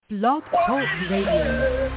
Blog Talk Radio.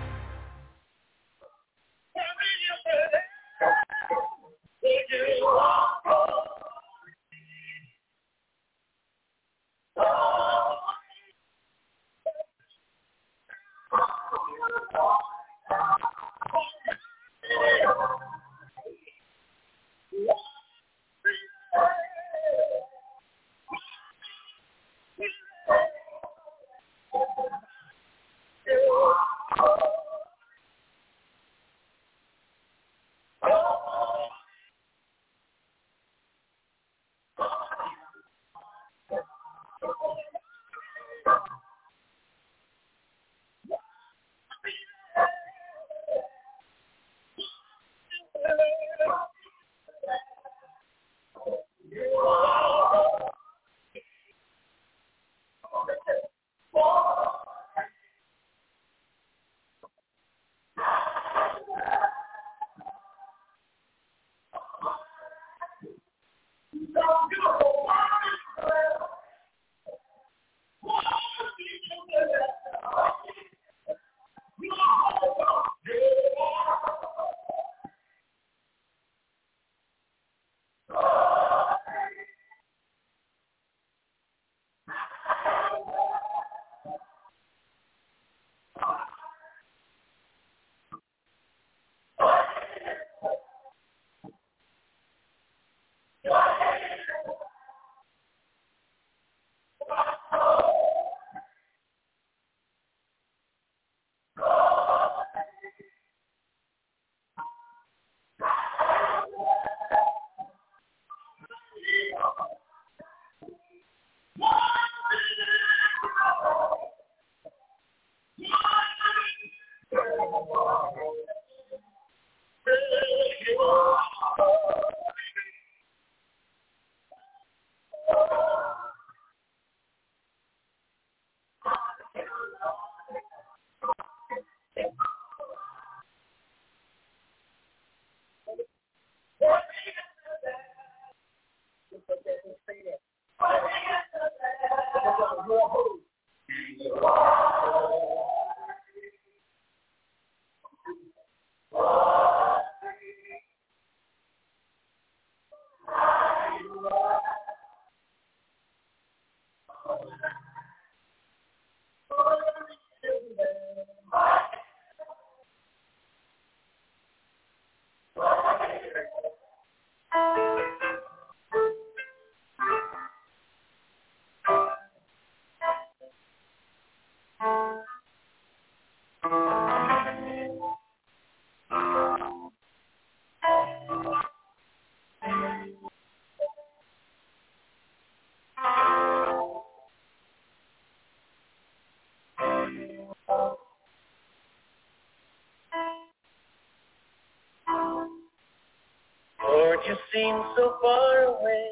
Lord, you seem so far away,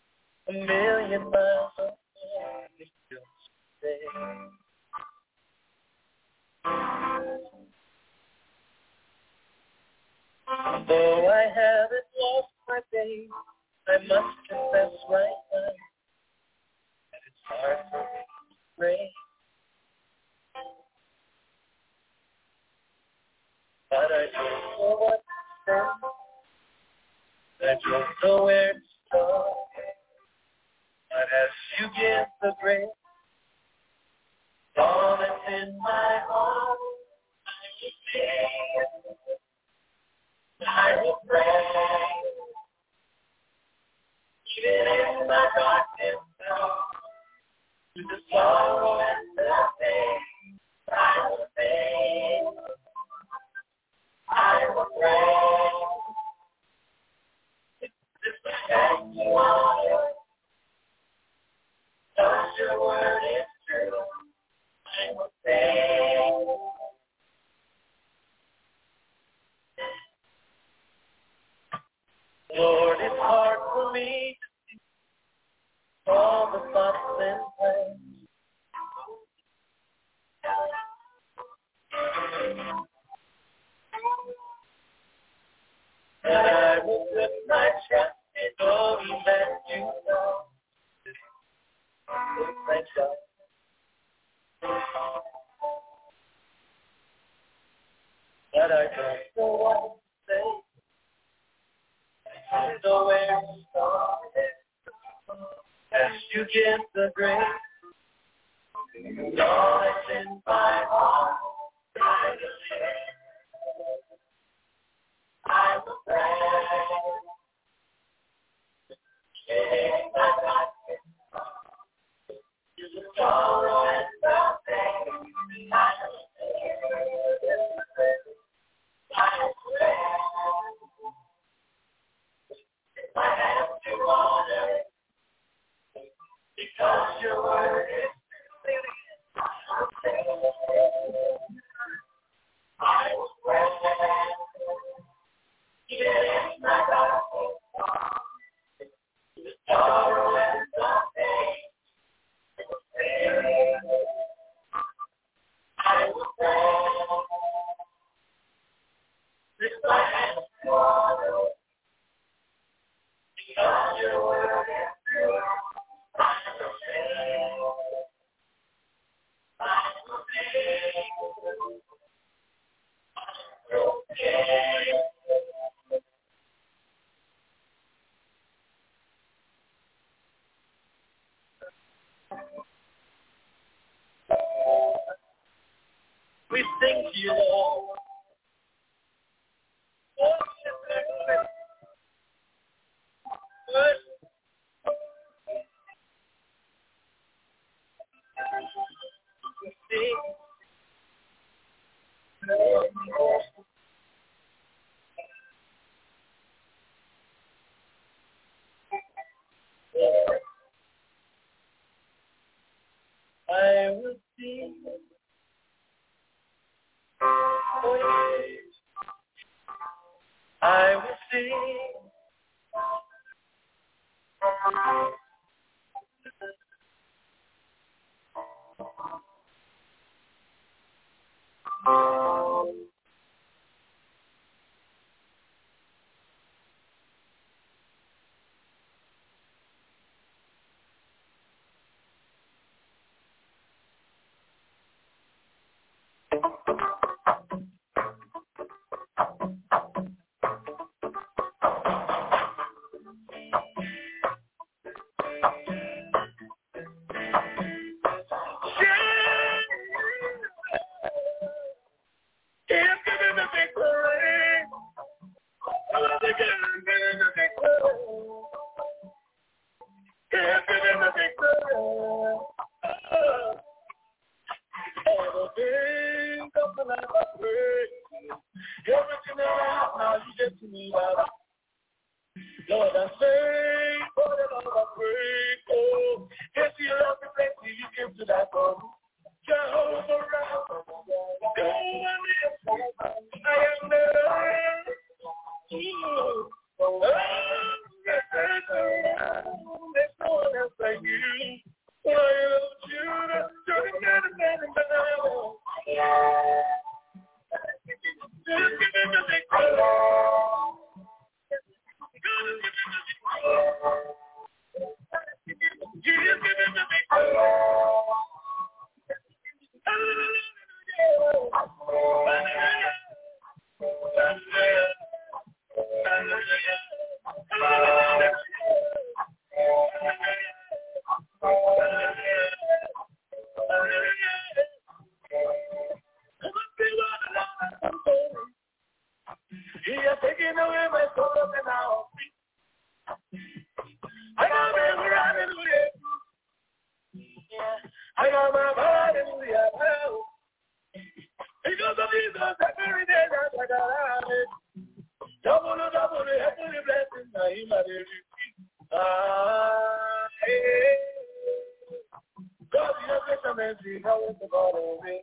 a million miles away, you still stay. Though I haven't lost my faith, I must confess right now that it's hard for me to pray. But I don't know what to say. I don't know where to start, but as you give the grace, all that's in my heart, I will sing, I will pray, even in my darkness now, through the sorrow and the pain, I will sing, I will pray. Thank you, Lord. Because your word is true, I will say. Lord, it's hard for me to see all the thoughts and plans. And I will put my trust in all that you know. Thank God. give the grace. Lord, it's in my heart. I will pray. King my God, you the sorrow and the pain. I will pray. I have to honor because your word is I will pray. Yes, my God, the sorrow and the pain. I will pray. Lift my hands to honor because your word is true. I will sing. I will sing. We thank you, Lord. I will sing. I will sing. Everything that I have now, you get to me, Lord. Lord, I say, Lord, I pray. Oh, yes, you love the place you give to that God. Jehovah Rapha, go and live. I am there. Oh, yes, there's no one else like you. I love you. He has taken away my sorrows and now I got my hallelujah. I got my hallelujah. Because of Jesus, every day that I got it. Double, heavenly blessings, I am at God, you have been amazing. How is the God of it?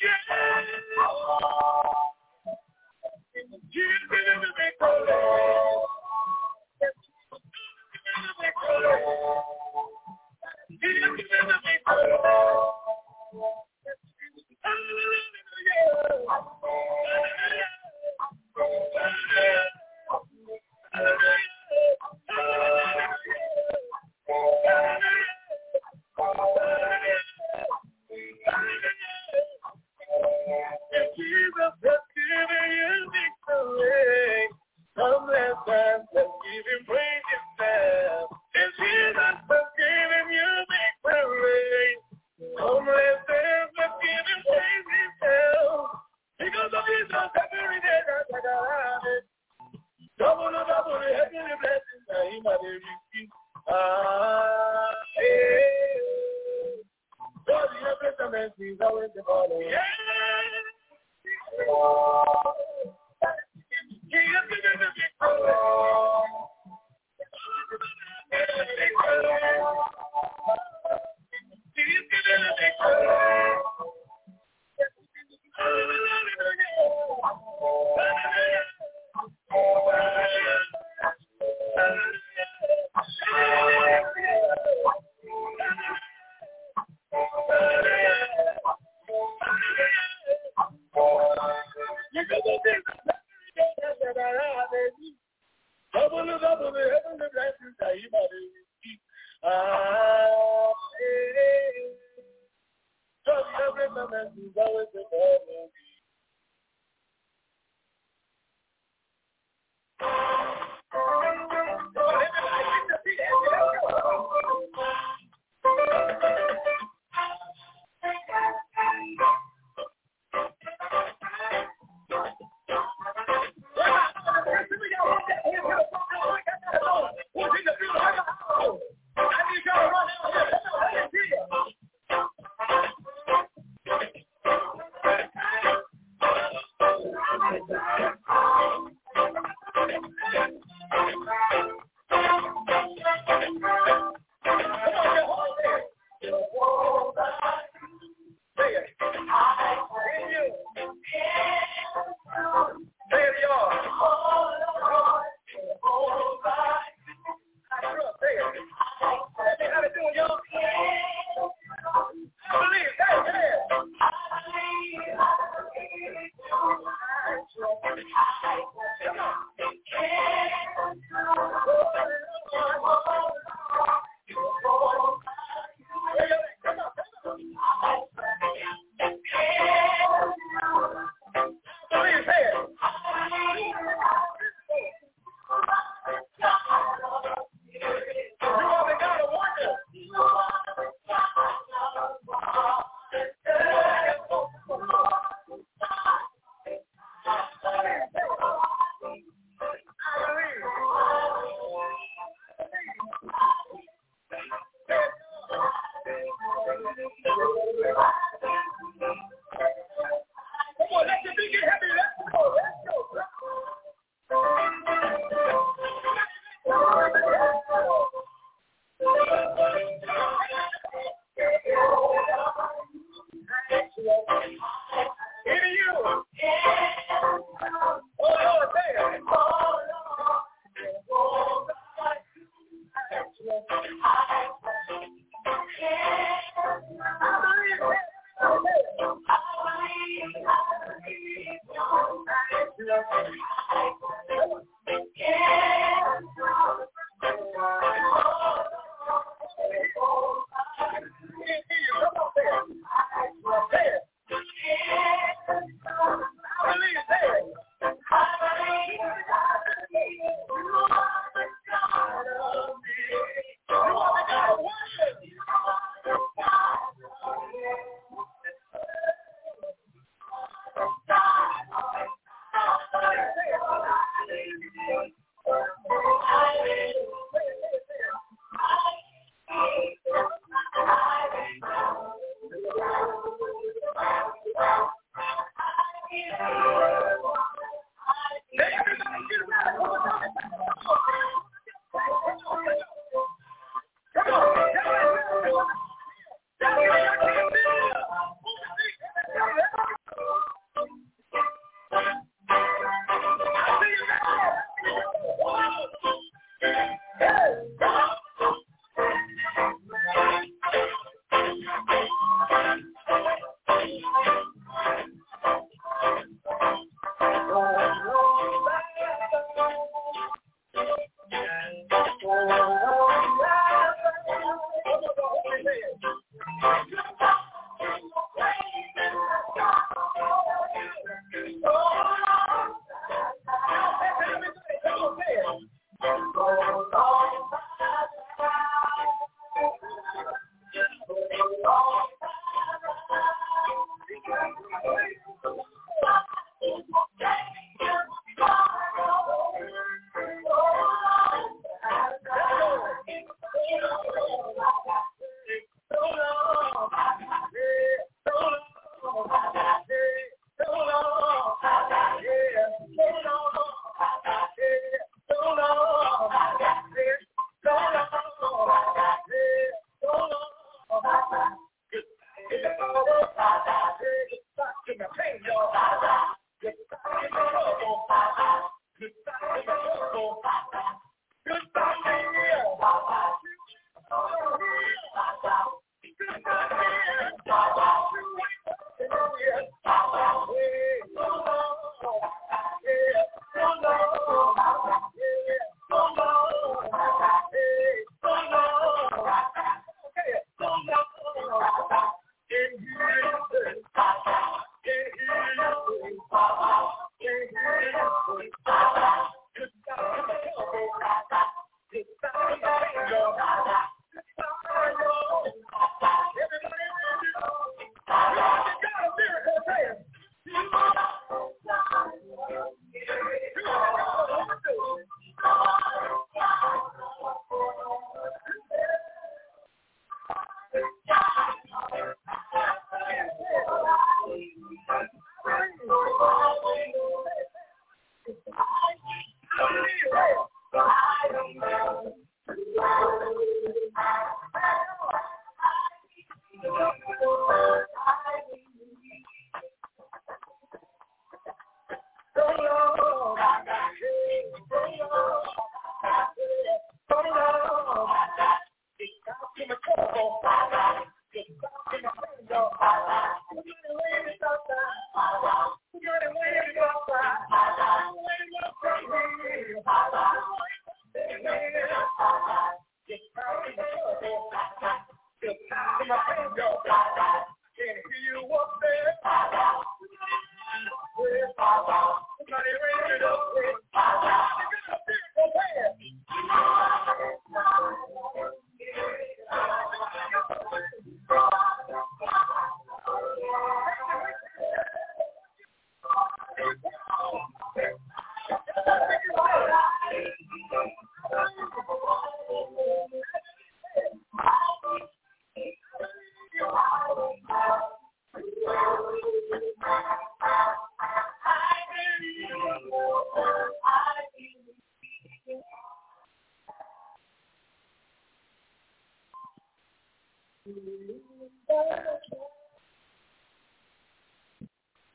Jesus has given you victory. Come let's dance, let's give him praise himself. And Jesus has given you victory.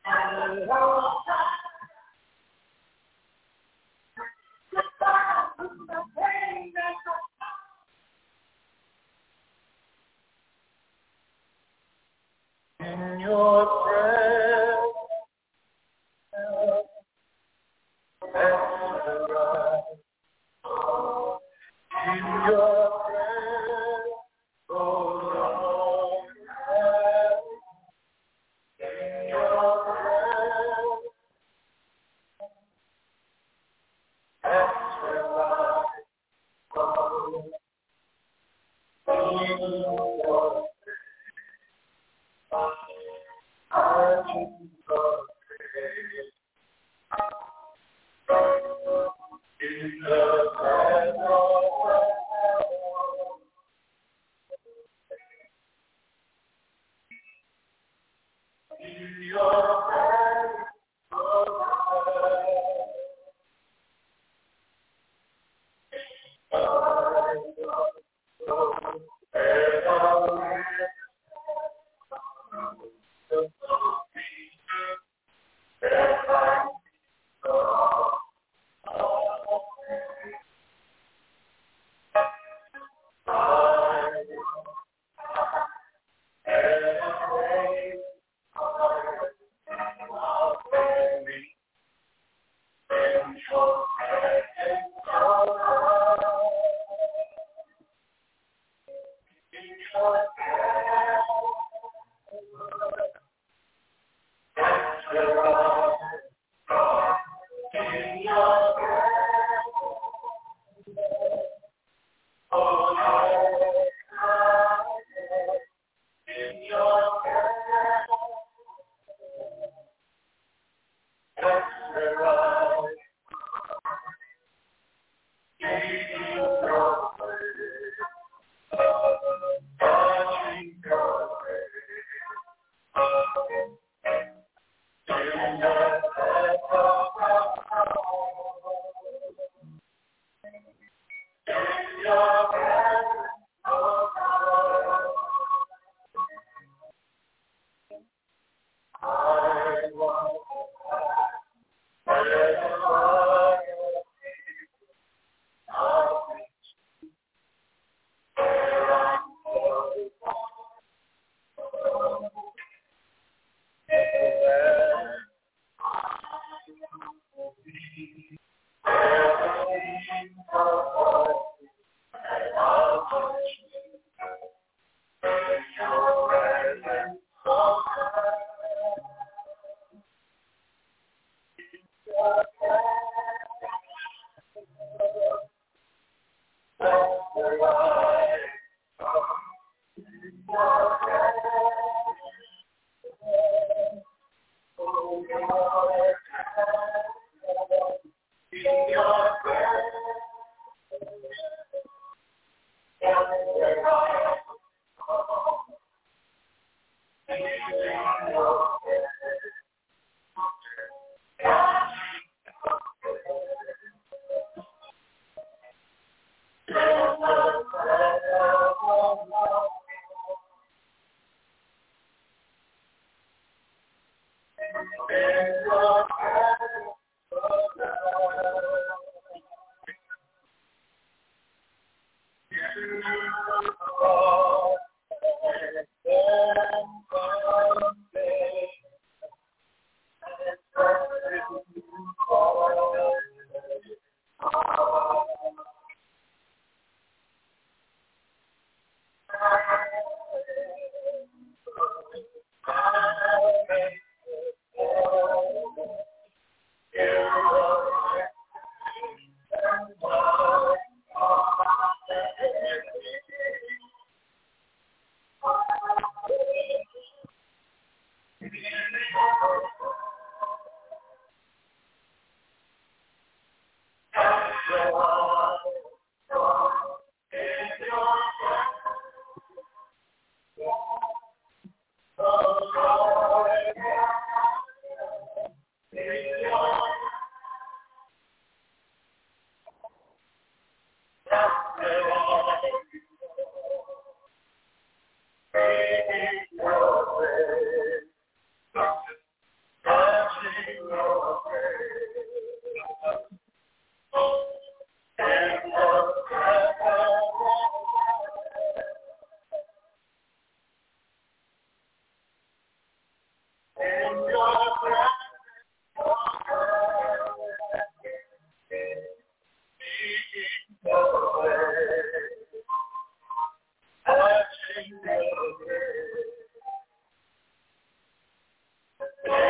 In your presence, that's right. In your presence, oh Lord, in your presence, that's right. In your I keep the praise in the presence of in your presence,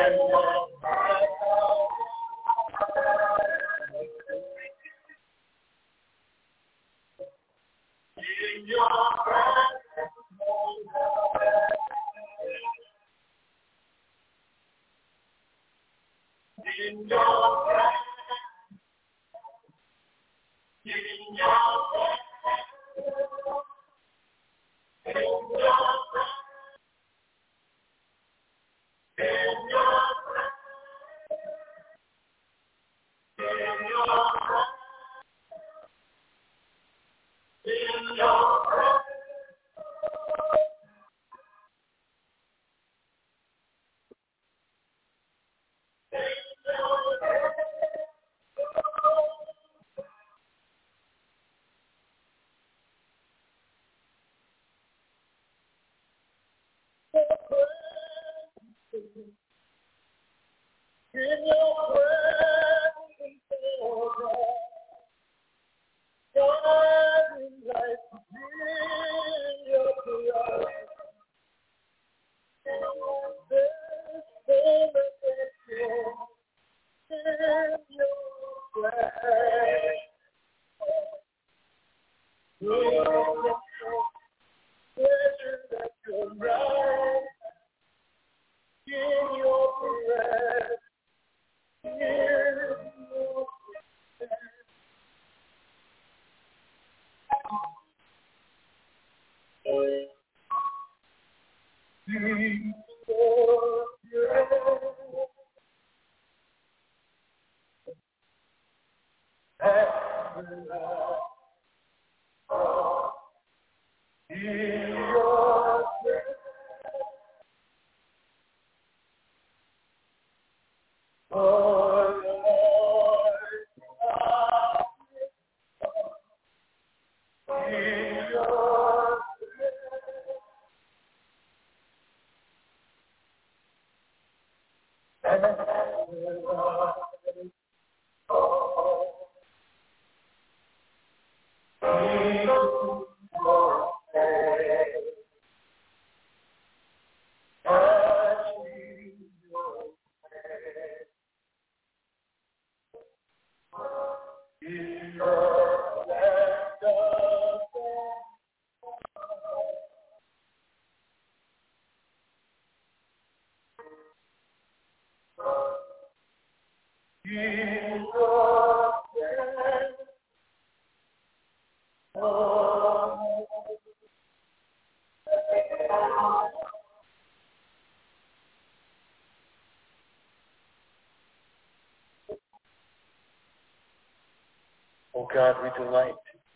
Oh God, we delight.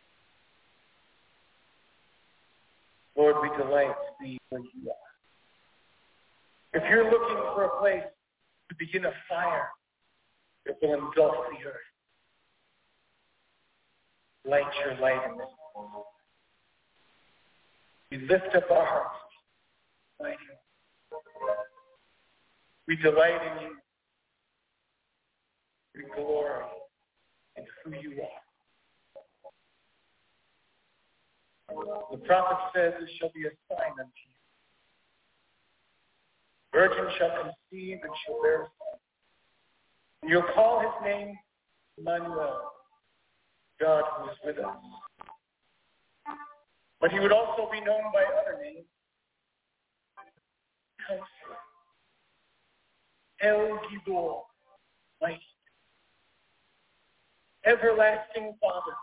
Lord, we delight to be where you are. If you're looking for a place to begin a fire that will engulf the earth, light your light in this moment. We lift up our hearts. Light you. We delight in you. We glory in who you are. The prophet says, "There shall be a sign unto you. Virgin shall conceive and shall bear a son. And you'll call his name Emmanuel, God who is with us." But he would also be known by other names. Counselor, El Gibor, Mighty, Everlasting Father.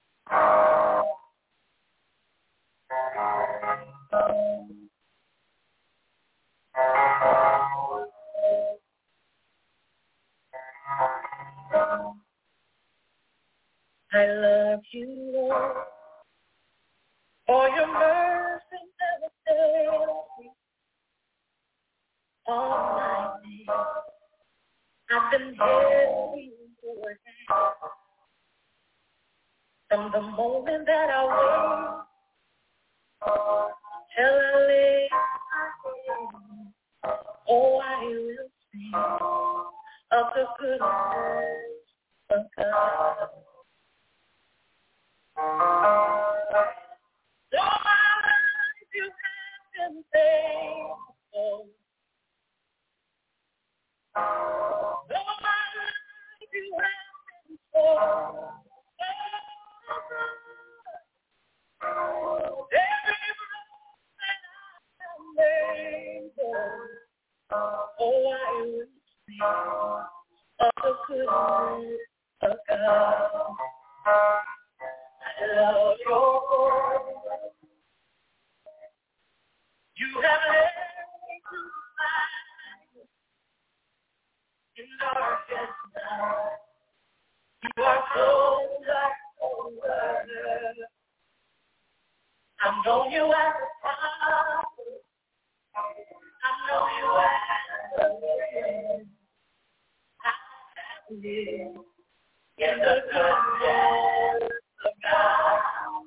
I love you, Lord, for your mercy never fails me. All my days, I've been held in your hand. From the moment that I wake till I lay my head, oh, I will sing of the goodness of God. So my life you have been faithful. of the goodness of God. I love your voice. You have led me to find in darkest night. You are close like over. I know you as a father. I know you as a friend. I live in the goodness of God.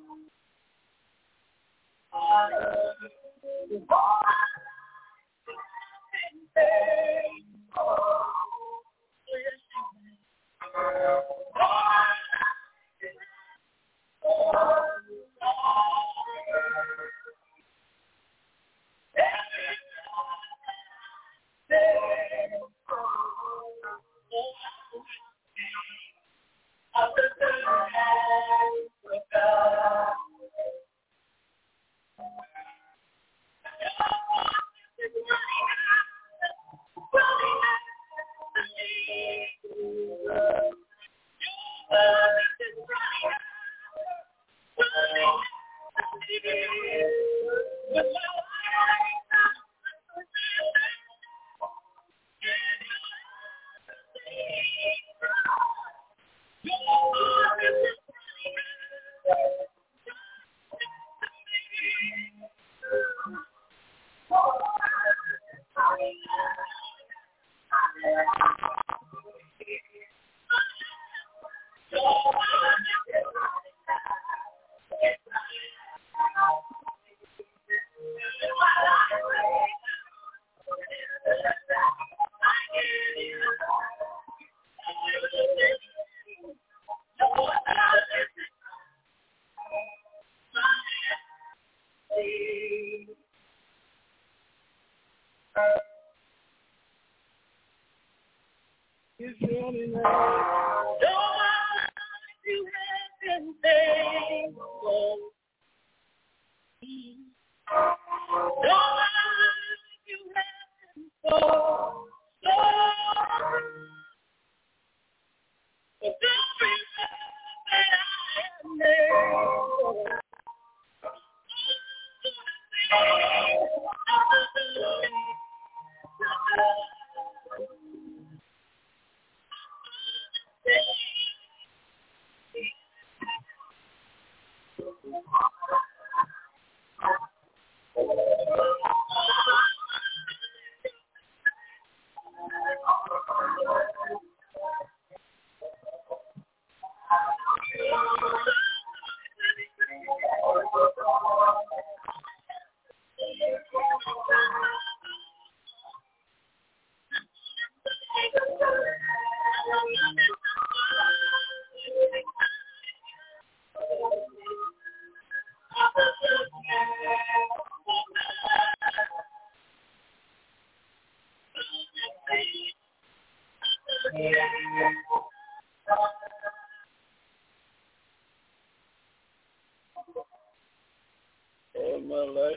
All my life,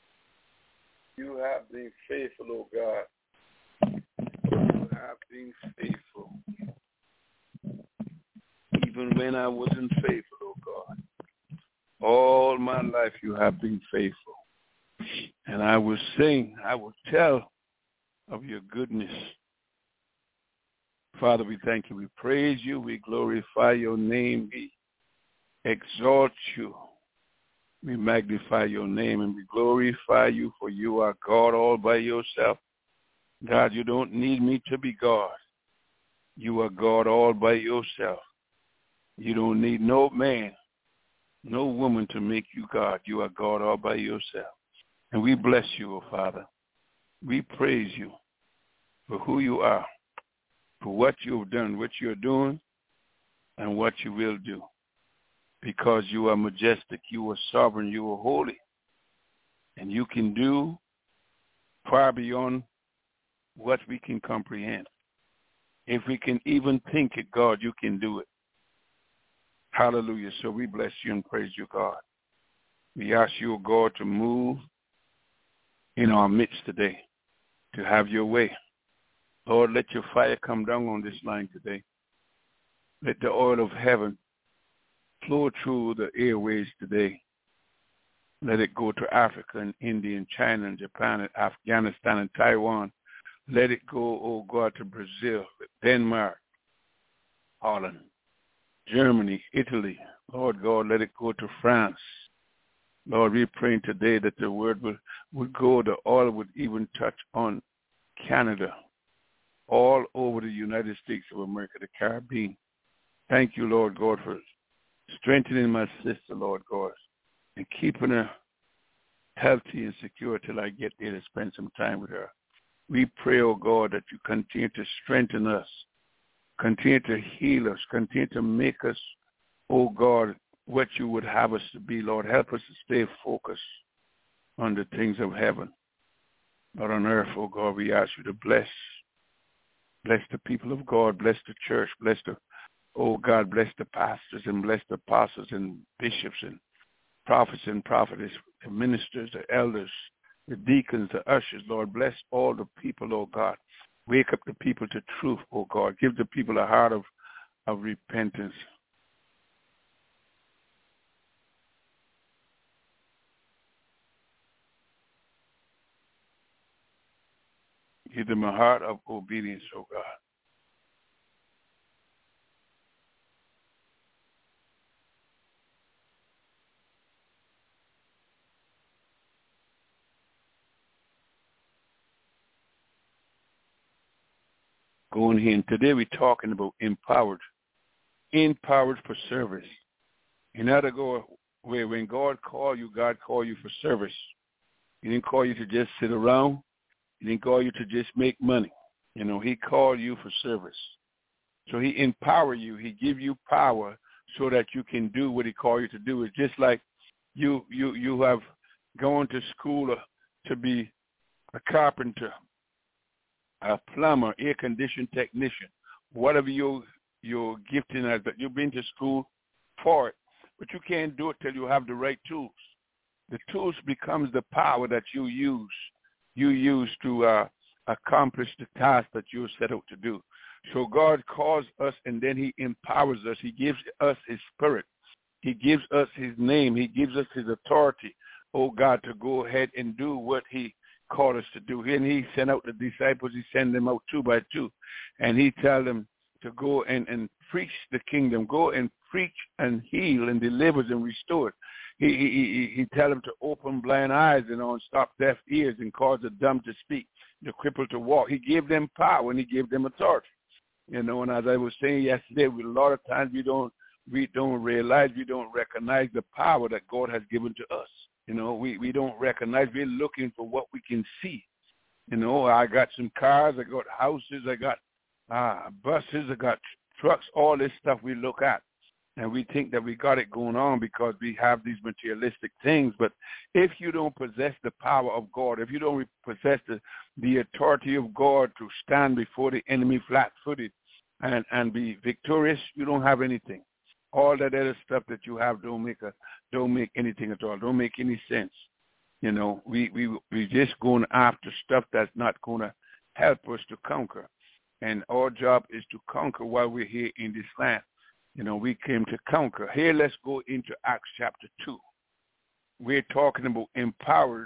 you have been faithful, oh God. You have been faithful. Even when I wasn't faithful, oh God. All my life you have been faithful. And I will sing, I will tell of your goodness. Father, we thank you. We praise you. We glorify your name. We exalt you. We magnify your name and we glorify you, for you are God all by yourself. God, you don't need me to be God. You are God all by yourself. You don't need no man, no woman to make you God. You are God all by yourself. And we bless you, oh Father. We praise you for who you are, for what you've done, what you're doing, and what you will do. Because you are majestic, you are sovereign, you are holy. And you can do far beyond what we can comprehend. If we can even think it, God, you can do it. Hallelujah. So we bless you and praise you, God. We ask you, God, to move in our midst today, to have your way. Lord, let your fire come down on this line today. Let the oil of heaven flow through the airways today. Let it go to Africa and India and China and Japan and Afghanistan and Taiwan. Let it go, oh God, to Brazil, Denmark, Holland, Germany, Italy. Lord God, let it go to France. Lord, we're praying today that the word would go, the oil would even touch on Canada, all over the United States of America, the Caribbean. Thank you, Lord God, for strengthening my sister, Lord God, and keeping her healthy and secure till I get there to spend some time with her. We pray, oh God, that you continue to strengthen us, continue to heal us, continue to make us, oh God, what you would have us to be, Lord. Help us to stay focused on the things of heaven. Lord, on earth, oh God, we ask you to bless the people of God, bless the church, bless the, oh God, bless the pastors and bless the apostles and bishops and prophets and prophetess, the ministers, the elders, the deacons, the ushers. Lord, bless all the people, oh God. Wake up the people to truth, oh God. Give the people a heart of repentance. Give them a heart of obedience, oh God. Going here, and today we're talking about empowered for service. In other way, when God called you for service. He didn't call you to just sit around. He didn't call you to just make money. You know, he called you for service. So he empower you. He give you power so that you can do what he called you to do. It's just like you have gone to school to be a carpenter, a plumber, air conditioning technician, whatever your gifting is, but you've been to school for it. But you can't do it till you have the right tools. The tools becomes the power that you use. You use to accomplish the task that you're set out to do. So God calls us, and then he empowers us. He gives us his spirit. He gives us his name. He gives us his authority, oh God, to go ahead and do what he called us to do. And he sent out the disciples. He sent them out 2 by 2. And he tell them to go and preach the kingdom. Go and preach and heal and deliver and restore. He tell them to open blind eyes and unstop deaf ears and cause the dumb to speak, the crippled to walk. He gave them power and he gave them authority. You know, and as I was saying yesterday, a lot of times we don't realize, we don't recognize the power that God has given to us. You know, we don't recognize. We're looking for what we can see. You know, I got some cars, I got houses, I got buses, I got trucks, all this stuff we look at. And we think that we got it going on because we have these materialistic things. But if you don't possess the power of God, if you don't possess the authority of God to stand before the enemy flat-footed and be victorious, you don't have anything. All that other stuff that you have don't make anything at all. Don't make any sense. You know, we just going after stuff that's not going to help us to conquer. And our job is to conquer while we're here in this land. You know, we came to conquer. Here, let's go into Acts chapter 2. We're talking about empowered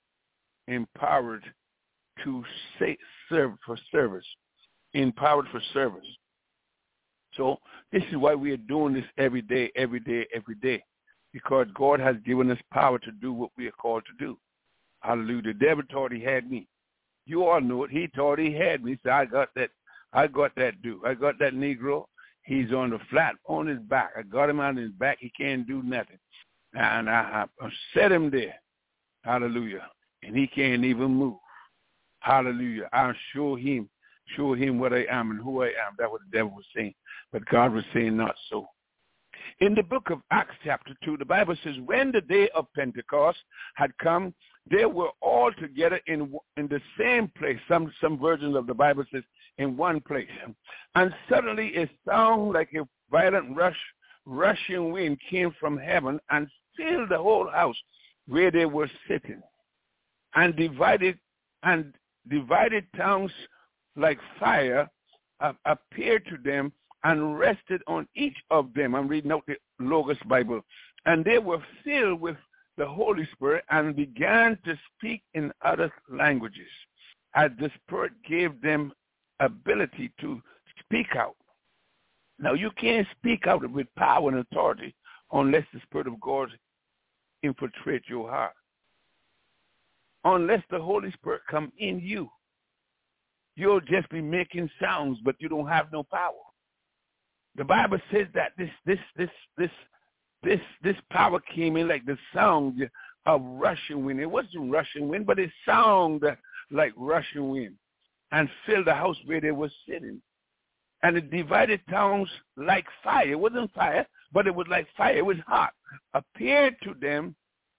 to serve for service. Empowered for service. So this is why we are doing this every day, because God has given us power to do what we are called to do. Hallelujah. The devil thought he had me. You all know it. He thought he had me. He said, I got that dude. I got that Negro. He's on the flat on his back. I got him on his back. He can't do nothing. And I set him there. Hallelujah. And he can't even move. Hallelujah. I'll show him what I am and who I am. That's what the devil was saying. But God was saying not so. In the book of Acts chapter 2, the Bible says, when the day of Pentecost had come, they were all together in the same place. Some versions of the Bible says in one place. And suddenly a sound like a violent rushing wind came from heaven and filled the whole house where they were sitting. And divided tongues like fire appeared to them and rested on each of them. I'm reading out the Logos Bible. And they were filled with the Holy Spirit and began to speak in other languages, as the Spirit gave them ability to speak out. Now, you can't speak out with power and authority unless the Spirit of God infiltrates your heart. Unless the Holy Spirit come in you, you'll just be making sounds, but you don't have no power. The Bible says that this power came in like the sound of rushing wind. It wasn't rushing wind, but it sounded like rushing wind and filled the house where they were sitting. And it divided tongues like fire. It wasn't fire, but it was like fire. It was hot. Appeared to them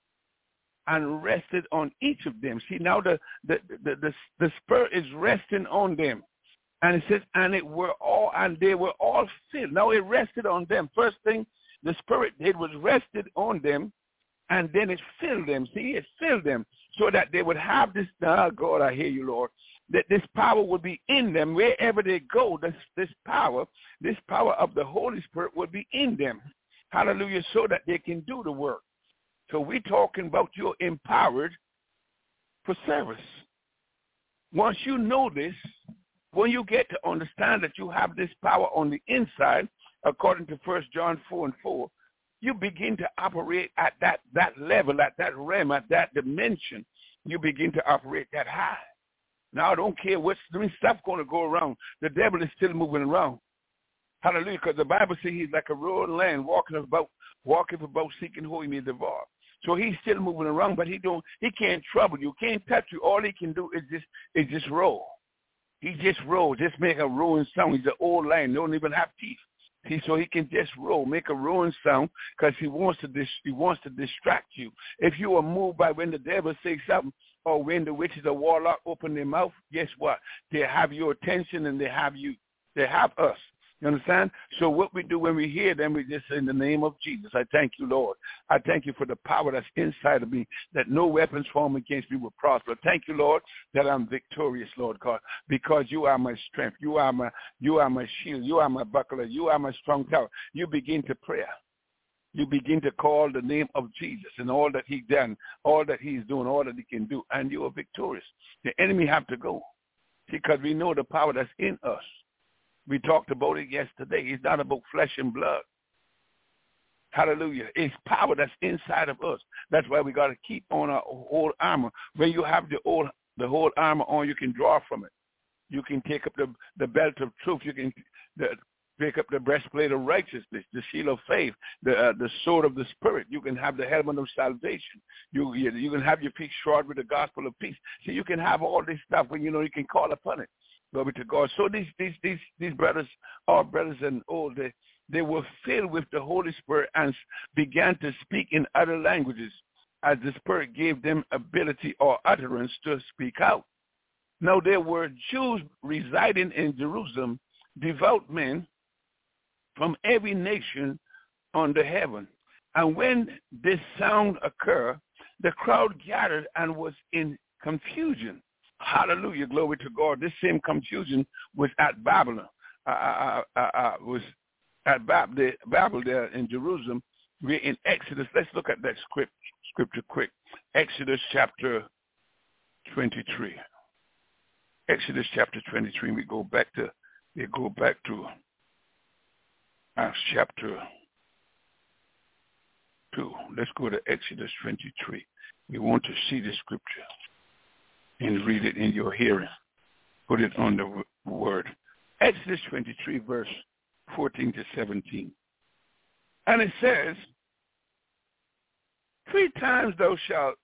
and rested on each of them. See, now the Spirit is resting on them. And it says, and they were all filled. Now it rested on them. First thing the Spirit did was rested on them, and then it filled them. See, it filled them so that they would have this, oh God, I hear you, Lord, that this power would be in them. Wherever they go, this power of the Holy Spirit would be in them. Hallelujah, so that they can do the work. So we're talking about you're empowered for service. Once you know this, when you get to understand that you have this power on the inside, according to 1 John 4:4, you begin to operate at that level, at that realm, at that dimension. You begin to operate that high. Now, I don't care what's doing, stuff going to go around. The devil is still moving around. Hallelujah, because the Bible says he's like a roaring lion, walking about seeking who he may devour. So he's still moving around, but he can't trouble you, can't touch you. All he can do is just roll. He just rolls, just make a roaring sound. He's an old lion, don't even have teeth. See, so he can just roll, make a roaring sound, because he wants to distract you. If you are moved by when the devil says something, or when the witches or warlock open their mouth, guess what? They have your attention and they have you. They have us. You understand? So what we do when we hear them, we just say, in the name of Jesus, I thank you, Lord. I thank you for the power that's inside of me, that no weapons formed against me will prosper. Thank you, Lord, that I'm victorious, Lord God, because you are my strength. You are my shield. You are my buckler. You are my strong tower. You begin to pray. You begin to call the name of Jesus and all that he's done, all that he's doing, all that he can do, and you are victorious. The enemy have to go because we know the power that's in us. We talked about it yesterday. It's not about flesh and blood. Hallelujah. It's power that's inside of us. That's why we got to keep on our whole armor. When you have the whole armor on, you can draw from it. You can take up the belt of truth. You can pick up the breastplate of righteousness, the shield of faith, the sword of the Spirit. You can have the helmet of salvation. You can have your feet shod with the gospel of peace. So you can have all this stuff when you know you can call upon it. Glory to God. So these brothers, our brothers and old, they were filled with the Holy Spirit and began to speak in other languages as the Spirit gave them ability or utterance to speak out. Now there were Jews residing in Jerusalem, devout men from every nation under heaven. And when this sound occurred, the crowd gathered and was in confusion. Hallelujah, glory to God. This same confusion was at Babylon. Was at Babel there in Jerusalem. We're in Exodus. Let's look at that scripture quick. Exodus chapter 23. Exodus chapter 23. We go back to Acts chapter 2. Let's go to Exodus 23. We want to see the scripture and read it in your hearing. Put it on the word. Exodus 23, verse 14 to 17. And it says, 3 times thou shalt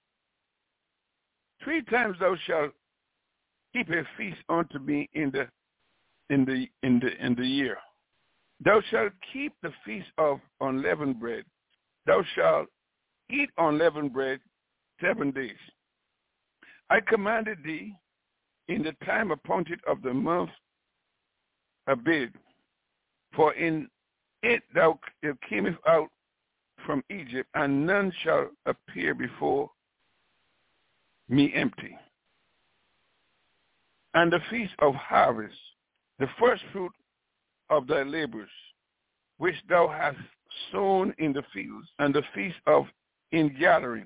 keep a feast unto me in the year. Thou shalt keep the feast of unleavened bread. Thou shalt eat unleavened bread 7 days. I commanded thee in the time appointed of the month Abib, for in it thou camest out from Egypt, and none shall appear before me empty. and the feast of harvest, the first fruit of thy labors, which thou hast sown in the fields, and the feast of ingathering,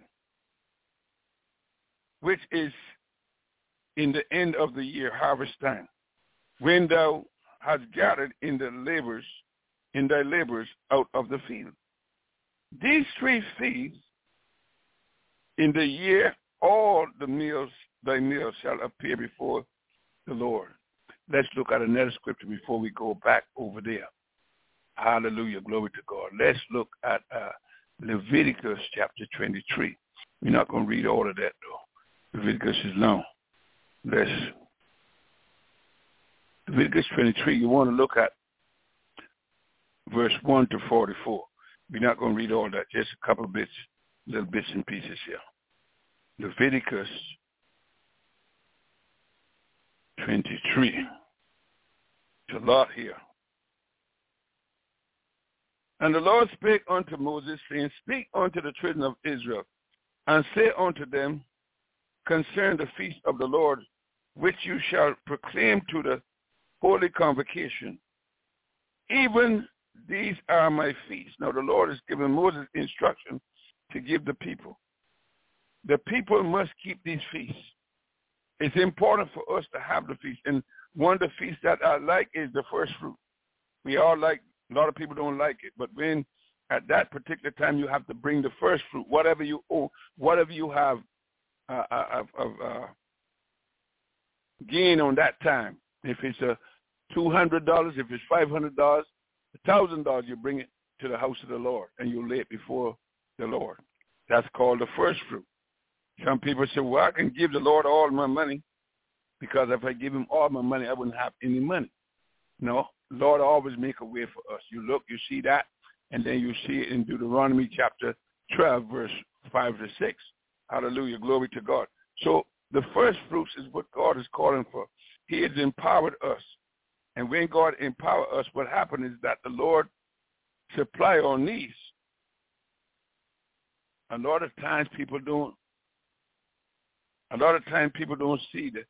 which is in the end of the year, harvest time, when thou hast gathered in thy labors out of the field. These 3 feasts in the year, all thy meals shall appear before the Lord. Let's look at another scripture before we go back over there. Hallelujah, glory to God. Let's look at Leviticus chapter 23. We're not going to read all of that, though. Leviticus is long. Leviticus 23, you want to look at verse 1 to 44. We're not going to read all that, just a couple of little bits and pieces here. Leviticus 23. It's a lot here. And the Lord spake unto Moses, saying, Speak unto the children of Israel, and say unto them, Concern the feast of the Lord, which you shall proclaim to the holy convocation. Even these are my feasts. Now the Lord has given Moses instruction to give the people. The people must keep these feasts. It's important for us to have the feast. And one of the feasts that I like is the first fruit. We all like, a lot of people don't like it, but when at that particular time you have to bring the first fruit, whatever you own, whatever you have gain on that time. If it's $200, if it's $500, $1,000, you bring it to the house of the Lord and you lay it before the Lord. That's called the first fruit. Some people say, well, I can give the Lord all my money because if I give him all my money, I wouldn't have any money. No, Lord always make a way for us. You look, you see that, and then you see it in Deuteronomy chapter 12, verse 5 to 6. Hallelujah, glory to God. So the first fruits is what God is calling for. He has empowered us. And when God empowered us, what happened is that the Lord supply our needs. A lot of times people don't see that.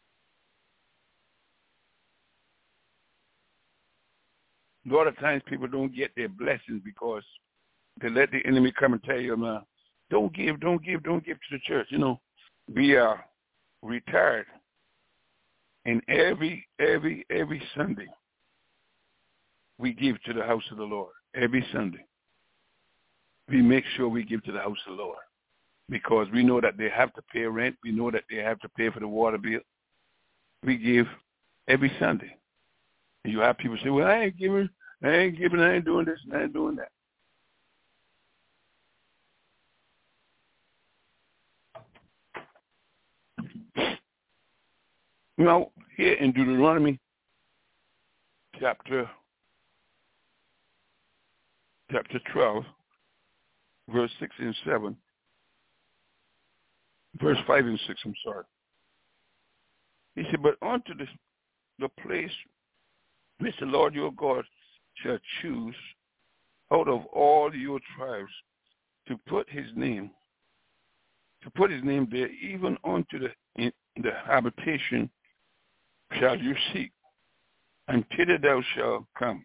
A lot of times people don't get their blessings because they let the enemy come and tell you, man, don't give to the church. You know, we are retired. And every Sunday, we give to the house of the Lord. Every Sunday. We make sure we give to the house of the Lord. Because we know that they have to pay rent. We know that they have to pay for the water bill. We give every Sunday. And you have people say, well, I ain't giving, I ain't doing this, and I ain't doing that. Now, here in Deuteronomy chapter 12, verse 6 and 7, verse 5 and 6, I'm sorry. He said, but unto the place which the Lord your God shall choose out of all your tribes to put his name there, even unto the habitation shall you seek, until thou shalt come,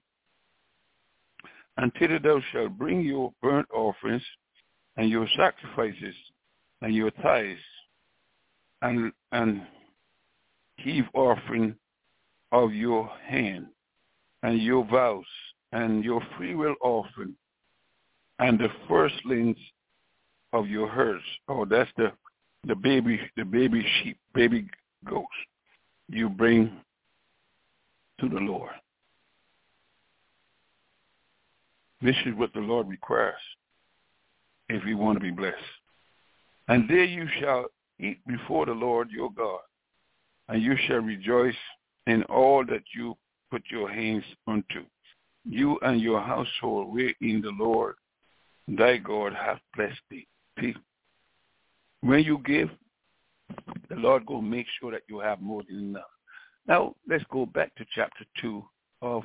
until thou shalt bring your burnt offerings and your sacrifices and your tithes and heave offering of your hand and your vows and your freewill offering and the firstlings of your herds. Oh, that's the baby sheep, baby goats you bring to the Lord. This is what the Lord requires if you want to be blessed. And there you shall eat before the Lord your God, and you shall rejoice in all that you put your hands unto, you and your household wherein the Lord thy God hath blessed thee. See, when you give, the Lord will make sure that you have more than enough. Now, let's go back to chapter 2 of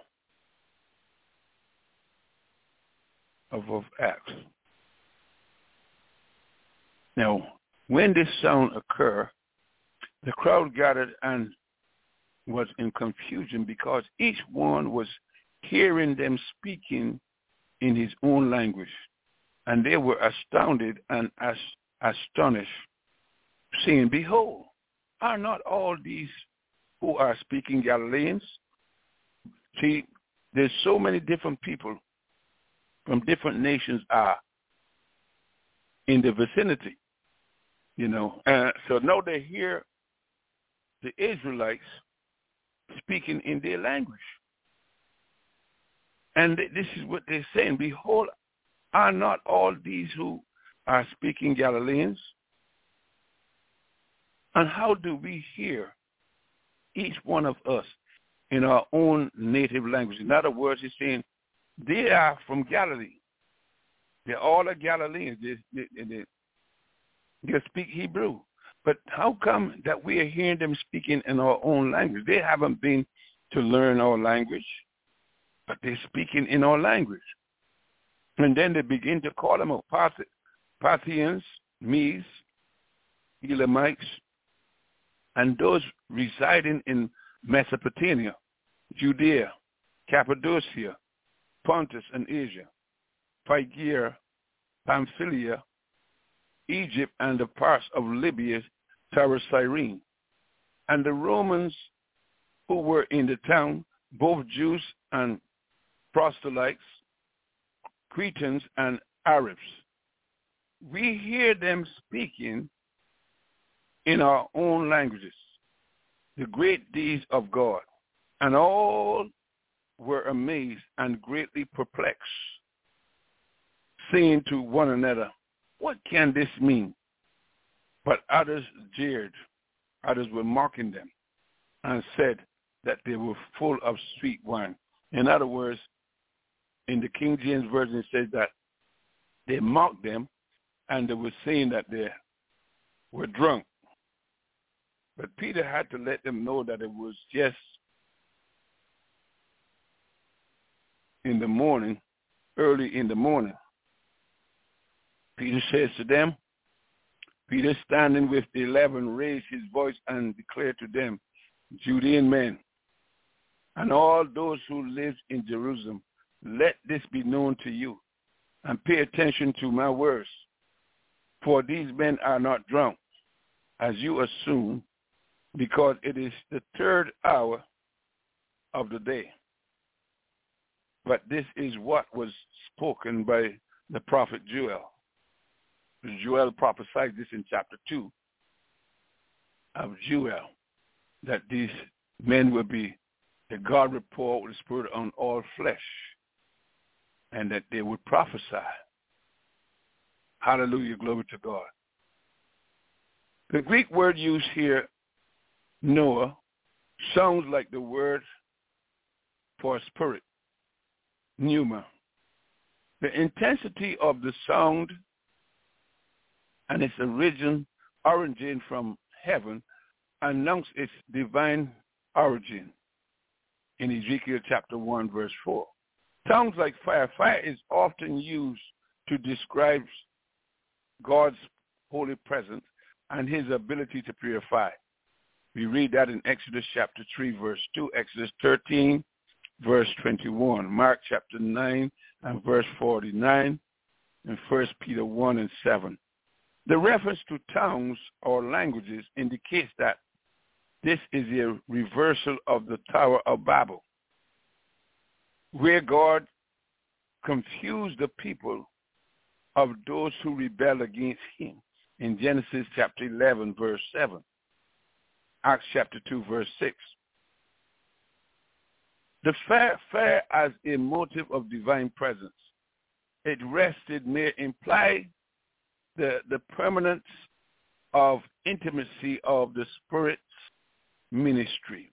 Acts. Now, when this sound occur, The crowd gathered and was in confusion because each one was hearing them speaking in his own language. And they were astounded and astonished, saying, Behold, are not all these who are speaking Galileans? See, there's so many different people from different nations are in the vicinity, So now they hear the Israelites speaking in their language. And this is what they're saying. Behold, are not all these who are speaking Galileans? And how do we hear each one of us in our own native language? In other words, he's saying they are from Galilee. They're all are Galileans. They speak Hebrew. But how come that we are hearing them speaking in our own language? They haven't been to learn our language, but they're speaking in our language. And then they begin to call them Parthians, Medes, Elamites, and those residing in Mesopotamia, Judea, Cappadocia, Pontus and Asia, Phrygia, Pamphylia, Egypt, and the parts of Libya, Cyrene. And the Romans who were in the town, both Jews and proselytes, Cretans and Arabs. We hear them speaking in our own languages the great deeds of God, and all were amazed and greatly perplexed, saying to one another, What can this mean? But others jeered, others were mocking them, and said that they were full of sweet wine. In other words, in the King James Version, it says that they mocked them, and they were saying that they were drunk. But Peter had to let them know that it was just in the morning, early in the morning. Peter says to them, Peter, standing with the 11, raised his voice and declared to them, Judean men, and all those who live in Jerusalem, let this be known to you, and pay attention to my words. For these men are not drunk, as you assume, because it is the third hour of the day. But this is what was spoken by the prophet Joel. Joel prophesied this in chapter 2 of Joel, that these men will be, that God would pour out the Spirit on all flesh, and that they would prophesy. Hallelujah, glory to God. The Greek word used here, Noah, sounds like the word for spirit, pneuma. The intensity of the sound and its origin from heaven announce its divine origin in Ezekiel chapter 1, verse 4. Sounds like fire. Fire is often used to describe God's holy presence and his ability to purify. We read that in Exodus chapter 3, verse 2, Exodus 13, verse 21, Mark chapter 9 and verse 49, and 1 Peter 1 and 7. The reference to tongues or languages indicates that this is a reversal of the Tower of Babel, where God confused the people of those who rebelled against him in Genesis chapter 11, verse 7, Acts chapter 2, verse 6. The fire as a motive of divine presence. It rested may imply the permanence of intimacy of the Spirit's ministry.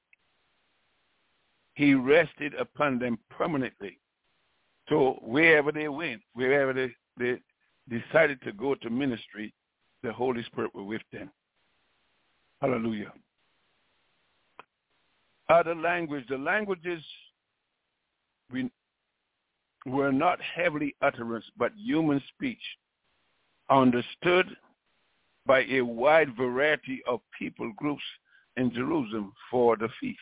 He rested upon them permanently. So wherever they went, wherever they decided to go to ministry, the Holy Spirit was with them. Hallelujah. The languages were not heavily utterance, but human speech, understood by a wide variety of people groups in Jerusalem for the feast.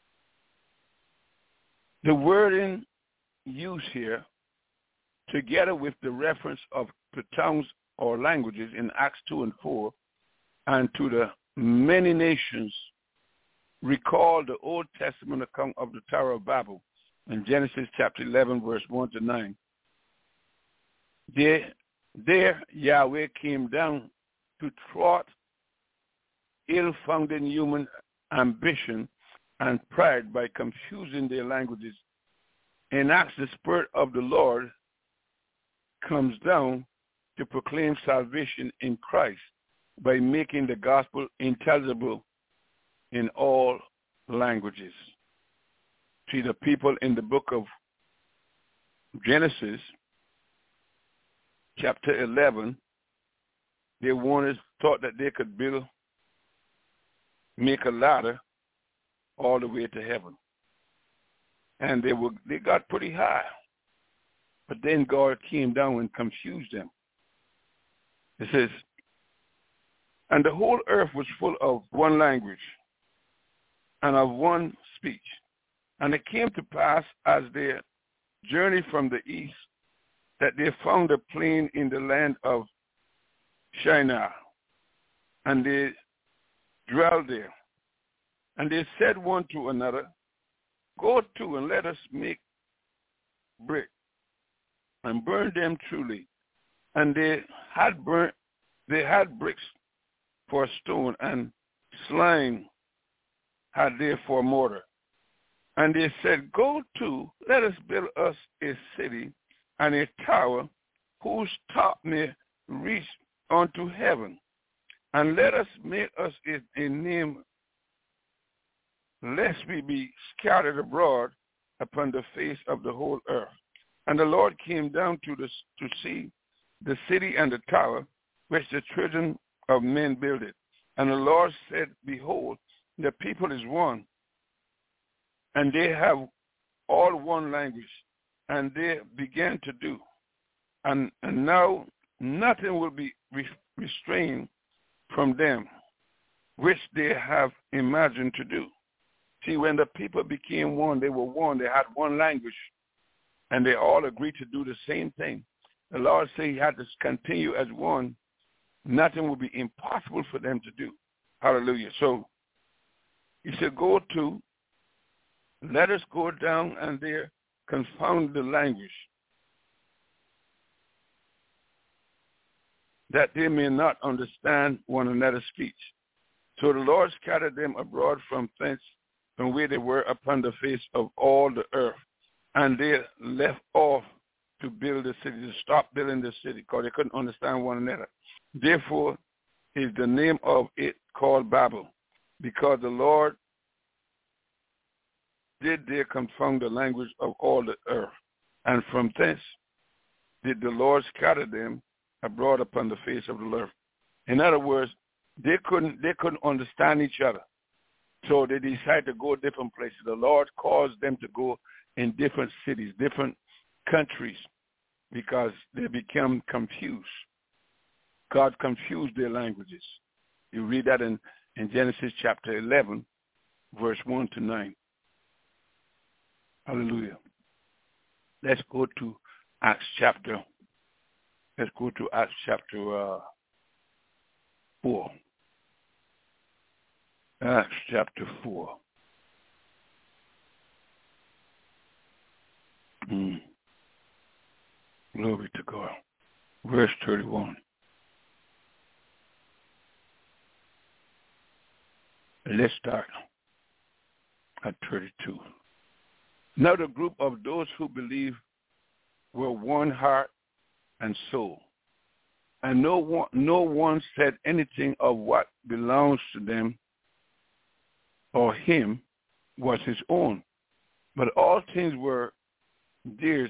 The wording used here, together with the reference of the tongues or languages in Acts 2 and 4, and to the many nations, recall the Old Testament account of the Tower of Babel in Genesis chapter 11, verse 1 to 9. There Yahweh came down to thwart ill-founded human ambition and pride by confusing their languages. In Acts, the Spirit of the Lord comes down to proclaim salvation in Christ by making the gospel intelligible in all languages. See, the people in the book of Genesis, chapter 11, they thought that they could make a ladder all the way to heaven. And they got pretty high. But then God came down and confused them. It says, and the whole earth was full of one language and of one speech. And it came to pass as they journeyed from the east that they found a plain in the land of Shinar, and they dwelled there. And they said one to another, go to and let us make brick and burn them truly. And they had bricks for a stone, and slime had they for mortar. And they said, go to, let us build us a city and a tower whose top may reach unto heaven. And let us make us a name, lest we be scattered abroad upon the face of the whole earth. And the Lord came down to see the city and the tower, which the children of men builded. And the Lord said, behold, the people is one, and they have all one language, and they began to do. And now nothing will be restrained from them, which they have imagined to do. See, when the people became one, they were one, they had one language, and they all agreed to do the same thing. The Lord said he had to continue as one. Nothing will be impossible for them to do. Hallelujah. So he said, go to, let us go down and there confound the language, that they may not understand one another's speech. So the Lord scattered them abroad from thence, from where they were upon the face of all the earth. And they left off to build the city, to stop building the city, because they couldn't understand one another. Therefore is the name of it called Babel, because the Lord did there confound the language of all the earth. And from thence did the Lord scatter them abroad upon the face of the earth. In other words, they couldn't understand each other. So they decided to go different places. The Lord caused them to go in different cities, different countries, because they became confused. God confused their languages. You read that in Genesis chapter 11, verse 1 to 9. Hallelujah. Let's go to Acts chapter 4. Acts chapter 4. Glory to God. Verse 31. Let's start at 32. Now the group of those who believe were one heart and soul, and no one said anything of what belongs to them or him was his own, but all things were theirs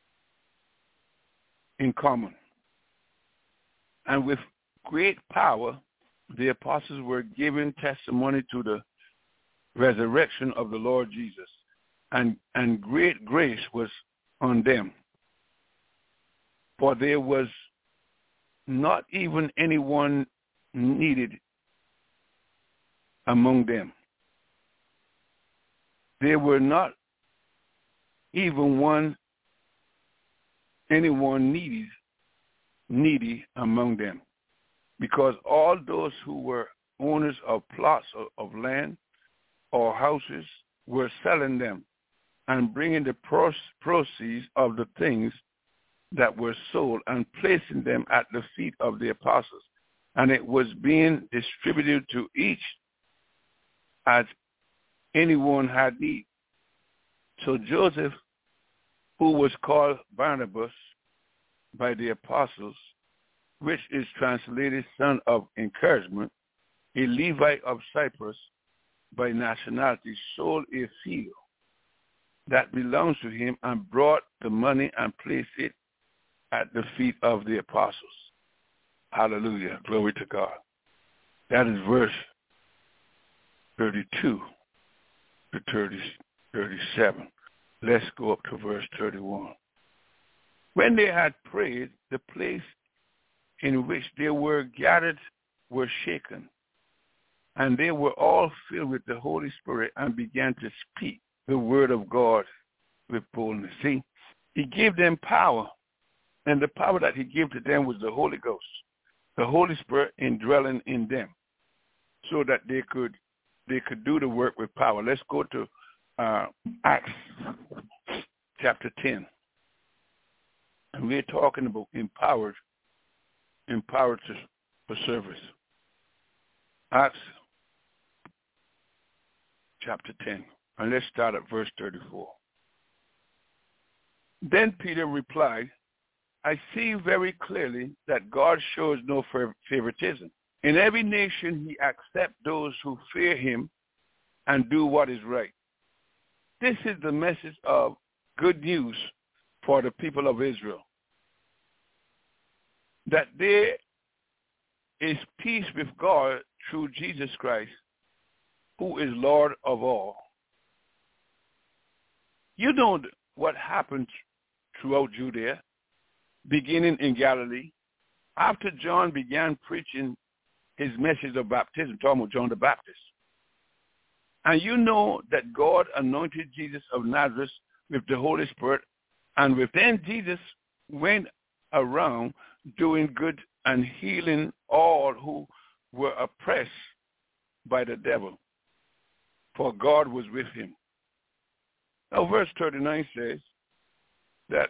in common. And with great power the apostles were giving testimony to the resurrection of the Lord Jesus, and great grace was on them. For there was not even anyone needed among them. there were not even anyone needy among them, because all those who were owners of plots of land or houses were selling them and bringing the proceeds of the things that were sold and placing them at the feet of the apostles. And it was being distributed to each as anyone had need. So Joseph, who was called Barnabas by the apostles, which is translated son of encouragement, a Levite of Cyprus by nationality, sold a field that belongs to him and brought the money and placed it at the feet of the apostles. Hallelujah. Glory to God. That is verse 32 to 37. Let's go up to verse 31. When they had prayed, the place in which they were gathered were shaken, and they were all filled with the Holy Spirit and began to speak the word of God with boldness. See, he gave them power, and the power that he gave to them was the Holy Ghost, the Holy Spirit indwelling in them, so that they could do the work with power. Let's go to Acts chapter 10. And we're talking about empowered for service. Acts chapter 10. And let's start at verse 34. Then Peter replied, I see very clearly that God shows no favoritism. In every nation he accepts those who fear him and do what is right. This is the message of good news for the people of Israel, that there is peace with God through Jesus Christ, who is Lord of all. You know what happened throughout Judea, beginning in Galilee, after John began preaching his message of baptism, talking about John the Baptist. And you know that God anointed Jesus of Nazareth with the Holy Spirit, and within Jesus went around doing good and healing all who were oppressed by the devil, for God was with him. Now verse 39 says that,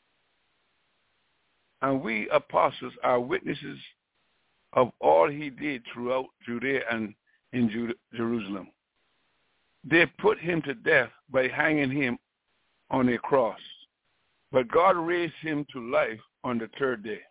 and we apostles are witnesses of all he did throughout Judea and in Jerusalem. They put him to death by hanging him on a cross, but God raised him to life on the third day.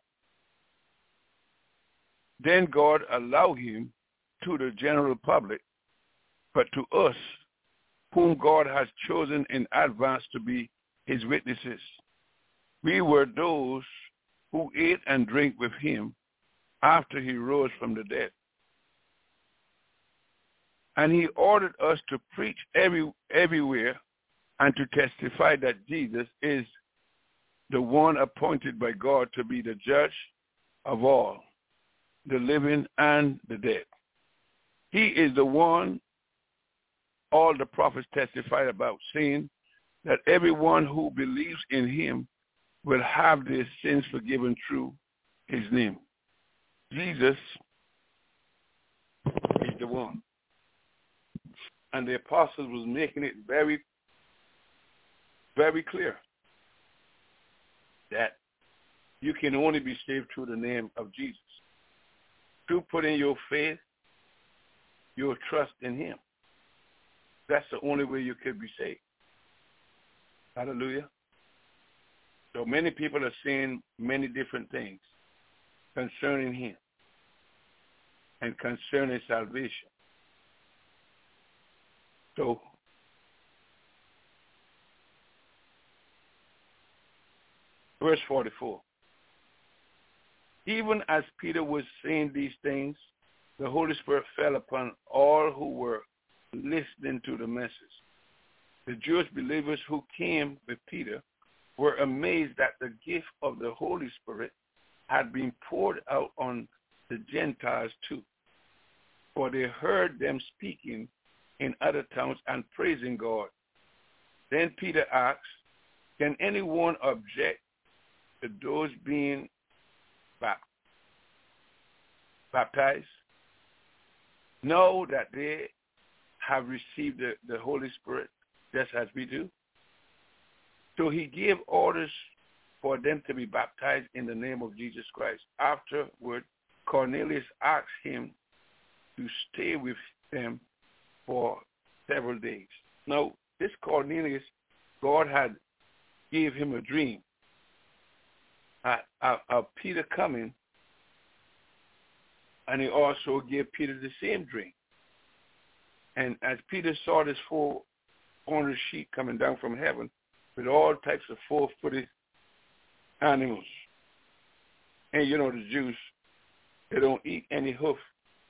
Then God allowed him to the general public, but to us, whom God has chosen in advance to be his witnesses. We were those who ate and drank with him after he rose from the dead. And he ordered us to preach everywhere and to testify that Jesus is the one appointed by God to be the judge of all, the living and the dead. He is the one all the prophets testified about, saying that everyone who believes in him will have their sins forgiven through his name. Jesus is the one. And the apostles was making it very, very clear that you can only be saved through the name of Jesus. Through putting your faith, your trust in him. That's the only way you could be saved. Hallelujah. So many people are saying many different things concerning him and concerning salvation. So verse 44. Even as Peter was saying these things, the Holy Spirit fell upon all who were listening to the message. The Jewish believers who came with Peter were amazed that the gift of the Holy Spirit had been poured out on the Gentiles too, for they heard them speaking in other tongues and praising God. Then Peter asked, can anyone object to those being baptized? Know that they have received the Holy Spirit just as we do. So he gave orders for them to be baptized in the name of Jesus Christ. Afterward, Cornelius asked him to stay with them for several days. Now, this Cornelius, God had gave him a dream of Peter coming, and he also gave Peter the same dream. And as Peter saw this 400 sheep coming down from heaven with all types of 4-footed animals, and you know the Jews, they don't eat any hoofed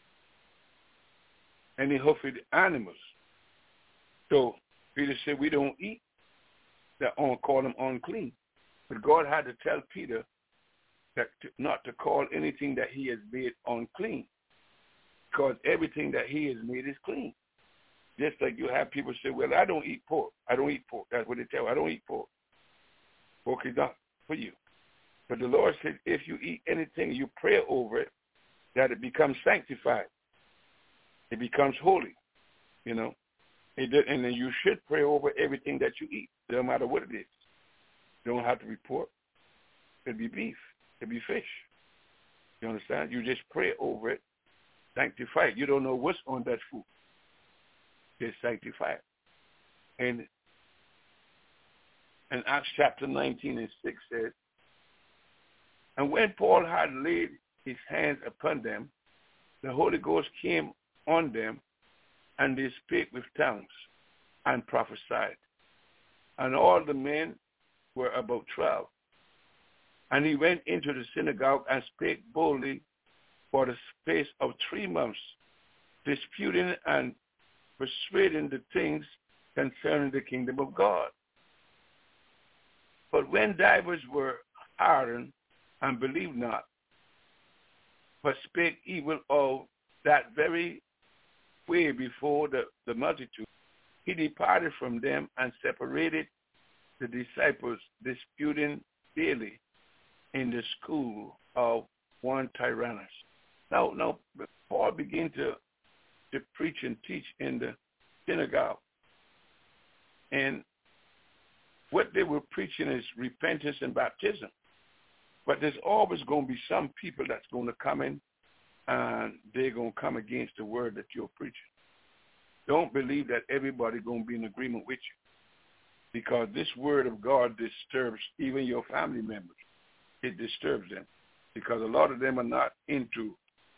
animals. So Peter said, we don't eat that, call them unclean. But God had to tell Peter that not to call anything that he has made unclean, because everything that he has made is clean. Just like you have people say, well, I don't eat pork. I don't eat pork. That's what they tell me. I don't eat pork. Pork is not for you. But the Lord said, if you eat anything, you pray over it, that it becomes sanctified. It becomes holy, you know. And then you should pray over everything that you eat, no matter what it is. It don't have to be pork. It could be beef. It could be fish. You understand? You just pray over it, sanctify it. You don't know what's on that food. Just sanctify it. And Acts chapter 19 and 6 says, and when Paul had laid his hands upon them, the Holy Ghost came on them, and they spake with tongues and prophesied. And all the men were about 12. And he went into the synagogue and spake boldly for the space of 3 months, disputing and persuading the things concerning the kingdom of God. But when divers were hardened and believed not, but spake evil of that very way before the multitude, he departed from them and separated the disciples, disputing daily in the school of one Tyrannus. Now Paul began to preach and teach in the synagogue. And what they were preaching is repentance and baptism. But there's always going to be some people that's going to come in and they're going to come against the word that you're preaching. Don't believe that everybody's going to be in agreement with you, because this word of God disturbs even your family members. It disturbs them because a lot of them are not into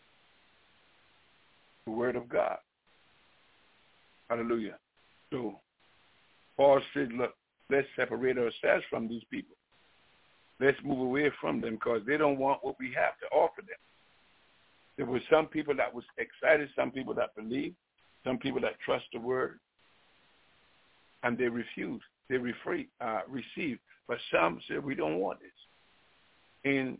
the word of God. Hallelujah. So Paul said, look, let's separate ourselves from these people. Let's move away from them because they don't want what we have to offer them. There were some people that was excited, some people that believed, some people that trust the word, and they refused. They received. But some said, we don't want this. In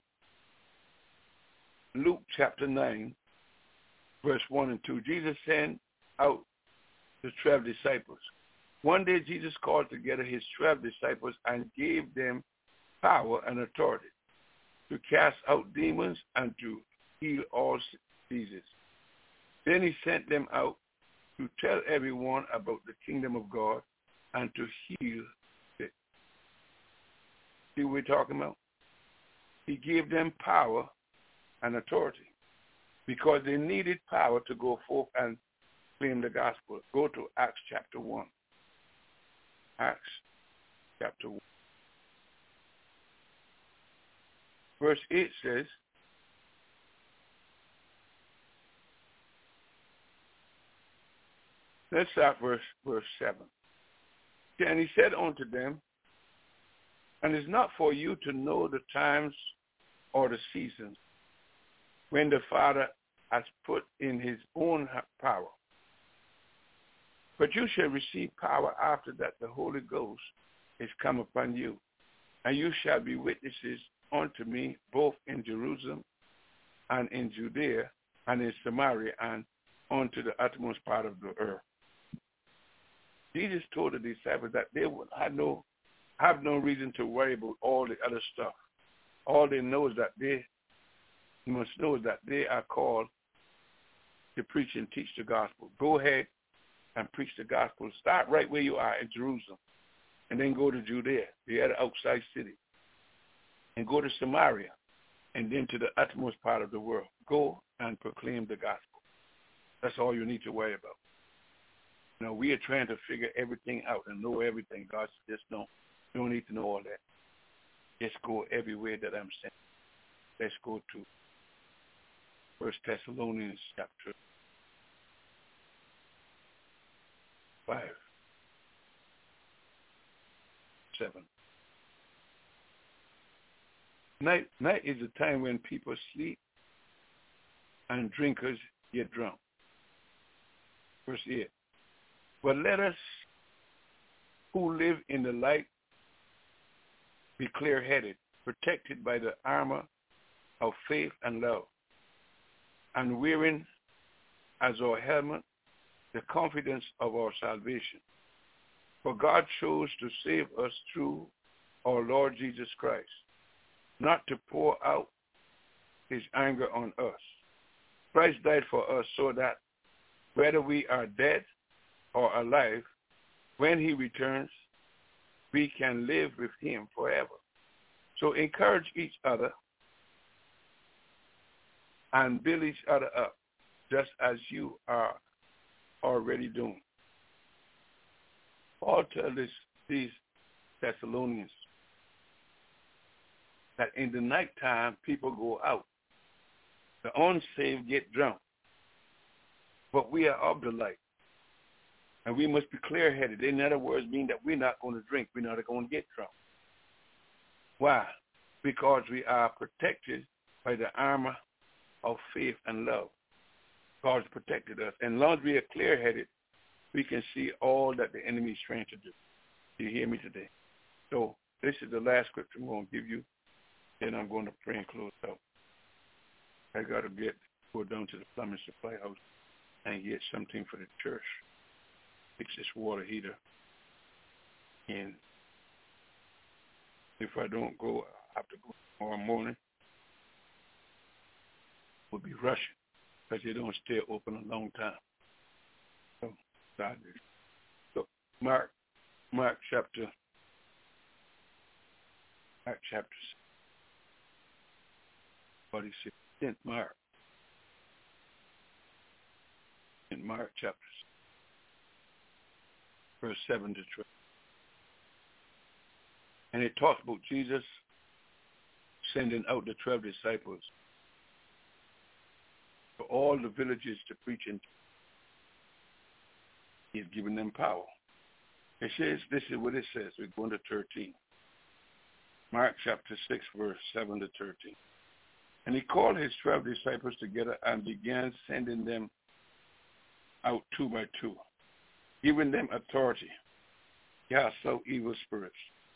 Luke chapter 9, verse 1 and 2, Jesus sent out the 12 disciples. One day Jesus called together his 12 disciples and gave them power and authority to cast out demons and to heal all diseases. Then he sent them out to tell everyone about the kingdom of God and to heal it. See what we're talking about? He gave them power and authority because they needed power to go forth and claim the gospel. Go to Acts chapter 1. Acts chapter 1. Verse 8 says, let's start verse 7. And he said unto them, and it's not for you to know the times or the seasons when the Father has put in his own power. But you shall receive power after that the Holy Ghost is come upon you. And you shall be witnesses unto me both in Jerusalem and in Judea and in Samaria and unto the uttermost part of the earth. Jesus told the disciples that they would have no reason to worry about all the other stuff. All they know is that they must know that they are called to preach and teach the gospel. Go ahead and preach the gospel. Start right where you are in Jerusalem, and then go to Judea, the other outside city, and go to Samaria, and then to the utmost part of the world. Go and proclaim the gospel. That's all you need to worry about. Now, we are trying to figure everything out and know everything. God said, just don't. You don't need to know all that. Just go everywhere that I'm saying. Let's go to 1 Thessalonians chapter 5, 7. Night is a time when people sleep and drinkers get drunk. Verse 8. But let us who live in the light be clear-headed, protected by the armor of faith and love, and wearing as our helmet the confidence of our salvation. For God chose to save us through our Lord Jesus Christ, not to pour out his anger on us. Christ died for us so that whether we are dead or alive, when he returns, we can live with him forever. So encourage each other and build each other up, just as you are already doing. Paul tells these Thessalonians that in the nighttime people go out. The unsaved get drunk. But we are of the light. And we must be clear-headed. In other words, mean that we're not going to drink. We're not going to get drunk. Why? Because we are protected by the armor of faith and love. God's protected us. And as long as we are clear-headed, we can see all that the enemy is trying to do. Do you hear me today? So this is the last scripture I'm going to give you. Then I'm going to pray and close out. I got to go down to the plumbing supply house and get something for the church. Fix this water heater. And if I don't go, I have to go tomorrow morning. We'll be rushing because they don't stay open a long time. So Mark chapter 46. St. Mark chapter verse 7 to 12. And it talks about Jesus sending out the 12 disciples to all the villages to preach, and he's given them power. It says, this is what it says. We're going to 13. Mark chapter 6, verse 7 to 13. And he called his 12 disciples together and began sending them out two by two, giving them authority to cast out evil spirits.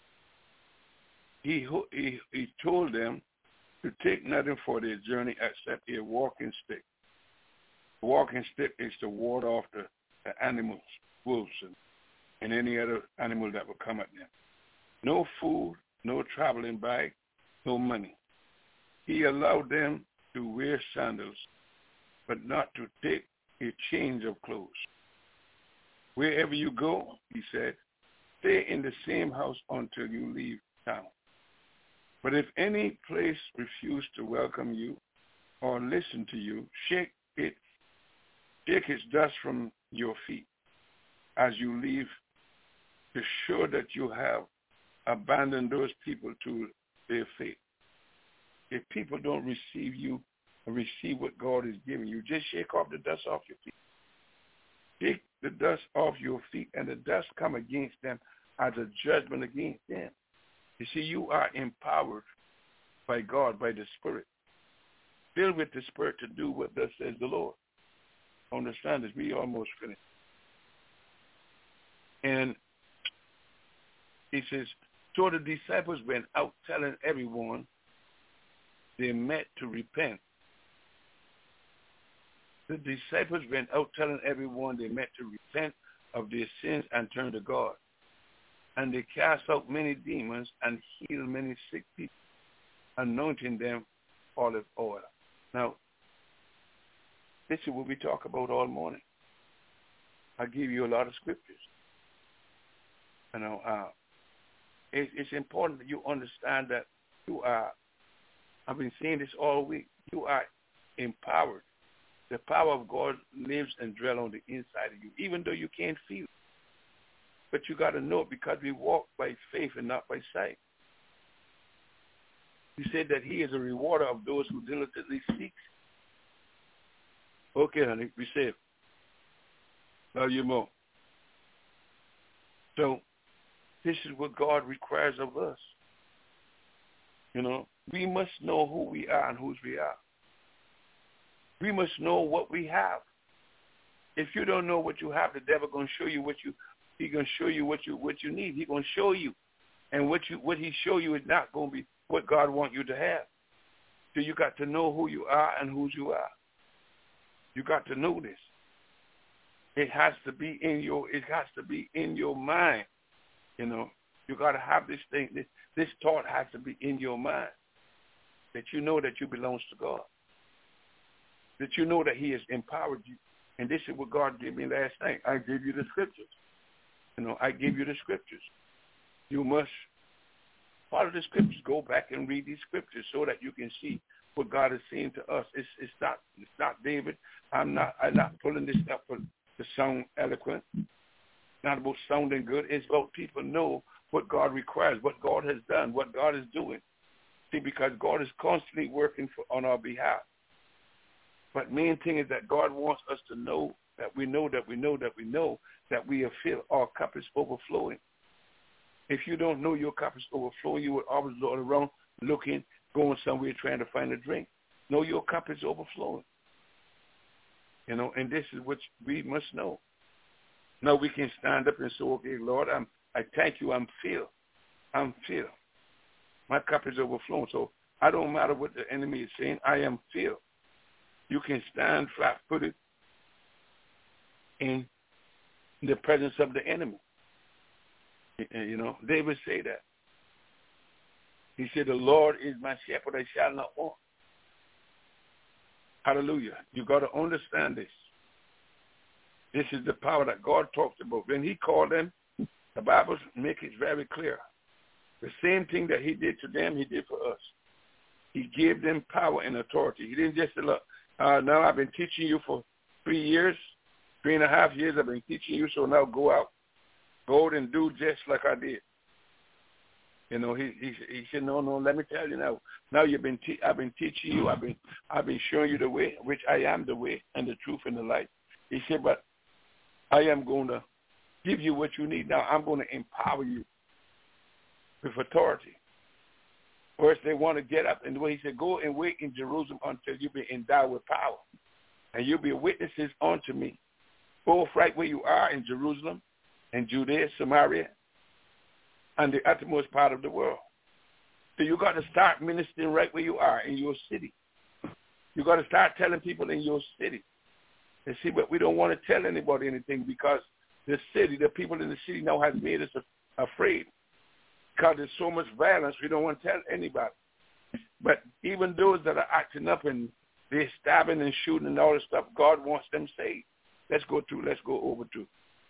He told them to take nothing for their journey except a walking stick. A walking stick is to ward off the animals, wolves, and any other animal that will come at them. No food, no traveling bag, no money. He allowed them to wear sandals, but not to take a change of clothes. Wherever you go, he said, stay in the same house until you leave town. But if any place refuse to welcome you or listen to you, shake its dust from your feet as you leave, to show that you have abandoned those people to their fate. If people don't receive you and receive what God is giving you, just shake off the dust off your feet. Shake the dust off your feet, and the dust come against them as a judgment against them. You see, you are empowered by God, by the Spirit, filled with the Spirit to do what thus says the Lord. Understand this, we almost finished. And he says, so the disciples went out telling everyone they met to repent. The disciples went out telling everyone they met to repent of their sins and turned to God. And they cast out many demons and healed many sick people, anointing them olive oil. Now, this is what we talk about all morning. I give you a lot of scriptures. You know, it's important that you understand that you are, I've been saying this all week, you are empowered. The power of God lives and dwells on the inside of you, even though you can't feel it. But you got to know it because we walk by faith and not by sight. He said that he is a rewarder of those who diligently seek. Okay, honey, we saved. Love you more. So this is what God requires of us. You know, we must know who we are and whose we are. We must know what we have. If you don't know what you have, the devil gonna show you what you. He's gonna show you what you need. He's gonna show you, and what he show you is not gonna be what God wants you to have. So you got to know who you are and whose you are. You got to know this. It has to be in your. It has to be in your mind. You know, you got to have this thing. This thought has to be in your mind that you know that you belong to God. That you know that he has empowered you. And this is what God gave me last night. I gave you the scriptures. You know, I give you the scriptures. You must follow the scriptures. Go back and read these scriptures so that you can see what God is saying to us. It's not David. I'm not pulling this up to sound eloquent. Not about sounding good. It's about people know what God requires, what God has done, what God is doing. See, because God is constantly working on our behalf. But main thing is that God wants us to know that we know that we know that we know that we have filled our cup is overflowing. If you don't know your cup is overflowing, you would always go around looking, going somewhere trying to find a drink. No, your cup is overflowing. You know, and this is what we must know. Now we can stand up and say, okay, Lord, I thank you, I'm filled. I'm filled. My cup is overflowing. So I don't matter what the enemy is saying, I am filled. You can stand flat-footed in the presence of the enemy. You know, David said that. He said, the Lord is my shepherd, I shall not want. Hallelujah. You got to understand this. This is the power that God talks about. When he called them, the Bible makes it very clear. The same thing that he did to them, he did for us. He gave them power and authority. He didn't just say, look, now I've been teaching you for 3 years, 3.5 years I've been teaching you, so now go out. Go out and do just like I did. You know, he said, no, let me tell you now. Now I've been teaching you, I've been showing you the way, which I am the way and the truth and the light. He said, but I am going to give you what you need. Now I'm going to empower you with authority. First, they want to get up, and the way he said, go and wait in Jerusalem until you be endowed with power, and you'll be witnesses unto me, both right where you are in Jerusalem, and Judea, Samaria, and the uttermost part of the world. So you got to start ministering right where you are in your city. You got to start telling people in your city. And see, but we don't want to tell anybody anything because the people in the city now has made us afraid. Because there's so much violence, we don't want to tell anybody. But even those that are acting up and they're stabbing and shooting and all this stuff, God wants them saved. Let's go over to.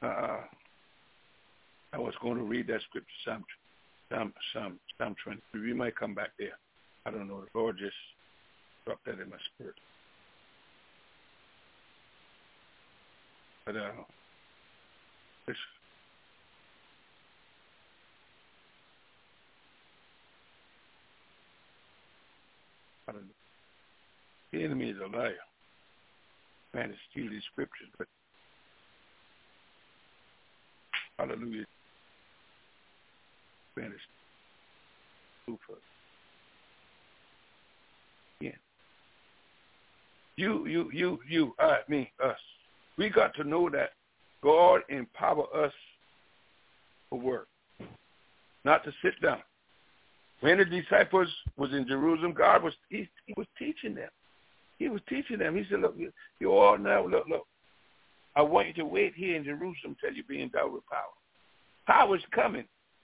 I was going to read that scripture, Psalm 20. We might come back there. I don't know. The Lord just dropped that in my spirit. But this. The enemy is a liar. Man, to steal these scriptures, but hallelujah. Man, it's true for us. Yeah. You, me, us. We got to know that God empower us for work, not to sit down. When the disciples was in Jerusalem, God was he was teaching them. He was teaching them. He said, look, you all now, look. I want you to wait here in Jerusalem till you be endowed with power. Power is coming.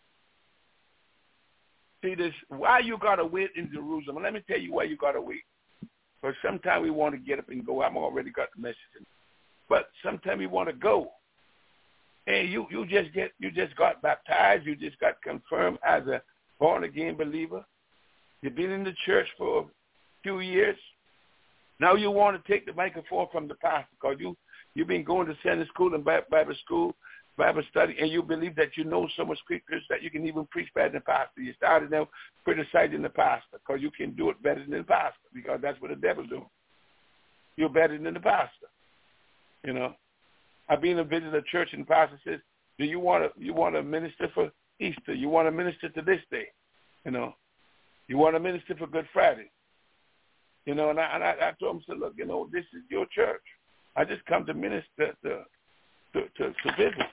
See this, why you got to wait in Jerusalem. And let me tell you why you got to wait. Because sometimes we want to get up and go. I've already got the message. But sometimes we want to go. And you just got baptized. You just got confirmed as a born-again believer. You've been in the church for a few years. Now you want to take the microphone from the pastor because you've been going to Sunday school and Bible school, Bible study, and you believe that you know so much scriptures that you can even preach better than the pastor. You started now criticizing the pastor because you can do it better than the pastor because that's what the devil do. You're better than the pastor. You know, I've been to visit a church and the pastor says, "Do you want to minister for Easter? You want to minister to this day? You know, you want to minister for Good Friday? You know?" And I told him, "said Look, you know, this is your church. I just come to minister to visit.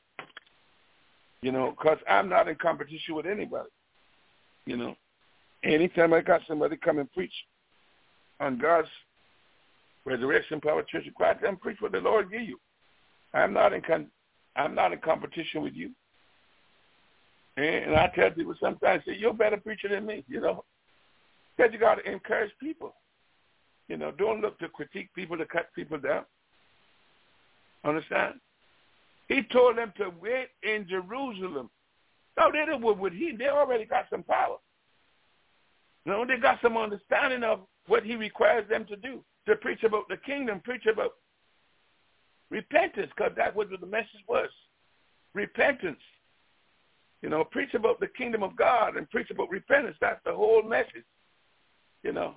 You know, because I'm not in competition with anybody. You know, anytime I got somebody come and preach on God's Resurrection Power Church of Christ, them preach what the Lord give you. I'm not in competition with you." And I tell people sometimes, say, "You're a better preacher than me," you know, because you got to encourage people. You know, don't look to critique people, to cut people down. Understand? He told them to wait in Jerusalem. No, they didn't with him. They already got some power. No, they got some understanding of what he requires them to do, to preach about the kingdom, preach about repentance, because that's what the message was, repentance. You know, preach about the kingdom of God and preach about repentance. That's the whole message, you know,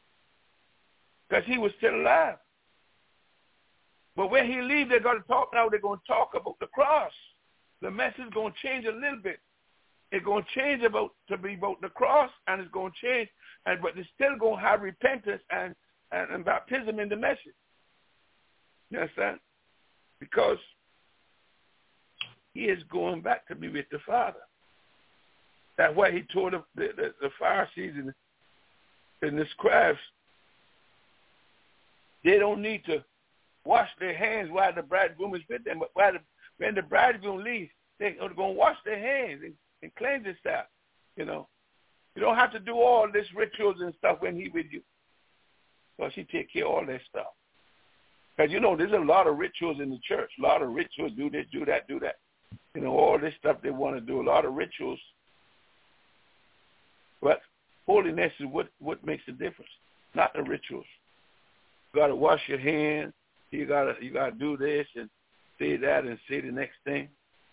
because he was still alive. But when he leaves, they're going to talk now. They're going to talk about the cross. The message is going to change a little bit. It's going to change to be about the cross, and it's going to change, but it's still going to have repentance and baptism in the message. You understand? Because he is going back to be with the Father. That's why he told the Pharisees and the scribes, they don't need to wash their hands while the bridegroom is with them, but when the bridegroom leaves, they're going to wash their hands and cleanse themselves. You know, you don't have to do all this rituals and stuff when he's with you, because he take care of all that stuff. Because, you know, there's a lot of rituals in the church, a lot of rituals, do this, do that, do that. You know, all this stuff they want to do, a lot of rituals. But holiness is what makes the difference, not the rituals. You got to wash your hands. You gotta do this and say that and say the next thing.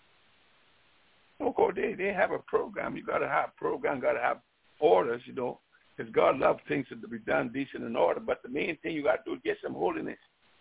Of course, they have a program. You gotta have a program. Gotta have orders, you know, because God loves things to be done decent and order. But the main thing you gotta do is get some holiness.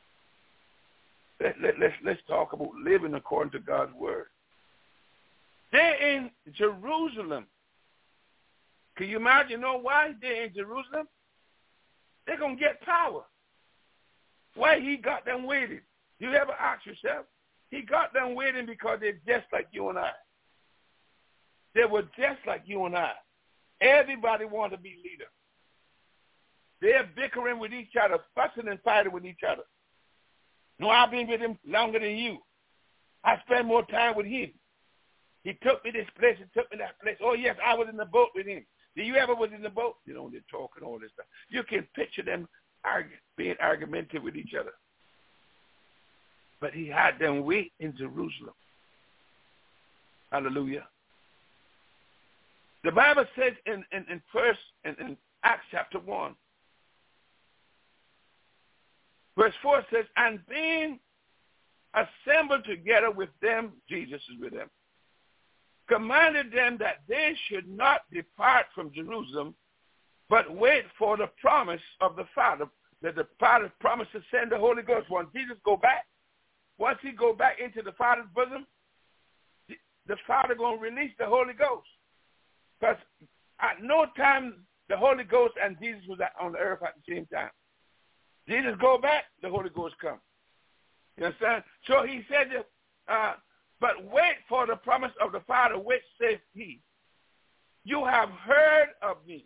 Let's talk about living according to God's word. They're in Jerusalem. Can you imagine? You know why they're in Jerusalem? They're gonna get power. Why he got them waiting? You ever ask yourself? He got them waiting because they're just like you and I. They were just like you and I. Everybody wanted to be leader. They're bickering with each other, fussing and fighting with each other. No, I've been with him longer than you. I spend more time with him. He took me this place and took me that place. Oh, yes, I was in the boat with him. Did you ever was in the boat? You know, they're talking all this stuff. You can picture them being argumentative with each other. But he had them wait in Jerusalem. Hallelujah. The Bible says in Acts chapter 1, verse 4 says, and being assembled together with them, Jesus is with them, commanded them that they should not depart from Jerusalem, but wait for the promise of the Father, that the Father promised to send the Holy Ghost. Once Jesus go back, once he go back into the Father's bosom, the Father going to release the Holy Ghost. Because at no time the Holy Ghost and Jesus was on the earth at the same time. Jesus go back, the Holy Ghost come. You understand? So he said, but wait for the promise of the Father, which says he, you have heard of me.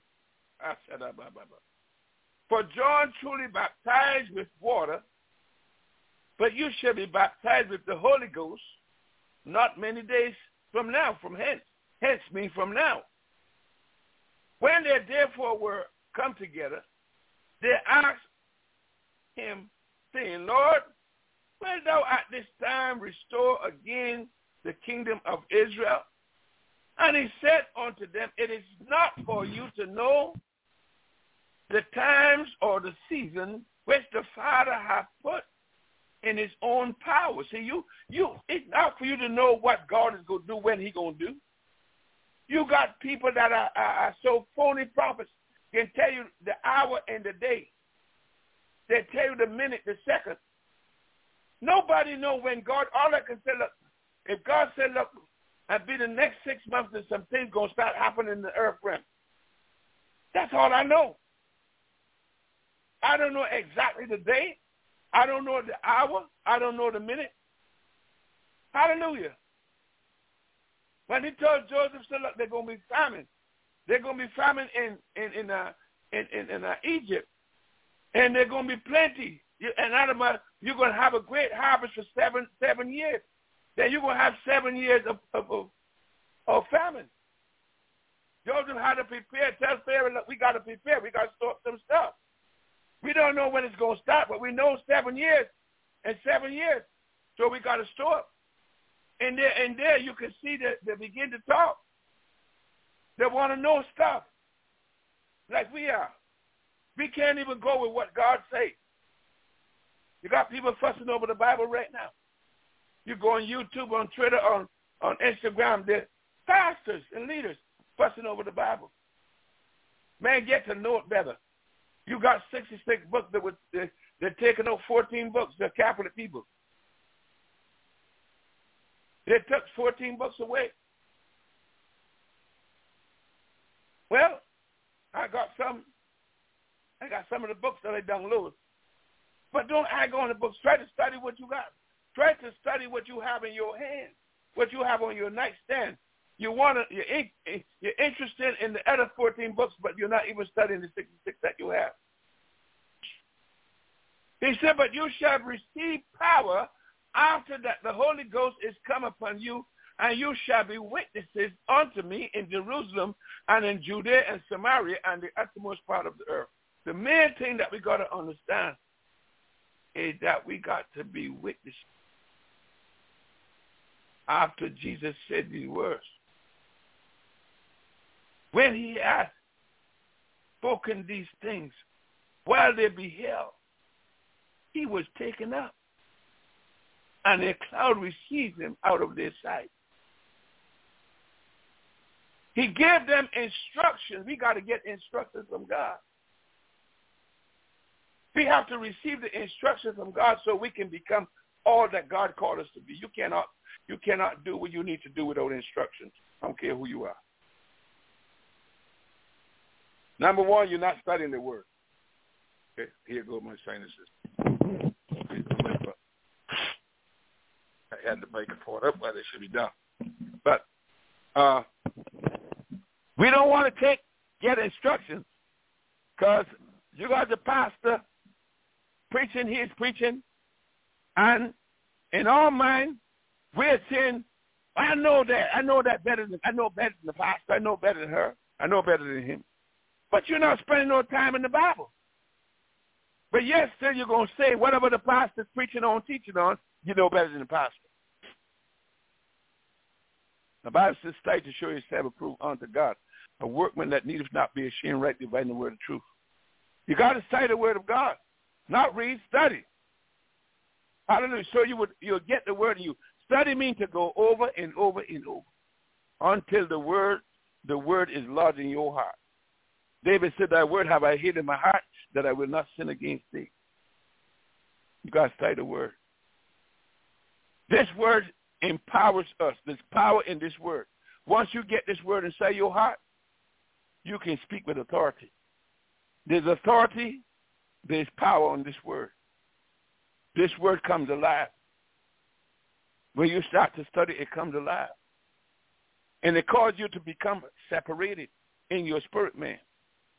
For John truly baptized with water, but you shall be baptized with the Holy Ghost not many days from now, from hence. Hence means from now. When they therefore were come together, they asked him, saying, Lord, wilt thou at this time restore again the kingdom of Israel? And he said unto them, it is not for you to know the times or the season which the Father hath put in his own power. See, it's not for you to know what God is going to do, when he's going to do. You got people that are so phony prophets, can tell you the hour and the day. They tell you the minute, the second. Nobody know when God, all I can say, look, if God said, look, I'll be the next 6 months and some things going to start happening in the earth realm. That's all I know. I don't know exactly the day. I don't know the hour. I don't know the minute. Hallelujah. When he told Joseph, said, look, they're going to be famine. They're going to be famine in Egypt. And they're going to be plenty. And out of you're going to have a great harvest for seven years. Then you're going to have 7 years of famine. Joseph had to prepare. Tell Pharaoh, look, we got to prepare. We got to store some stuff. We don't know when it's going to start, but we know 7 years and 7 years. So we got to store. And there you can see that they begin to talk. They want to know stuff like we are. We can't even go with what God says. You got people fussing over the Bible right now. You go on YouTube, on Twitter, on Instagram, they're pastors and leaders fussing over the Bible. Man, get to know it better. You got 66 books they're taking out 14 books. They're Catholic people. They took 14 books away. Well, I got some of the books that I download. But don't hang on the books. Try to study what you got. Try to study what you have in your hand, what you have on your nightstand. You're interested in the other 14 books, but you're not even studying the 66 that you have. He said, but you shall receive power after that the Holy Ghost is come upon you, and you shall be witnesses unto me in Jerusalem and in Judea and Samaria and the uttermost part of the earth. The main thing that we got to understand is that we got to be witnesses. After Jesus said these words, when he had spoken these things, while they beheld, he was taken up, and a cloud received him out of their sight. He gave them instructions. We got to get instructions from God. We have to receive the instructions from God so we can become all that God called us to be. You cannot do what you need to do without instructions. I don't care who you are. Number one, you're not studying the word. Okay, here go my sinuses. I had the microphone up while they should be down. But we don't want to get instructions, because you got the pastor preaching, he's preaching, and in our mind, we're saying, I know that better than the pastor, I know better than her, I know better than him. But you're not spending no time in the Bible. But yes, still you're going to say whatever the pastor's preaching on, teaching on, you know better than the pastor. The Bible says, study to show yourself approved unto God, a workman that needeth not be ashamed, rightly dividing the word of truth. You got to study the word of God, not read, study. Hallelujah. So you'll get the word, and you study means to go over and over and over until the word is lodged in your heart. David said, thy word have I hid in my heart, that I will not sin against thee. You got to study the word. This word empowers us. There's power in this word. Once you get this word inside your heart, you can speak with authority. There's authority, there's power on this word. This word comes alive. When you start to study, it comes alive. And it causes you to become separated in your spirit man.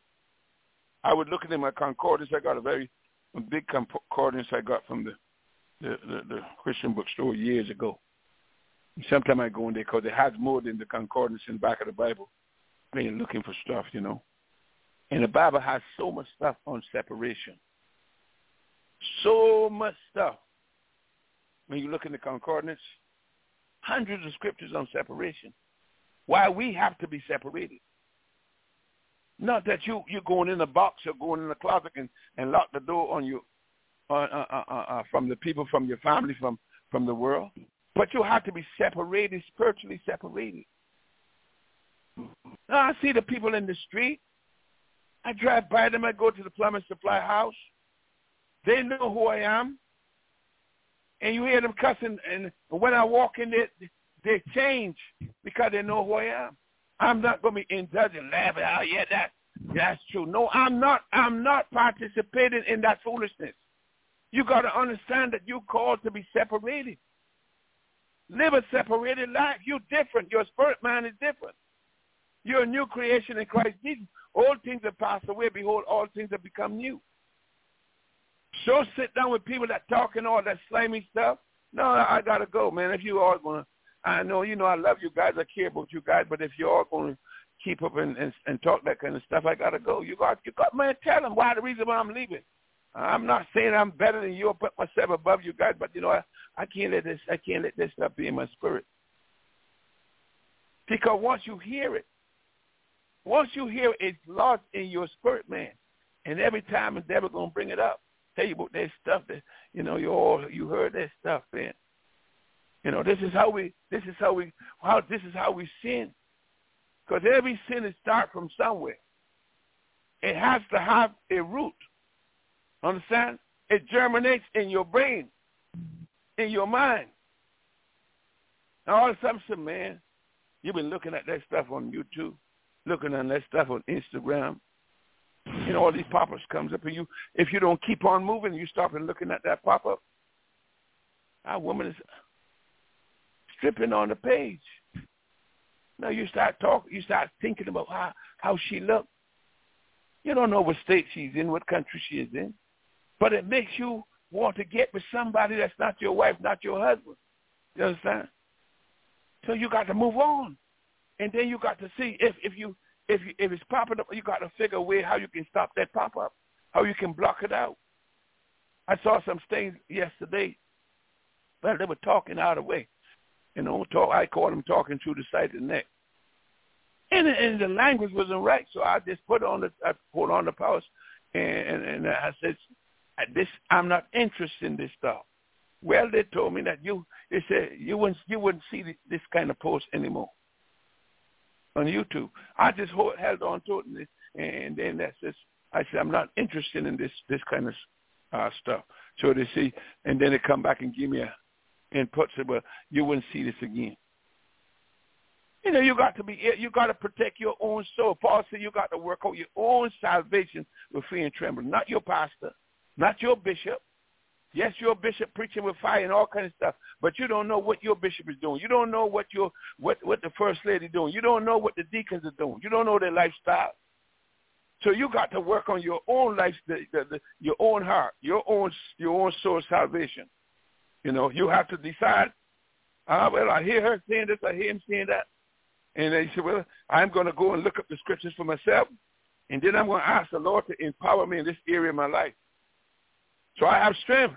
I was looking at my concordance. I got a big concordance I got from the Christian bookstore years ago. Sometimes I go in there because it has more than the concordance in the back of the Bible. I ain't looking for stuff, you know. And the Bible has so much stuff on separation. So much stuff. When you look in the concordance, hundreds of scriptures on separation. Why we have to be separated. Not that you're going in a box or going in a closet and lock the door on you from the people, from your family, from the world. But you have to be separated, spiritually separated. Now, I see the people in the street. I drive by them. I go to the plumber supply house. They know who I am. And you hear them cussing. And when I walk in there, they change because they know who I am. I'm not going to be indulgent and laughing. Oh, yeah, that's true. No, I'm not participating in that foolishness. You got to understand that you're called to be separated. Live a separated life. You're different. Your spirit man is different. You're a new creation in Christ Jesus. All things have passed away. Behold, all things have become new. So sit down with people that talking all that slimy stuff. No, I got to go, man. If you are going to, I know, you know, I love you guys. I care about you guys. But if you are going to keep up and talk that kind of stuff, I got to go. You got, man, tell them why the reason why I'm leaving. I'm not saying I'm better than you or put myself above you guys, but, you know, I can't let this stuff be in my spirit. Because once you hear it, it's lost in your spirit, man. And every time the devil going to bring it up, tell you about that stuff that, you know, you heard that stuff, man. You know, this is how we sin. Because every sin is start from somewhere. It has to have a root. Understand? It germinates in your brain, in your mind. And all of a sudden, man, you've been looking at that stuff on YouTube, looking at that stuff on Instagram. You know, all these pop-ups comes up, and if you don't keep on moving, you stop and looking at that pop-up. Our woman is stripping on the page. Now you start thinking about how she looked. You don't know what state she's in, what country she is in. But it makes you want to get with somebody that's not your wife, not your husband. You understand? So you got to move on. And then you got to see if it's popping up, you got to figure a way how you can stop that pop-up, how you can block it out. I saw some things yesterday, but they were talking out of the way. You know, I call them talking through the side of the neck. And the language wasn't right, so I just put on the pause, and I said, I'm not interested in this stuff. Well, they told me that they said you wouldn't see this kind of post anymore on YouTube. I just held on to it, and then that's just, I said, I'm not interested in this kind of stuff. So they see, and then they come back and give me a input, say, well, you wouldn't see this again. You know, you got to protect your own soul. Paul said you got to work out your own salvation with fear and trembling, not your pastor, not your bishop. Yes, your bishop preaching with fire and all kinds of stuff, but you don't know what your bishop is doing. You don't know what the first lady doing. You don't know what the deacons are doing. You don't know their lifestyle. So you got to work on your own life, your own heart, your own soul salvation. You know, you have to decide. Well, I hear her saying this, I hear him saying that, and they say, well, I'm going to go and look up the scriptures for myself, and then I'm going to ask the Lord to empower me in this area of my life. So I have strength.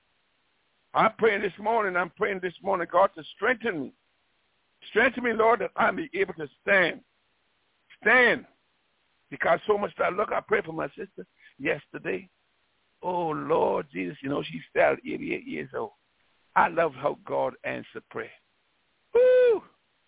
I'm praying this morning, God, to strengthen me. Strengthen me, Lord, that I may be able to stand. Stand. Because so much I prayed for my sister yesterday. Oh, Lord Jesus, you know, she fell 88 years old. I love how God answered prayer. Woo!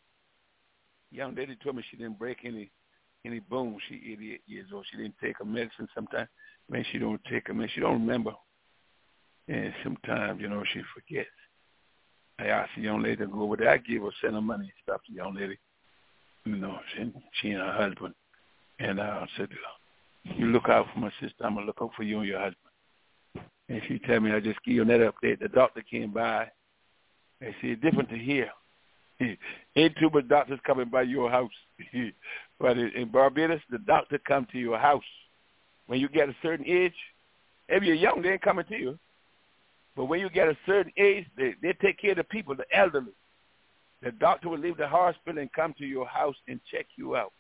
Young lady told me she didn't break any bones. She 88 years old. She didn't take her medicine sometimes. Man, she don't take her medicine. She don't remember. And sometimes, you know, she forgets. I asked the young lady to go over there. I send her money and stuff to the young lady. You know, she and her husband. And I said, you look out for my sister. I'm going to look out for you and your husband. And she tell me, I just give you that update. The doctor came by. They said, it's different to here. Ain't too many doctors coming by your house. But in Barbados, the doctor come to your house. When you get a certain age, if you're young, they ain't coming to you. But when you get a certain age, they take care of the people, the elderly. The doctor will leave the hospital and come to your house and check you out.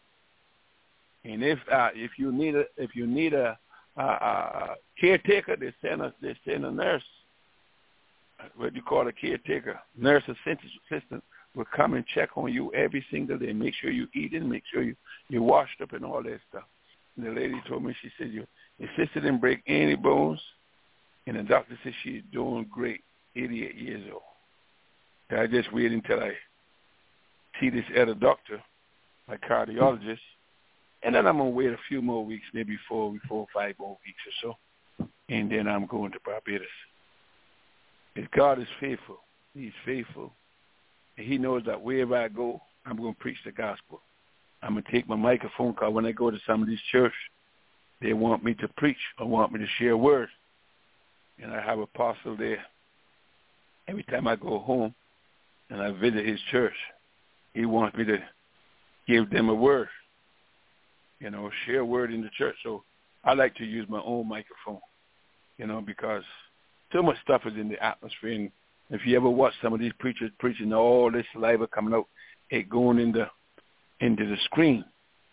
And if you need a caretaker, they send a nurse. What do you call a caretaker? Nurse assistant will come and check on you every single day. Make sure you're eating, make sure you're washed up and all that stuff. And the lady told me, she said, your sister didn't break any bones. And the doctor said she's doing great, 88 years old. So I just wait until I see this other doctor, my cardiologist, and then I'm going to wait a few more weeks, maybe 4 or 5 more weeks or so, and then I'm going to Barbados. If God is faithful, he's faithful, and he knows that wherever I go, I'm going to preach the gospel. I'm going to take my microphone, because when I go to some of these churches, they want me to preach or want me to share a word. And I have an apostle there. Every time I go home and I visit his church, he wants me to give them a word, share a word in the church. So I like to use my own microphone, because so much stuff is in the atmosphere. And if you ever watch some of these preachers preaching, all this saliva coming out, it going into the screen.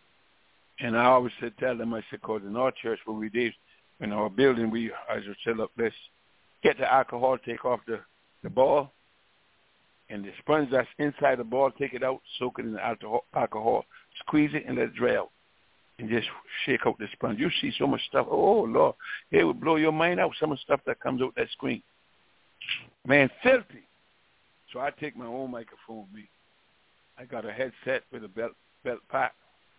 And I always tell them, I said, because in our church where we did, in our building, I just said, look, let's get the alcohol, take off the ball, and the sponge that's inside the ball, take it out, soak it in the alcohol, squeeze it, and let it dry out, and just shake out the sponge. You see so much stuff. Oh, Lord, it would blow your mind out, some of the stuff that comes out that screen. Man, filthy. So I take my own microphone with me. I got a headset with a belt pack,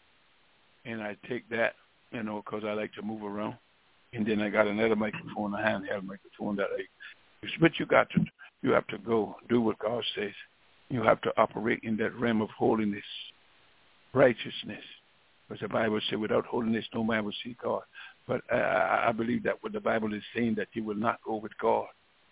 and I take that, because I like to move around. And then I got another microphone, a handheld microphone that I use. But you have to go do what God says. You have to operate in that realm of holiness, righteousness. Because the Bible says, without holiness, no man will see God. But I believe that what the Bible is saying, that you will not go with God.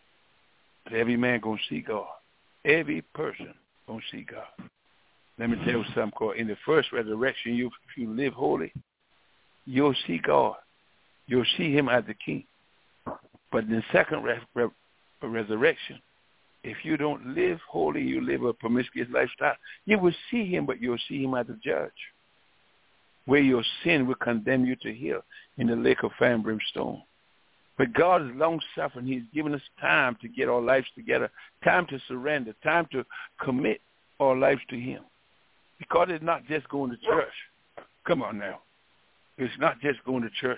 But every man going to see God. Every person going to see God. Let me tell you something, called in the first resurrection, if you live holy, you'll see God. You'll see him as the king. But in the second resurrection, if you don't live holy, you live a promiscuous lifestyle, you will see him, but you'll see him as a judge, where your sin will condemn you to hell in the lake of fire and brimstone. But God is long-suffering. He's given us time to get our lives together, time to surrender, time to commit our lives to him. Because it's not just going to church. Come on now. It's not just going to church.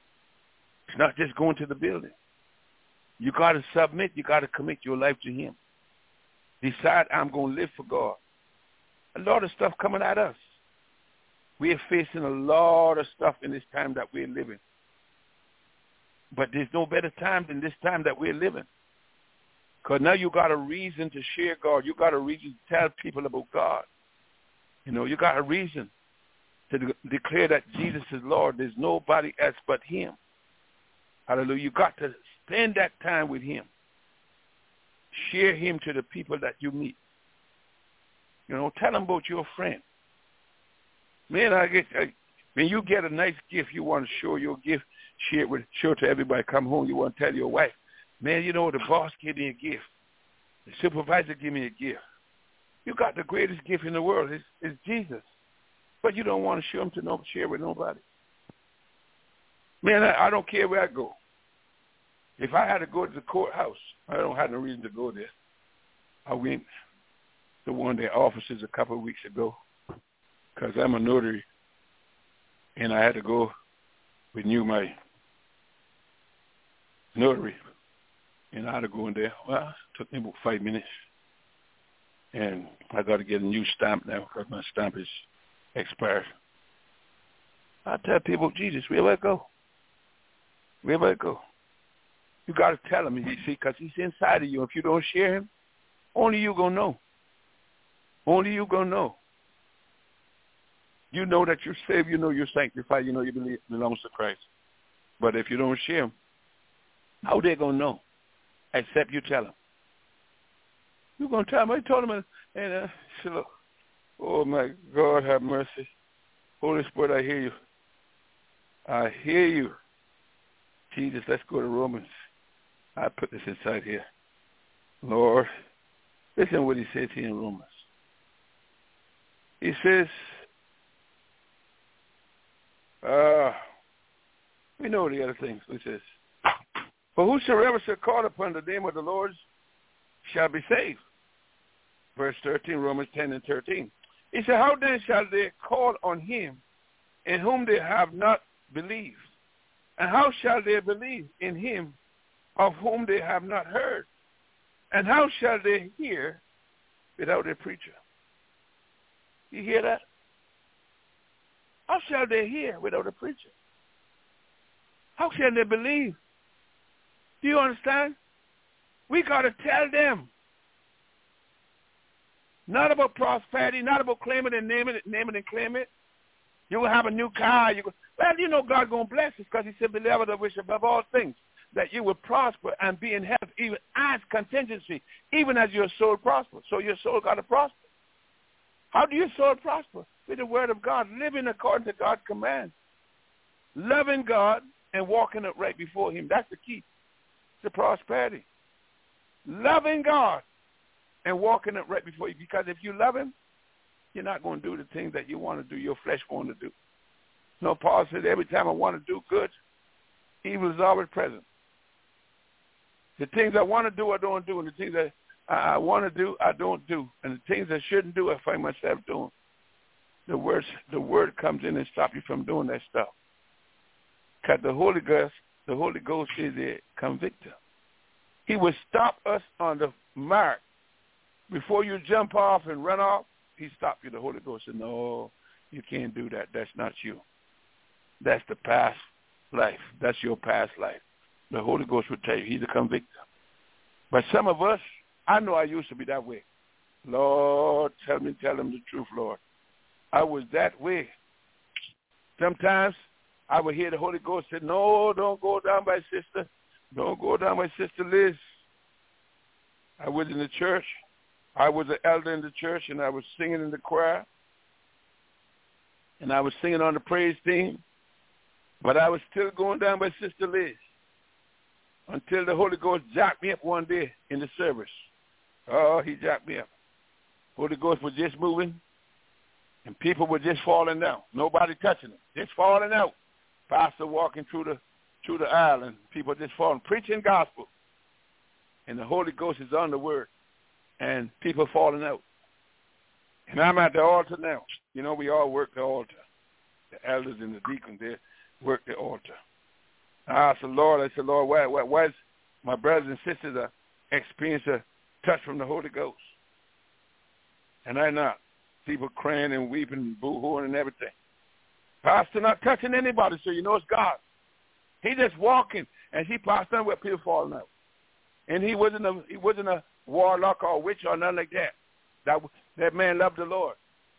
It's not just going to the building. You got to submit. You got to commit your life to him. Decide, I'm going to live for God. A lot of stuff coming at us. We're facing a lot of stuff in this time that we're living. But there's no better time than this time that we're living. Because now you got a reason to share God. You got a reason to tell people about God. You got a reason to declare that Jesus is Lord. There's nobody else but him. Hallelujah. You got to spend that time with him. Share him to the people that you meet. Tell them about your friend. Man, when you get a nice gift, you want to show your gift, show it to everybody. Come home, you want to tell your wife, man, the boss gave me a gift. The supervisor gave me a gift. You got the greatest gift in the world. It's Jesus. But you don't want to share with nobody. Man, I don't care where I go. If I had to go to the courthouse, I don't have no reason to go there. I went to one of their offices a couple of weeks ago because I'm a notary, and I had to go renew my notary. And I had to go in there. Well, it took me about 5 minutes. And I got to get a new stamp now because my stamp is expired. I tell people, Jesus, wherever I go, wherever I go, you got to tell him, you see, because he's inside of you. If you don't share him, only you going to know. Only you going to know. You know that you're saved, you know you're sanctified, you know you believe belongs to Christ. But if you don't share him, how they going to know? Except you tell them. You're going to tell them. I told him, and said, look, oh, my God, have mercy. Holy Spirit, I hear you. I hear you. Jesus, let's go to Romans. I put this inside here. Lord, listen what he says here in Romans. He says, we know the other things. He says, for whosoever shall call upon the name of the Lord shall be saved. Verse 13, Romans 10 and 13. He said, how then shall they call on him in whom they have not believed? And how shall they believe in him of whom they have not heard? And how shall they hear without a preacher? You hear that? How shall they hear without a preacher? How shall they believe? Do you understand? We got to tell them. Not about prosperity, not about claim it and name it and claim it. You will have a new car. Well, you know God going to bless us because he said, beloved, I wish above all things that you would prosper and be in health, even as contingency, even as your soul prospers. So your soul got to prosper. How do your soul prosper? With the word of God, living according to God's command, loving God and walking upright before him. That's the key to prosperity. Loving God and walking upright before you. Because if you love him, you're not going to do the things that you want to do, your flesh going to do. No, Paul said, every time I want to do good, evil is always present. The things I want to do, I don't do. And the things that I want to do, I don't do. And the things I shouldn't do, I find myself doing. The word comes in and stops you from doing that stuff. Because the Holy Ghost is a convictor. He will stop us on the mark. Before you jump off and run off, he stopped you. The Holy Ghost said, no, you can't do that. That's not you. That's the past life. That's your past life. The Holy Ghost will tell you he's a convictor. But some of us, I know I used to be that way. Lord, tell them the truth, Lord. I was that way. Sometimes I would hear the Holy Ghost say, no, don't go down by sister. Don't go down by Sister Liz. I was in the church. I was an elder in the church, and I was singing in the choir. And I was singing on the praise team. But I was still going down by Sister Liz until the Holy Ghost jacked me up one day in the service. Oh, he jacked me up. Holy Ghost was just moving, and people were just falling down. Nobody touching them, just falling out. Pastor walking through the aisle, and people just falling, preaching gospel. And the Holy Ghost is on the word, and people falling out. And I'm at the altar now. You know, we all work the altar. The elders and the deacons, they work the altar. I said, Lord, why is my brothers and sisters experience a touch from the Holy Ghost? And I not. People crying and weeping and boo-hooing and everything. Pastor not touching anybody, so you know it's God. He just walking, and he passed on where people falling out. And he wasn't a warlock or a witch or nothing like that. That man loved the Lord.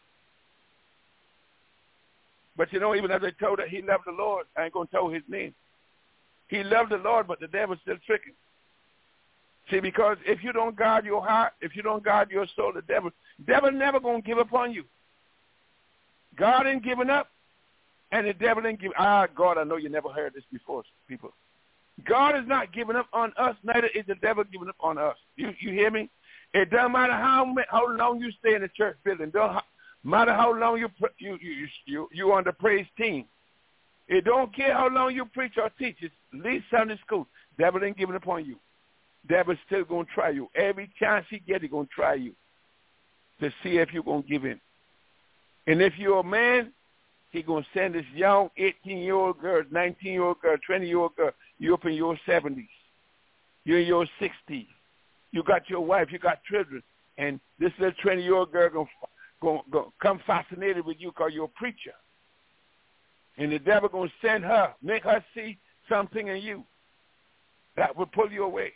But you know, even as I told that he loved the Lord, I ain't going to tell his name. He loved the Lord, but the devil's still tricking. See, because if you don't guard your heart, if you don't guard your soul, the devil never going to give up on you. God ain't giving up, and the devil ain't giving up. God, I know you never heard this before, people. God is not giving up on us, neither is the devil giving up on us. You hear me? It doesn't matter how long you stay in the church building. Don't matter how long you on the praise team. It don't care how long you preach or teach. It's least Sunday school. Devil ain't giving up on you. Devil's still going to try you. Every chance he gets, he's going to try you to see if you're going to give in. And if you're a man, he's going to send this young 18-year-old girl, 19-year-old girl, 20-year-old girl. You're up in your 70s. You're in your 60s. You got your wife. You got children. And this little 20-year-old girl going to come fascinated with you because you're a preacher. And the devil going to send her, make her see something in you that will pull you away.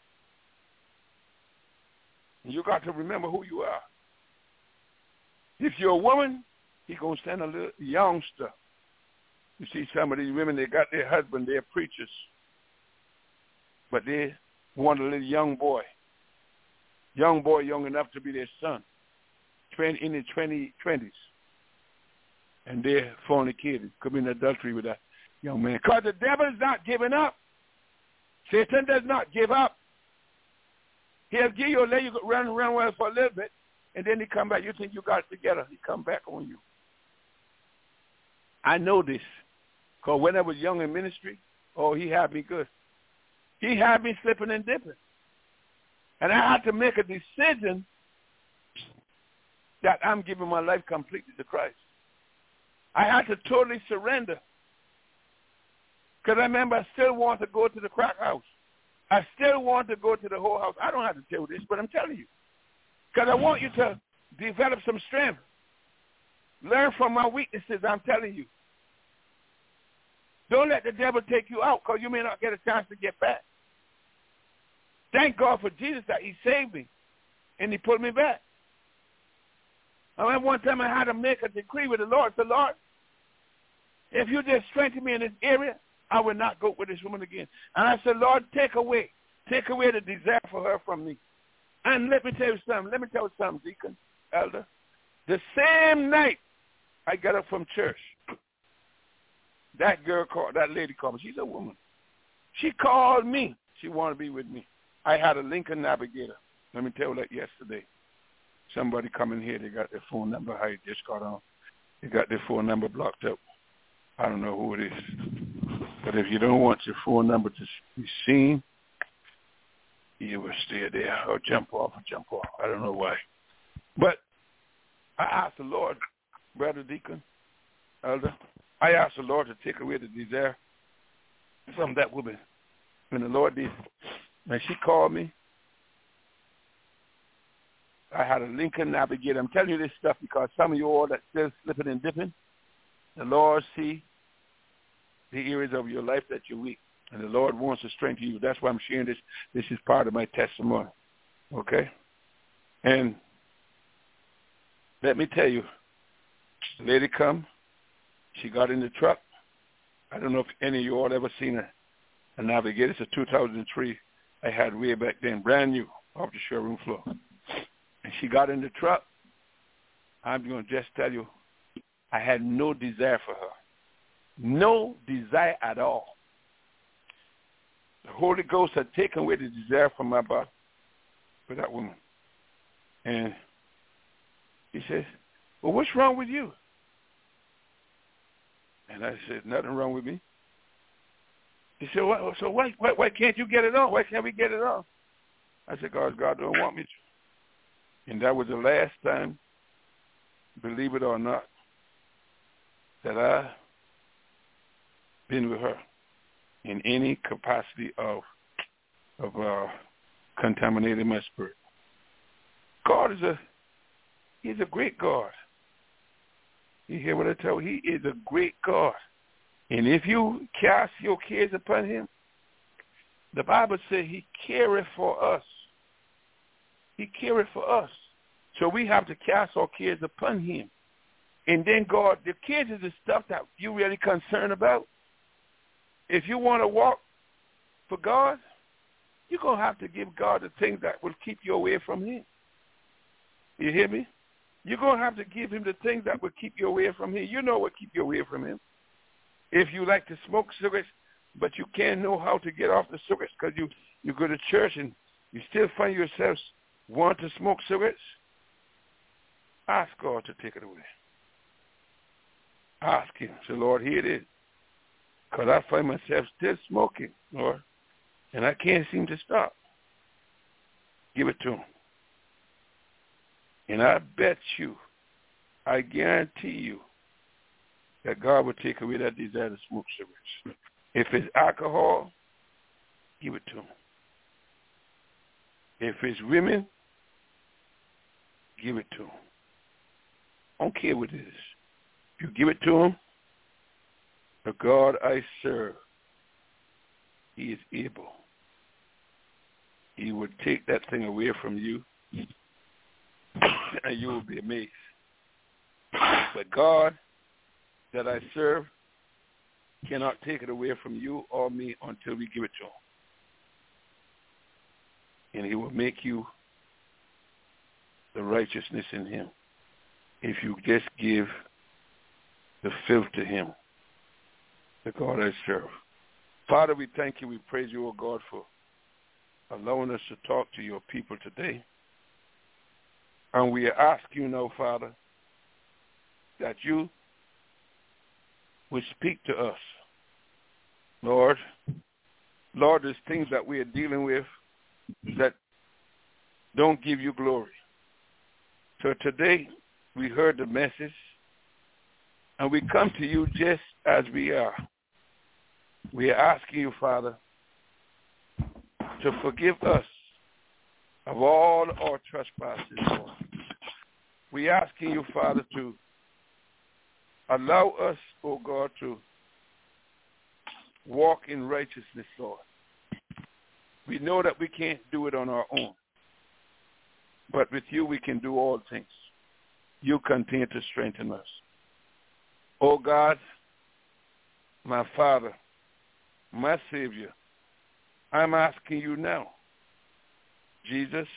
And you got to remember who you are. If you're a woman, he's going to send a little youngster. You see some of these women, they got their husband, they're preachers. But they want a little young boy. Young boy young enough to be their son. In his 20s. And they're fornicating, committing adultery with that young man. Because the devil is not giving up. Satan does not give up. He'll give you a let you run well for a little bit, and then he come back. You think you got it together. He come back on you. I know this, because when I was young in ministry, he had me good. He had me slipping and dipping. And I had to make a decision that I'm giving my life completely to Christ. I had to totally surrender. Because I remember I still want to go to the crack house. I still want to go to the whole house. I don't have to tell this, but I'm telling you. Because I want you to develop some strength. Learn from my weaknesses, I'm telling you. Don't let the devil take you out, because you may not get a chance to get back. Thank God for Jesus that he saved me, and he put me back. I remember one time I had to make a decree with the Lord. I said, Lord, if you just strengthen me in this area, I will not go with this woman again. And I said, Lord, take away the desire for her from me. And let me tell you something, deacon, elder. The same night I got up from church, that lady called me. She's a woman. She called me. She wanted to be with me. I had a Lincoln Navigator. Let me tell you that yesterday. Somebody come in here, they got their phone number. I just got on. They got their phone number blocked up. I don't know who it is. But if you don't want your phone number to be seen, you will stay there or jump off. I don't know why. But I asked the Lord, Brother Deacon, Elder, I asked the Lord to take away the desire from that woman. And the Lord did. When she called me, I had a Lincoln Navigator. I'm telling you this stuff because some of you all that still slipping and dipping, the Lord see the areas of your life that you're weak. And the Lord wants to strengthen you. That's why I'm sharing this. This is part of my testimony. Okay? And let me tell you, the lady come. She got in the truck. I don't know if any of you all ever seen a Navigator. It's a 2003 I had way back then, brand new, off the showroom floor. And she got in the truck. I'm going to just tell you, I had no desire for her. No desire at all. The Holy Ghost had taken away the desire from my body for that woman. And he says, well, what's wrong with you? And I said, nothing wrong with me. He said, well, so why can't you get it on? Why can't we get it on? I said, because God don't want me to. And that was the last time, believe it or not, that I been with her in any capacity of contaminating my spirit. God he's a great God. You hear what I tell you? He is a great God. And if you cast your cares upon him, the Bible says he careth for us. He careth for us. So we have to cast our cares upon him. And then God, the cares is the stuff that you really concerned about. If you want to walk for God, you're going to have to give God the things that will keep you away from him. You hear me? You're going to have to give him the things that will keep you away from him. You know what keep you away from him. If you like to smoke cigarettes, but you can't know how to get off the cigarettes because you go to church and you still find yourself want to smoke cigarettes, ask God to take it away. Ask him. Say, Lord, here it is. Because I find myself still smoking, Lord, and I can't seem to stop. Give it to him. And I bet you, I guarantee you, that God will take away that desire to smoke cigarettes. If it's alcohol, give it to him. If it's women, give it to him. I don't care what it is. If you give it to him, the God I serve, he is able. He would take that thing away from you, and you will be amazed. But God that I serve cannot take it away from you or me until we give it to him. And he will make you the righteousness in him if you just give the filth to him, the God I serve. Father, we thank you. We praise you, O God, for allowing us to talk to your people today. And we ask you now, Father, that you would speak to us. Lord, there's things that we are dealing with that don't give you glory. So today, we heard the message, and we come to you just as we are. We are asking you, Father, to forgive us of all our trespasses, Lord. We are asking you, Father, to allow us, oh God, to walk in righteousness, Lord. We know that we can't do it on our own, but with you we can do all things. You continue to strengthen us. Oh God, my Father, my Savior, I'm asking you now, Jesus,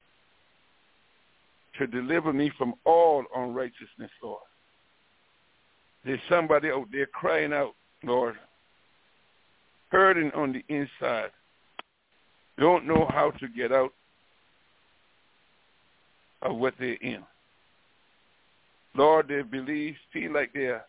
to deliver me from all unrighteousness, Lord. There's somebody out there crying out, Lord, hurting on the inside, don't know how to get out of what they're in. Lord, they feel like they're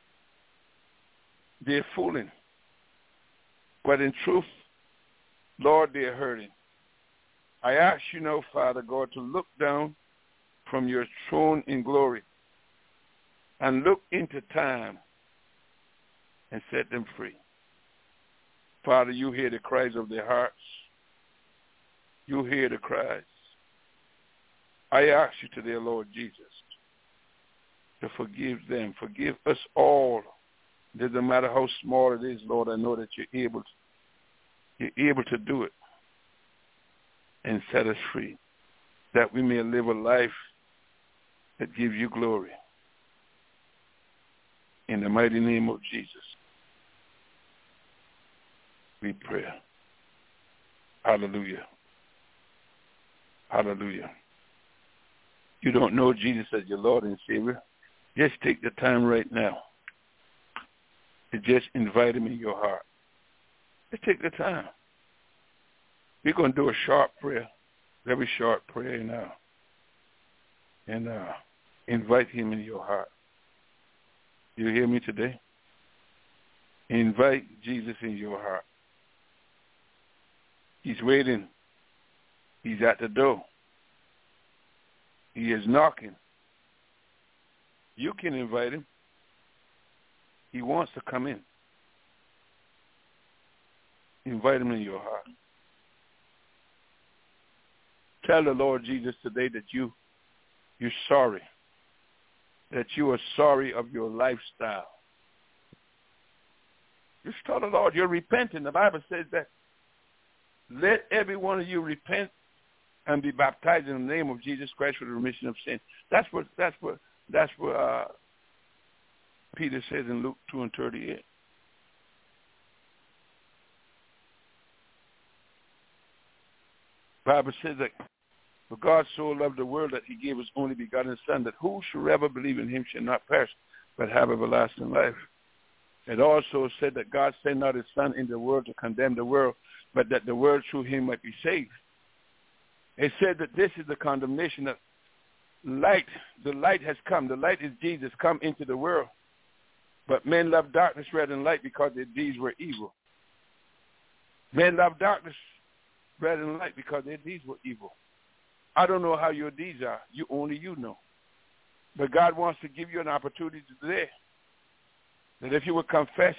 fooling. But in truth, Lord, they're hurting. I ask you now, Father God, to look down from your throne in glory and look into time and set them free. Father, you hear the cries of their hearts. You hear the cries. I ask you today, Lord Jesus, to forgive them. Forgive us all. It doesn't matter how small it is, Lord. I know that you're able to do it and set us free, that we may live a life that gives you glory. In the mighty name of Jesus, we pray. Hallelujah. Hallelujah. You don't know Jesus as your Lord and Savior, just take the time right now to just invite him in your heart. Just take the time. We're going to do a short prayer, very short prayer now, and invite him in your heart. You hear me today? Invite Jesus in your heart. He's waiting. He's at the door. He is knocking. You can invite him. He wants to come in. Invite him in your heart. Tell the Lord Jesus today that you're sorry, that you are sorry of your lifestyle. Just tell the Lord you're repenting. The Bible says that let every one of you repent and be baptized in the name of Jesus Christ for the remission of sin. That's what Peter says in Luke 2:38. The Bible says that for God so loved the world that he gave his only begotten Son, that whosoever believe in him shall not perish, but have everlasting life. It also said that God sent not his Son in the world to condemn the world, but that the world through him might be saved. It said that this is the condemnation, that the light has come. The light is Jesus come into the world. But men love darkness rather than light because their deeds were evil. Men love darkness rather than light because their deeds were evil. I don't know how your deeds are. Only you know. But God wants to give you an opportunity today that if you would confess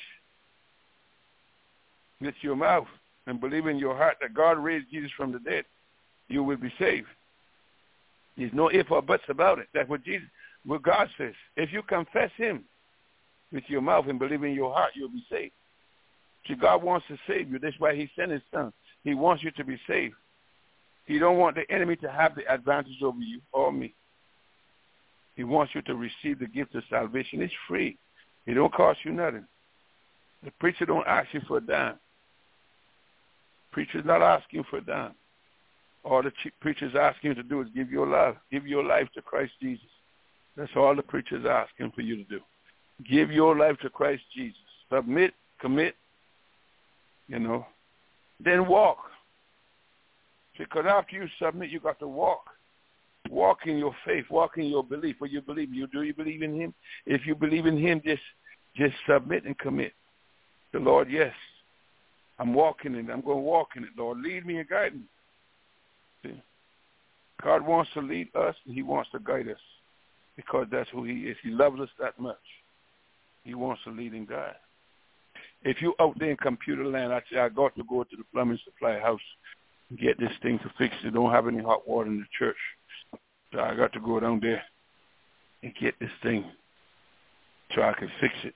with your mouth and believe in your heart that God raised Jesus from the dead, you will be saved. There's no ifs or buts about it. That's what God says. If you confess him with your mouth and believe in your heart, you'll be saved. See, God wants to save you. That's why he sent his Son. He wants you to be saved. He don't want the enemy to have the advantage over you or me. He wants you to receive the gift of salvation. It's free. It don't cost you nothing. The preacher don't ask you for a dime. Preacher's not asking for a dime. All the preacher's asking you to do is give your life to Christ Jesus. That's all the preacher's asking for you to do. Give your life to Christ Jesus. Submit, commit, Then walk. Because after you submit, you got to walk. Walk in your faith. Walk in your belief. What you believe. Do you believe in him? If you believe in him, just submit and commit. The Lord, yes, I'm walking in it. I'm going to walk in it, Lord. Lead me and guide me. See? God wants to lead us, and he wants to guide us because that's who he is. He loves us that much. He wants to lead and guide. If you out there in computer land, I say, I got to go to the plumbing supply house and get this thing to fix it. Don't have any hot water in the church. So I got to go down there and get this thing so I can fix it.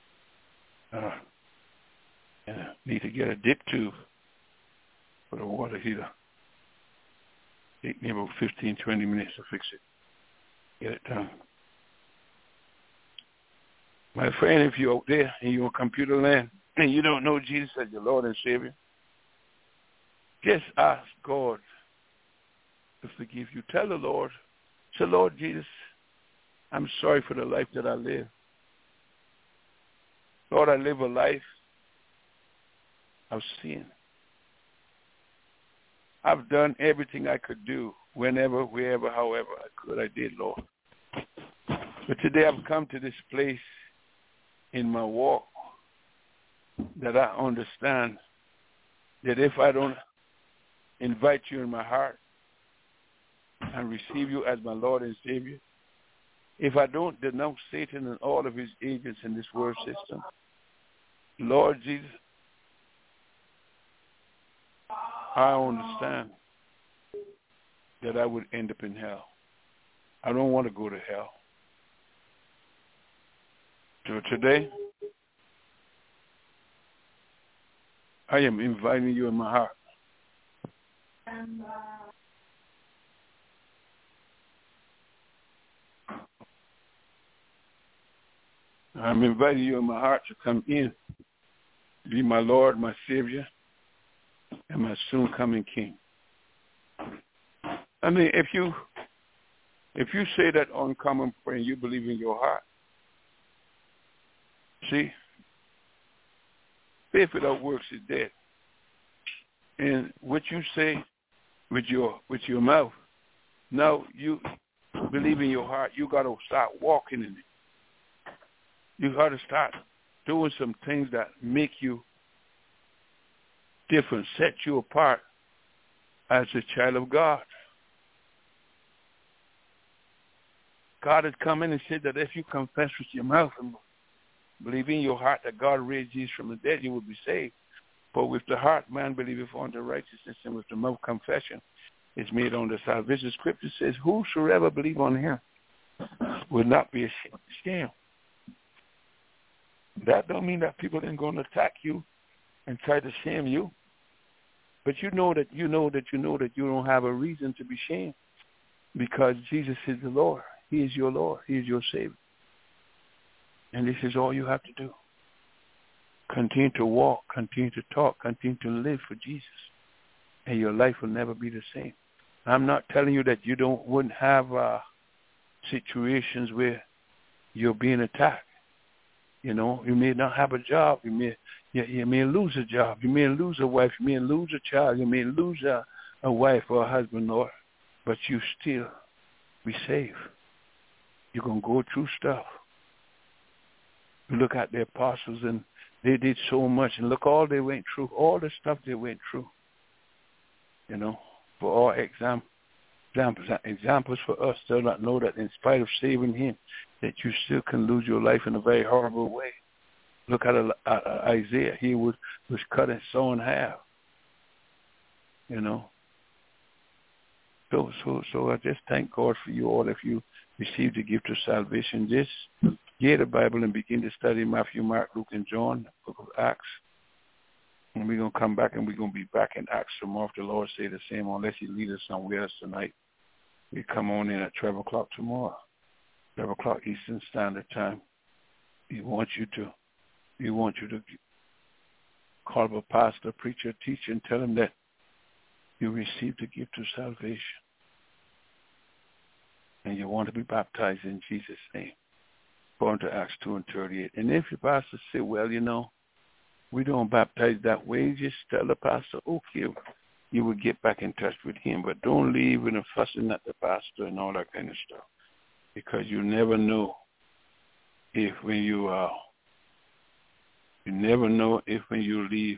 And I need to get a dip tube for the water heater. Take me about 15, 20 minutes to fix it. Get it done. My friend, if you're out there and you're on computer land and you don't know Jesus as your Lord and Savior, just ask God to forgive you. Tell the Lord, say, Lord Jesus, I'm sorry for the life that I live. Lord, I live a life of sin. I've done everything I could do, whenever, wherever, however I could. I did, Lord. But today I've come to this place in my walk that I understand that if I don't invite you in my heart and receive you as my Lord and Savior, if I don't denounce Satan and all of his agents in this world system, Lord Jesus, I understand that I would end up in hell. I don't want to go to hell. So today, I am inviting you in my heart. I'm inviting you in my heart to come in, be my Lord, my Savior, and my soon-coming King. I mean, if you say that uncommon prayer and you believe in your heart, see, faith without works is dead. And what you say with your mouth, now you believe in your heart, you got to start walking in it. You got to start doing some things that make you different, set you apart as a child of God. God has come in and said that if you confess with your mouth and believe in your heart that God raised Jesus from the dead, you will be saved. For with the heart man believeth unto righteousness, and with the mouth confession is made unto salvation. Scripture says, whosoever believe on him will not be ashamed. That don't mean that people ain't going to attack you and try to shame you. But you know that you don't have a reason to be shamed because Jesus is the Lord. He is your Lord. He is your Savior. And this is all you have to do. Continue to walk, continue to talk, continue to live for Jesus. And your life will never be the same. I'm not telling you that you wouldn't have situations where you're being attacked. You know, you may not have a job. You may lose a job. You may lose a wife. You may lose a child. You may lose a wife or a husband, Lord. But you still be safe. You're going to go through stuff. You look at the apostles, and they did so much. And look all they went through, all the stuff they went through. You know, for all examples for us to not know that in spite of saving him, that you still can lose your life in a very horrible way. Look at Isaiah. He was cut and sawn in half. You know. So I just thank God for you all. If you received the gift of salvation, just get the Bible and begin to study Matthew, Mark, Luke, and John, the book of Acts. And we're going to come back, and we're going to be back in Acts tomorrow. If the Lord say the same, unless he lead us somewhere else tonight. We come on in at 12 o'clock tomorrow, 12 o'clock Eastern Standard Time. We want you to call up a pastor, preacher, teacher, and tell him that you received the gift of salvation. And you want to be baptized in Jesus' name. According to Acts 2:38. And if your pastor say, well, you know, We don't baptize that way. Just tell the pastor, okay, you will get back in touch with him. But don't leave in a fussing at the pastor and all that kind of stuff. Because you never know if when you leave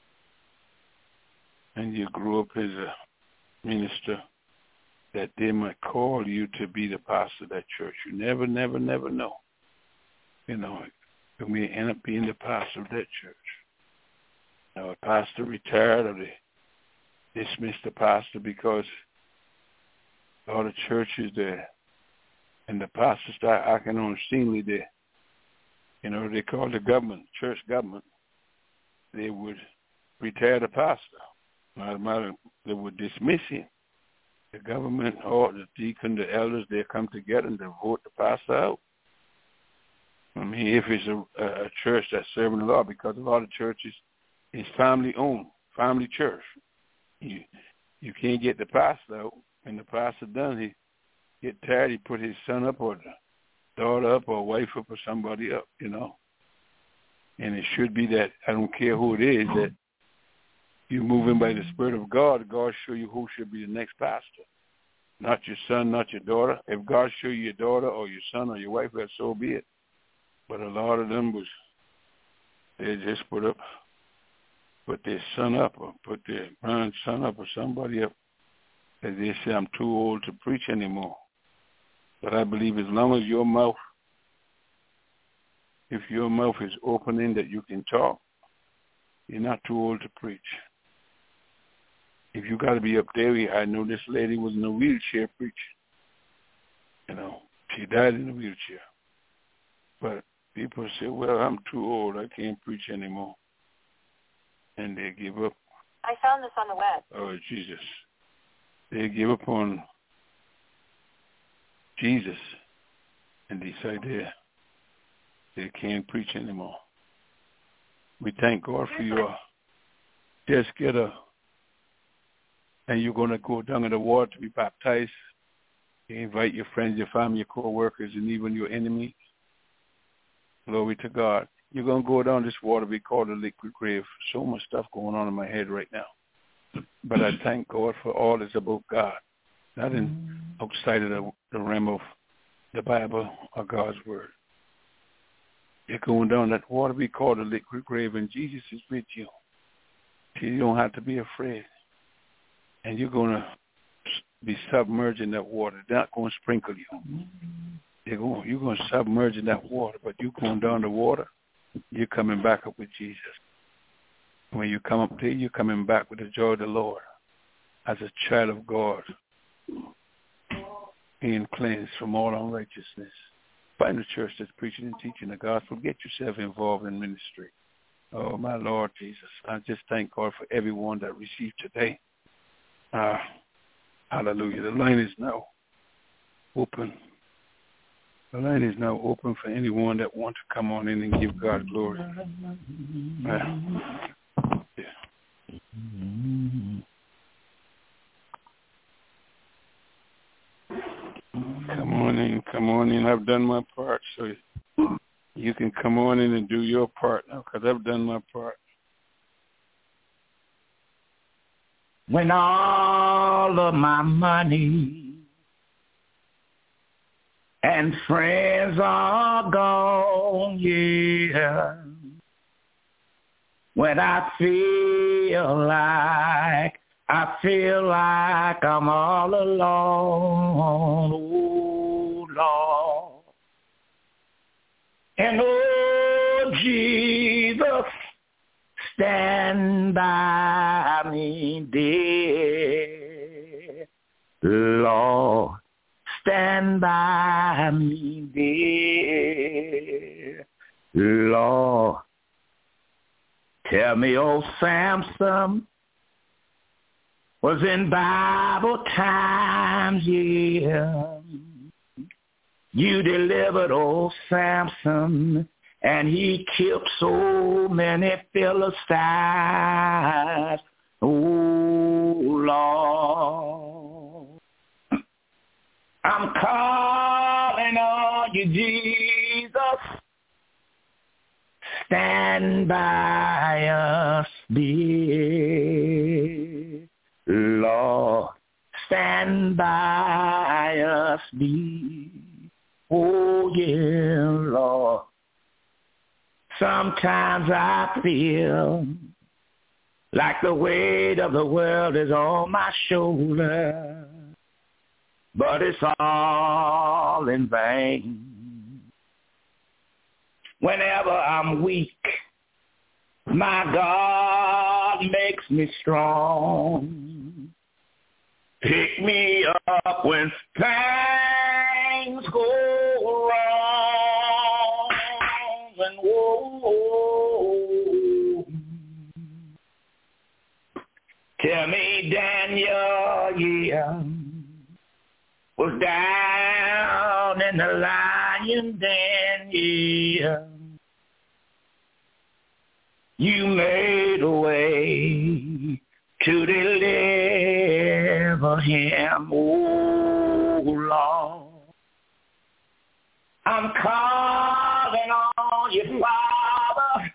and you grow up as a minister, that they might call you to be the pastor of that church. You never know. You know, you may end up being the pastor of that church. Now, a pastor retired or they dismissed the pastor because all the churches there and the pastor start acting unseemly there. You know, they call the government, church government, they would retire the pastor. They would dismiss him. The government or the deacon, the elders, they come together and they vote the pastor out. I mean, if it's a church that's serving the Lord, because a lot of churches is family-owned, family church. You can't get the pastor out. When the pastor done, he get tired, he put his son up or the daughter up or wife up or somebody up, you know. And it should be that, I don't care who it is, that you moving by the Spirit of God, God show you who should be the next pastor. Not your son, not your daughter. If God show you your daughter or your son or your wife, well, so be it. But a lot of them they just put their son up or put their grandson up or somebody up. As they say, I'm too old to preach anymore. But I believe as long as if your mouth is opening that you can talk, you're not too old to preach. If you got to be up there, I know this lady was in a wheelchair preaching. You know, she died in a wheelchair. But people say, well, I'm too old. I can't preach anymore. And they give up. I found this on the web. Oh, Jesus. They give up on Jesus and decide they can't preach anymore. We thank God for you. Just and you're going to go down in the water to be baptized. You invite your friends, your family, your co-workers, and even your enemies. Glory to God. You're going to go down this water we call the liquid grave. So much stuff going on in my head right now. But I thank God for all that's about God. Not outside of the realm of the Bible or God's Word. You're going down that water we call the liquid grave, and Jesus is with you. So you don't have to be afraid. And you're going to be submerged in that water. They're not going to sprinkle you. You're going to submerge in that water, but you're going down the water, you're coming back up with Jesus. When you come up there, you're coming back with the joy of the Lord as a child of God, being cleansed from all unrighteousness. Find a church that's preaching and teaching the gospel. Get yourself involved in ministry. Oh, my Lord Jesus. I just thank God for everyone that received today. Hallelujah. The line is now open. The line is now open for anyone that wants to come on in and give God glory. Come on in. I've done my part, so you can come on in and do your part now, because I've done my part. When all of my money and friends are gone, yeah. When I feel like I'm all alone, oh Lord. And oh Jesus, stand by me, dear Lord. Stand by me, dear Lord. Tell me, old Samson was in Bible times, yeah. You delivered old Samson, and he killed so many Philistines. Oh, Lord. I'm calling on you, Jesus. stand by us, dear Lord. Stand by us, dear. Oh, yeah, Lord. Sometimes I feel like the weight of the world is on my shoulder, but it's all in vain. Whenever I'm weak, my God makes me strong. Pick me up when things go wrong, and whoa, tell me Daniel, yeah, was down in the lion den, yeah. You made a way to deliver him, oh Lord. I'm calling on you, Father.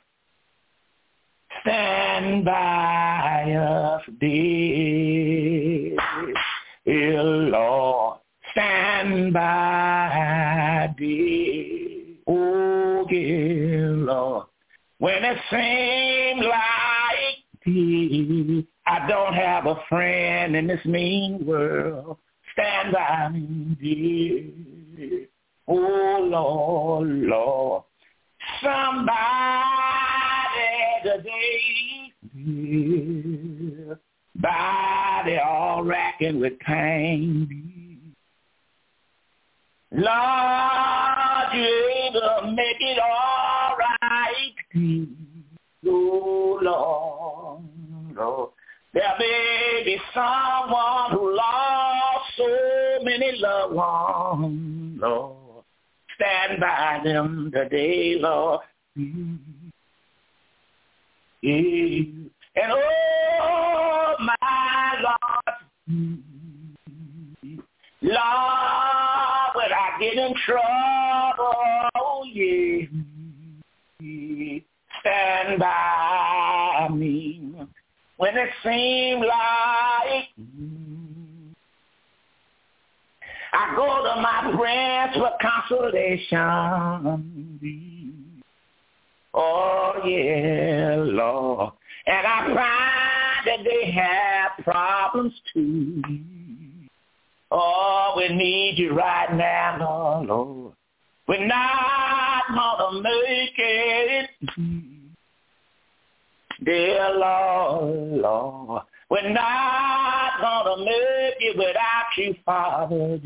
Stand by us, dear Lord. Stand by, dear, oh dear Lord. When it seems like I don't have a friend in this mean world, stand by me, dear. Oh, Lord, Lord. Somebody today, dear, body all racking with pain. Lord, you're able to make it all right. Oh, Lord, Lord. There may be someone who lost so many loved ones, Lord. Stand by them today, Lord. And oh, my Lord, Lord, when I get in trouble, oh, yeah, stand by me. When it seems like I go to my friends for consolation. Oh, yeah, Lord. And I find that they have problems too. Oh, we need you right now, Lord. We're not gonna make it, dear Lord, Lord. We're not gonna make it without you, Father.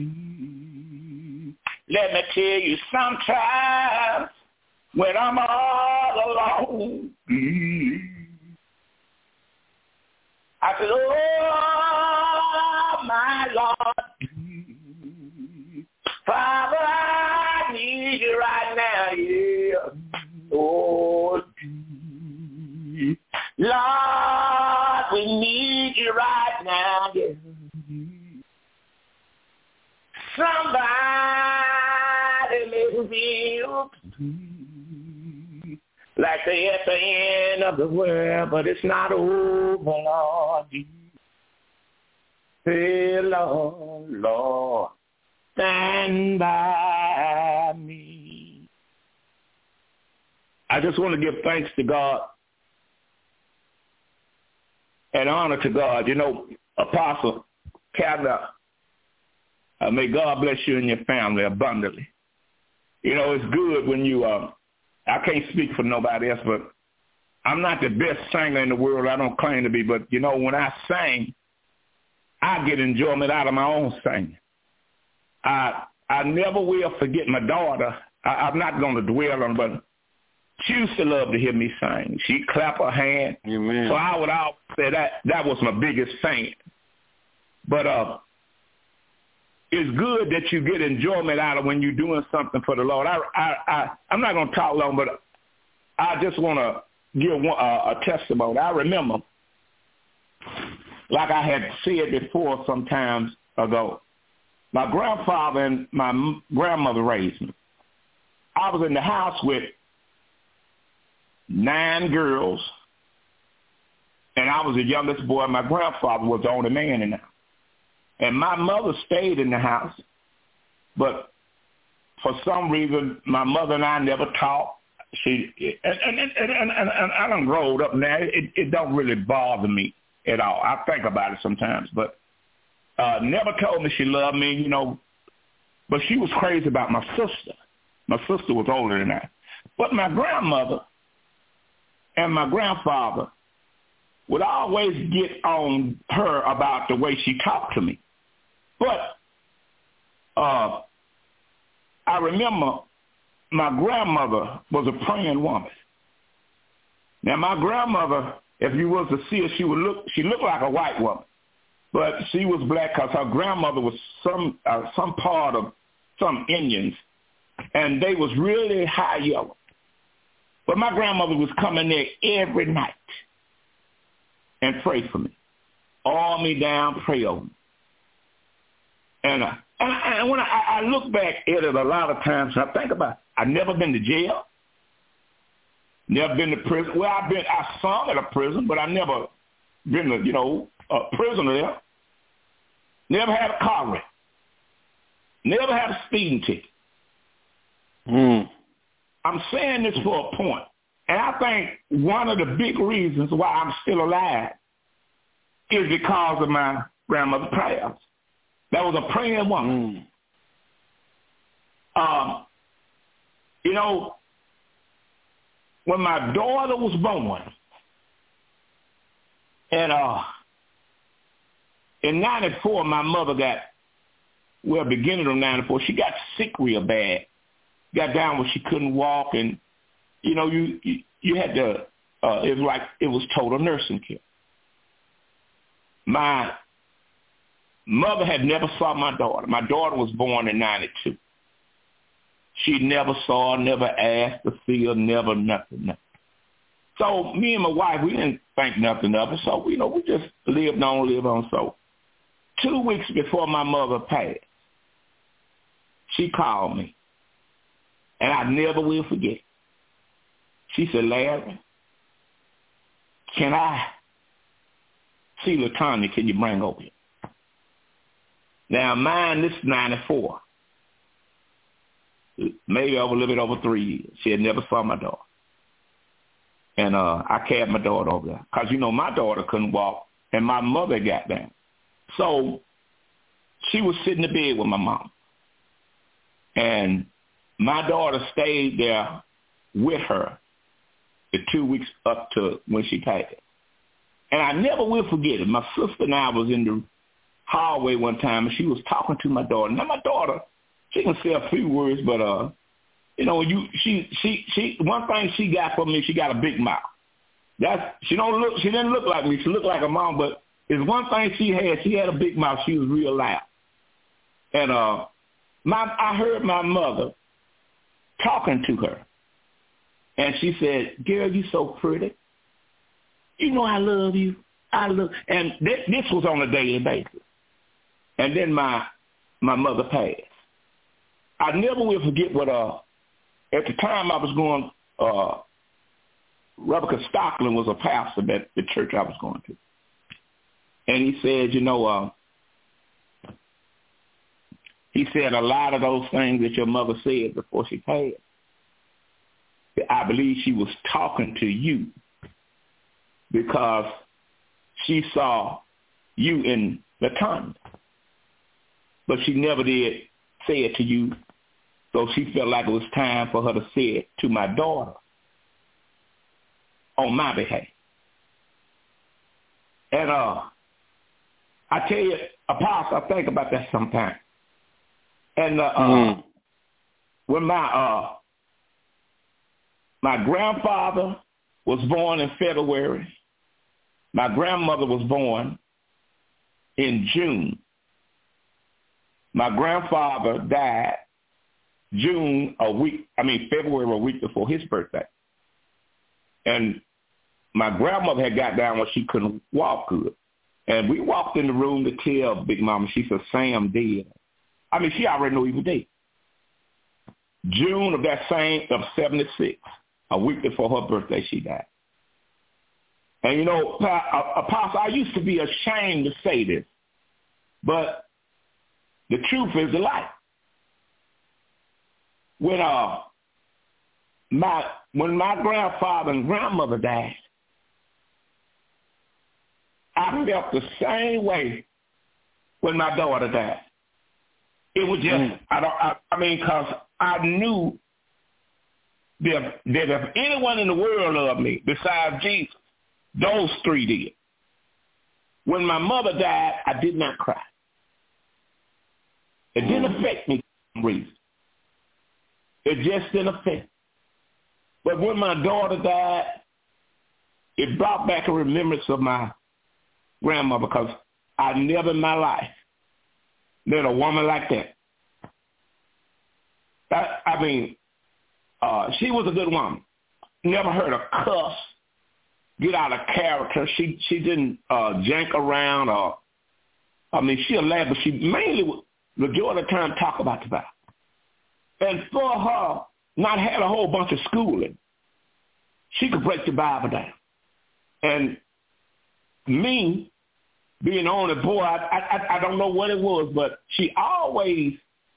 Let me tell you, sometimes when I'm all alone, I said, oh, my Lord, Father, I need you right now, yeah. Lord, Lord, we need you right now, yeah. Somebody may feel like they're at the end of the world, but it's not over, Lord. Hey, Lord, Lord, stand by me. I just want to give thanks to God and honor to God. You know, Apostle Kavanaugh, may God bless you and your family abundantly. You know, it's good when you, I can't speak for nobody else, but I'm not the best singer in the world. I don't claim to be, but, you know, when I sing, I get enjoyment out of my own singing. I never will forget my daughter. I'm not going to dwell on, but she used to love to hear me sing. She'd clap her hand. Amen. So I would always say that was my biggest fan. But it's good that you get enjoyment out of when you're doing something for the Lord. I'm not going to talk long, but I just want to give a testimony. I remember, like I had said before some times ago, my grandfather and my grandmother raised me. I was in the house with 9 girls, and I was the youngest boy. My grandfather was the only man in the house. And my mother stayed in the house, but for some reason, my mother and I never talked. And I done growed up now. It don't really bother me at all. I think about it sometimes, but never told me she loved me, you know. But she was crazy about my sister. My sister was older than I. But my grandmother and my grandfather would always get on her about the way she talked to me. But I remember my grandmother was a praying woman. Now, my grandmother, if you was to see her, she looked like a white woman, but she was black because her grandmother was some part of some Indians, and they was really high yellow. But my grandmother was coming there every night and pray for me, all me down, pray over me. And when I look back at it a lot of times, I think about it. I've never been to jail, never been to prison. Well, I sung at a prison, but I never been to, a prisoner there. Never had a car wreck. Never had a speeding ticket. I'm saying this for a point, and I think one of the big reasons why I'm still alive is because of my grandmother's prayers. That was a praying woman. When my daughter was born, and in 94, my mother beginning of 94, she got sick real bad. Got down where she couldn't walk, and, you had to, it was like it was total nursing care. My mother had never saw my daughter. My daughter was born in 92. She never saw her, never asked to see her, never nothing. So me and my wife, we didn't think nothing of it. So, we just lived on. So 2 weeks before my mother passed, she called me. And I never will forget. She said, Larry, can I see LaTanya? Can you bring over here? Now, mine, this is 94. Maybe over a little bit over 3 years. She had never saw my daughter. And I carried my daughter over there. Because, my daughter couldn't walk, and my mother got down. So she was sitting in the bed with my mom. And my daughter stayed there with her the 2 weeks up to when she passed. And I never will forget it. My sister and I was in the hallway one time, and she was talking to my daughter. Now, my daughter, she can say a few words, but she one thing she got from me, she got a big mouth. She didn't look like me. She looked like her mom, but it's one thing she had. She had a big mouth. She was real loud. And I heard my mother talking to her, and she said, "Girl, you so pretty. I love you. And this was on a daily basis. And then my mother passed. I never will forget what, at the time I was going, Rebecca Stockland was a pastor at the church I was going to. And he said, he said a lot of those things that your mother said before she passed, I believe she was talking to you because she saw you in LaTanya. But she never did say it to you, so she felt like it was time for her to say it to my daughter on my behalf. And I tell you, Apostle, I think about that sometimes. And when my grandfather was born in February, my grandmother was born in June. My grandfather died February a week before his birthday. And my grandmother had got down when she couldn't walk good. And we walked in the room to tell Big Mama, she said, Sam dead. She already knew he was dead. June of 76. A week before her birthday, she died. And, you know, Apostle, I used to be ashamed to say this, but the truth is the life. When my grandfather and grandmother died, I felt the same way when my daughter died. It was just, because I knew that if anyone in the world loved me besides Jesus, those three did. When my mother died, I did not cry. It didn't affect me for some reason. It just didn't affect me. But when my daughter died, it brought back a remembrance of my grandmother, because I never in my life met a woman like that. She was a good woman. Never heard a cuss, get out of character. She didn't jank around. She'll laugh, but she mainly would, majority of the time, talk about the Bible. And for her not had a whole bunch of schooling, she could break the Bible down. And me, being the only boy, I don't know what it was, but she always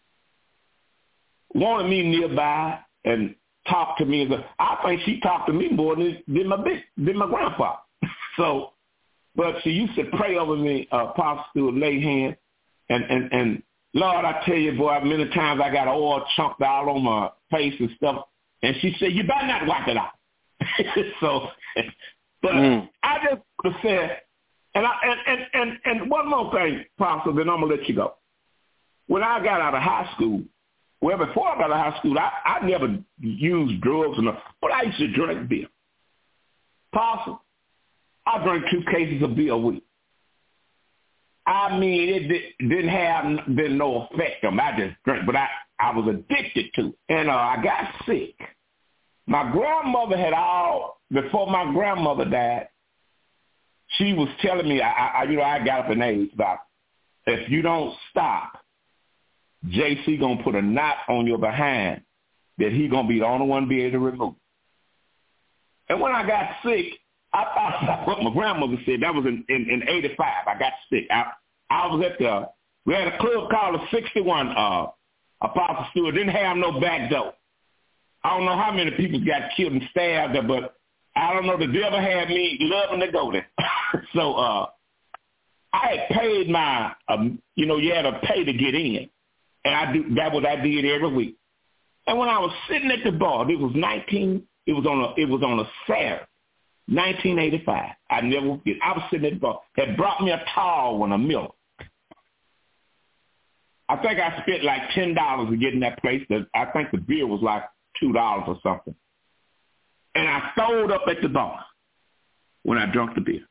wanted me nearby and talked to me. I think she talked to me more than my grandfather. So, but she used to pray over me, Apostle, lay hands, and Lord, I tell you, boy, many times I got oil chunked all on my face and stuff, and she said, you better not wipe it out. So, but I just said, and one more thing, Apostle, then I'm going to let you go. When I got out of high school, well, before I got out of high school, I never used drugs, but I used to drink beer. Apostle, I drank 2 cases of beer a week. It didn't no effect on me. I just drank, but I was addicted to it. And I got sick. My grandmother before my grandmother died, she was telling me, I got up in age, about if you don't stop, JC going to put a knot on your behind that he going to be the only one be able to remove. And when I got sick, I thought about what my grandmother said. That was in 85. I got sick. I was we had a club called the 61, Apostle Stewart. Didn't have no back door. I don't know how many people got killed and stabbed there, but I don't know, the devil had me loving to go there. So I had paid my, you had to pay to get in. And that what I did every week. And when I was sitting at the bar, it was on a Saturday, 1985. I never forget. I was sitting at the bar. Had brought me a tall one, a Miller. I think I spent like $10 to get in that place. I think the beer was like $2 or something. And I throwed up at the bar when I drank the beer.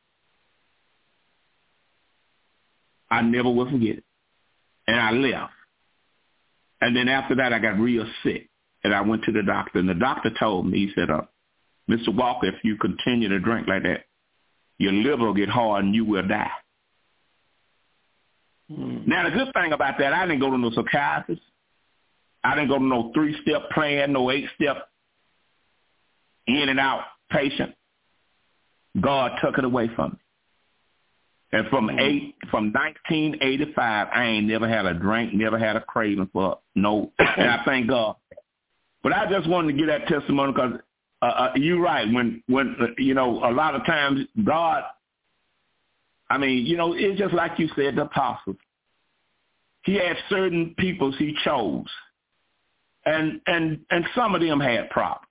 I never will forget it. And I left. And then after that, I got real sick. And I went to the doctor. And the doctor told me, he said, Mr. Walker, if you continue to drink like that, your liver will get hard and you will die. Now, the good thing about that, I didn't go to no psychiatrist. I didn't go to no 3-step plan, no 8-step in and out patient. God took it away from me. And from 1985, I ain't never had a drink, never had a craving for no, and I thank God. But I just wanted to give that testimony because you're right. When a lot of times God, it's just like you said, the apostles. He had certain people he chose, and some of them had problems.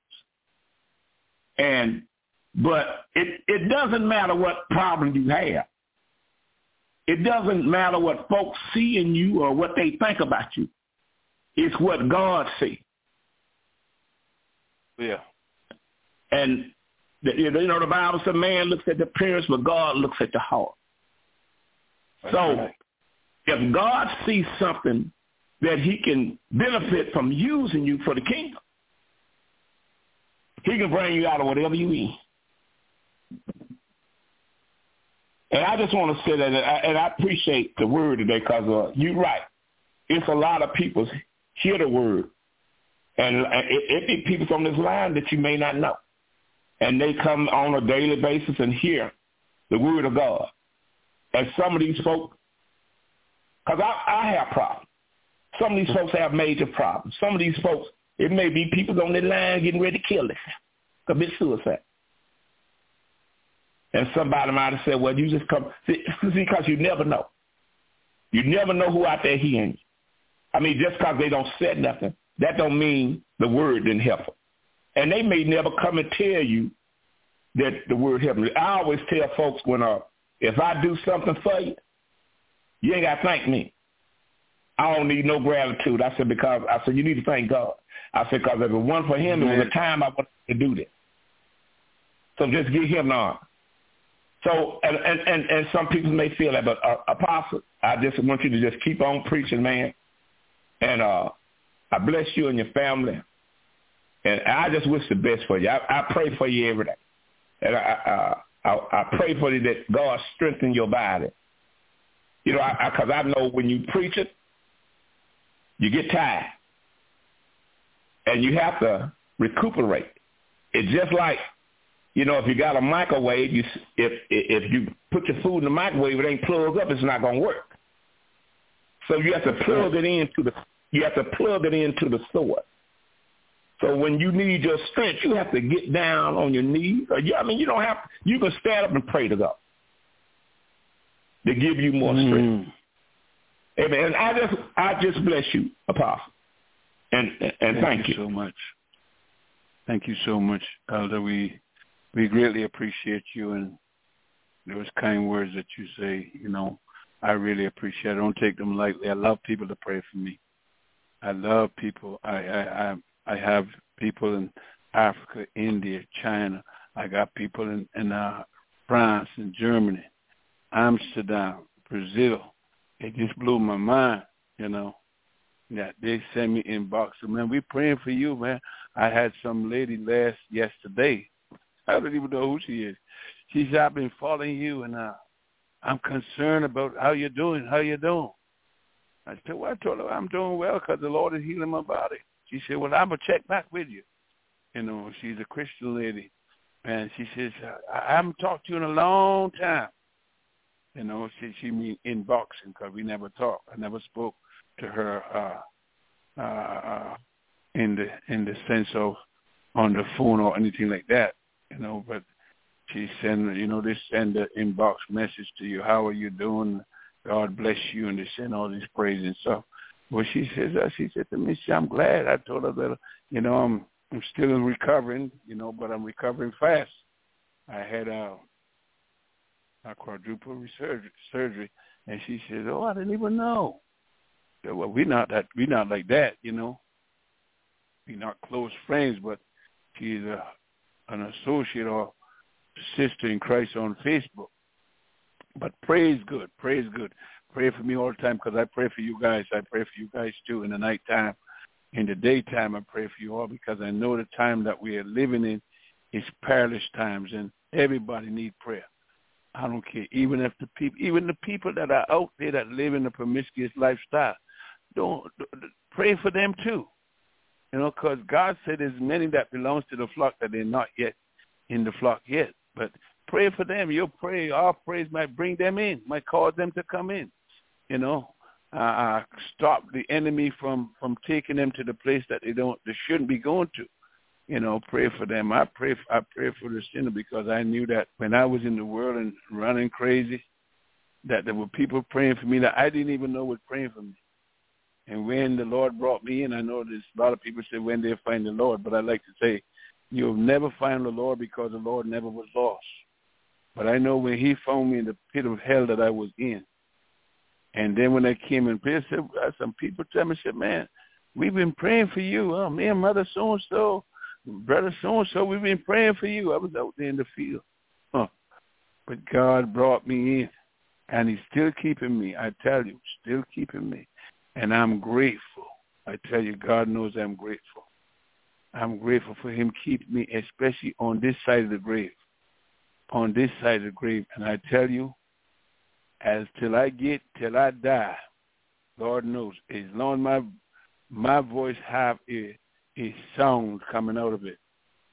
But it doesn't matter what problem you have. It doesn't matter what folks see in you or what they think about you. It's what God sees. Yeah. And, the Bible says man looks at the appearance, but God looks at the heart. That's so right. If God sees something that he can benefit from using you for the kingdom, he can bring you out of whatever you eat. And I just want to say that, and I appreciate the word today because you're right. It's a lot of people hear the word, and it be people from this line that you may not know. and they come on a daily basis and hear the word of God. And some of these folks, because I have problems. Some of these folks have major problems. Some of these folks, it may be people on their line getting ready to kill themselves, commit suicide. And somebody might have said, well, you just come. See, because you never know. You never know who out there hearing you. I mean, just because they don't say nothing, that don't mean the word didn't help them. And they may never come and tell you that the word helped me. I always tell folks when if I do something for you, you ain't got to thank me. I don't need no gratitude. I said, you need to thank God. I said, because if it wasn't for him, it was a time I wanted to do this. So just give him the honor. So, and some people may feel that, but Apostle, I just want you to just keep on preaching, man. And I bless you and your family. And I just wish the best for you. I pray for you every day. And I pray for you that God strengthen your body. You know, because I know when you preach it, you get tired. And you have to recuperate. It's just like, you know, if you got a microwave, if you put your food in the microwave, it ain't plugged up, it's not going to work. So you have to plug it into the source. So when you need your strength, you have to get down on your knees. You can stand up and pray to God to give you more strength. Amen. And I just bless you, Apostle. And thank you so much. Thank you so much, Elder. We greatly appreciate you and those kind words that you say. You know, I really appreciate it. I don't take them lightly. I love people to pray for me. I love people. I have people in Africa, India, China. I got people in France and Germany, Amsterdam, Brazil. It just blew my mind, you know. Yeah, they send me inbox. Man, we praying for you, man. I had some lady yesterday. I don't even know who she is. She said, I've been following you, and I'm concerned about how you're doing. How you doing? I said, well, I told her I'm doing well because the Lord is healing my body. She said, well, I'm going to check back with you. You know, she's a Christian lady. And she says, I haven't talked to you in a long time. You know, she mean inboxing because we never talked. I never spoke to her in the sense of on the phone or anything like that. You know, but they send the inbox message to you. How are you doing? God bless you. And they send all these praise and stuff. Well, she said to me, I'm glad. I told her that, you know, I'm still recovering, you know, but I'm recovering fast. I had a quadruple surgery. And she said, oh, I didn't even know. I said, well, we're not like that, you know. We're not close friends, but she's an associate or sister in Christ on Facebook. But praise good. Pray for me all the time because I pray for you guys. I pray for you guys too in the nighttime. In the daytime, I pray for you all because I know the time that we are living in is perilous times, and everybody needs prayer. I don't care. Even the people that are out there that live in a promiscuous lifestyle, don't pray for them too. You know, because God said there's many that belongs to the flock that they're not yet in the flock yet. But pray for them. Your prayer, our prayers might bring them in, might cause them to come in. You know, stop the enemy from taking them to the place that they shouldn't be going to. You know, pray for them. I pray for the sinner because I knew that when I was in the world and running crazy, that there were people praying for me that I didn't even know were praying for me. And when the Lord brought me in, I know there's a lot of people say when they'll find the Lord, but I like to say you'll never find the Lord because the Lord never was lost. But I know when he found me in the pit of hell that I was in. And then when I came in, some people tell me, said, man, we've been praying for you. Oh, me and mother so-and-so, brother so-and-so, we've been praying for you. I was out there in the field. But God brought me in, and he's still keeping me. I tell you, still keeping me. And I'm grateful. I tell you, God knows I'm grateful. I'm grateful for him keeping me, especially on this side of the grave. On this side of the grave. And I tell you, till I die, Lord knows, as long as my voice have a sound coming out of it,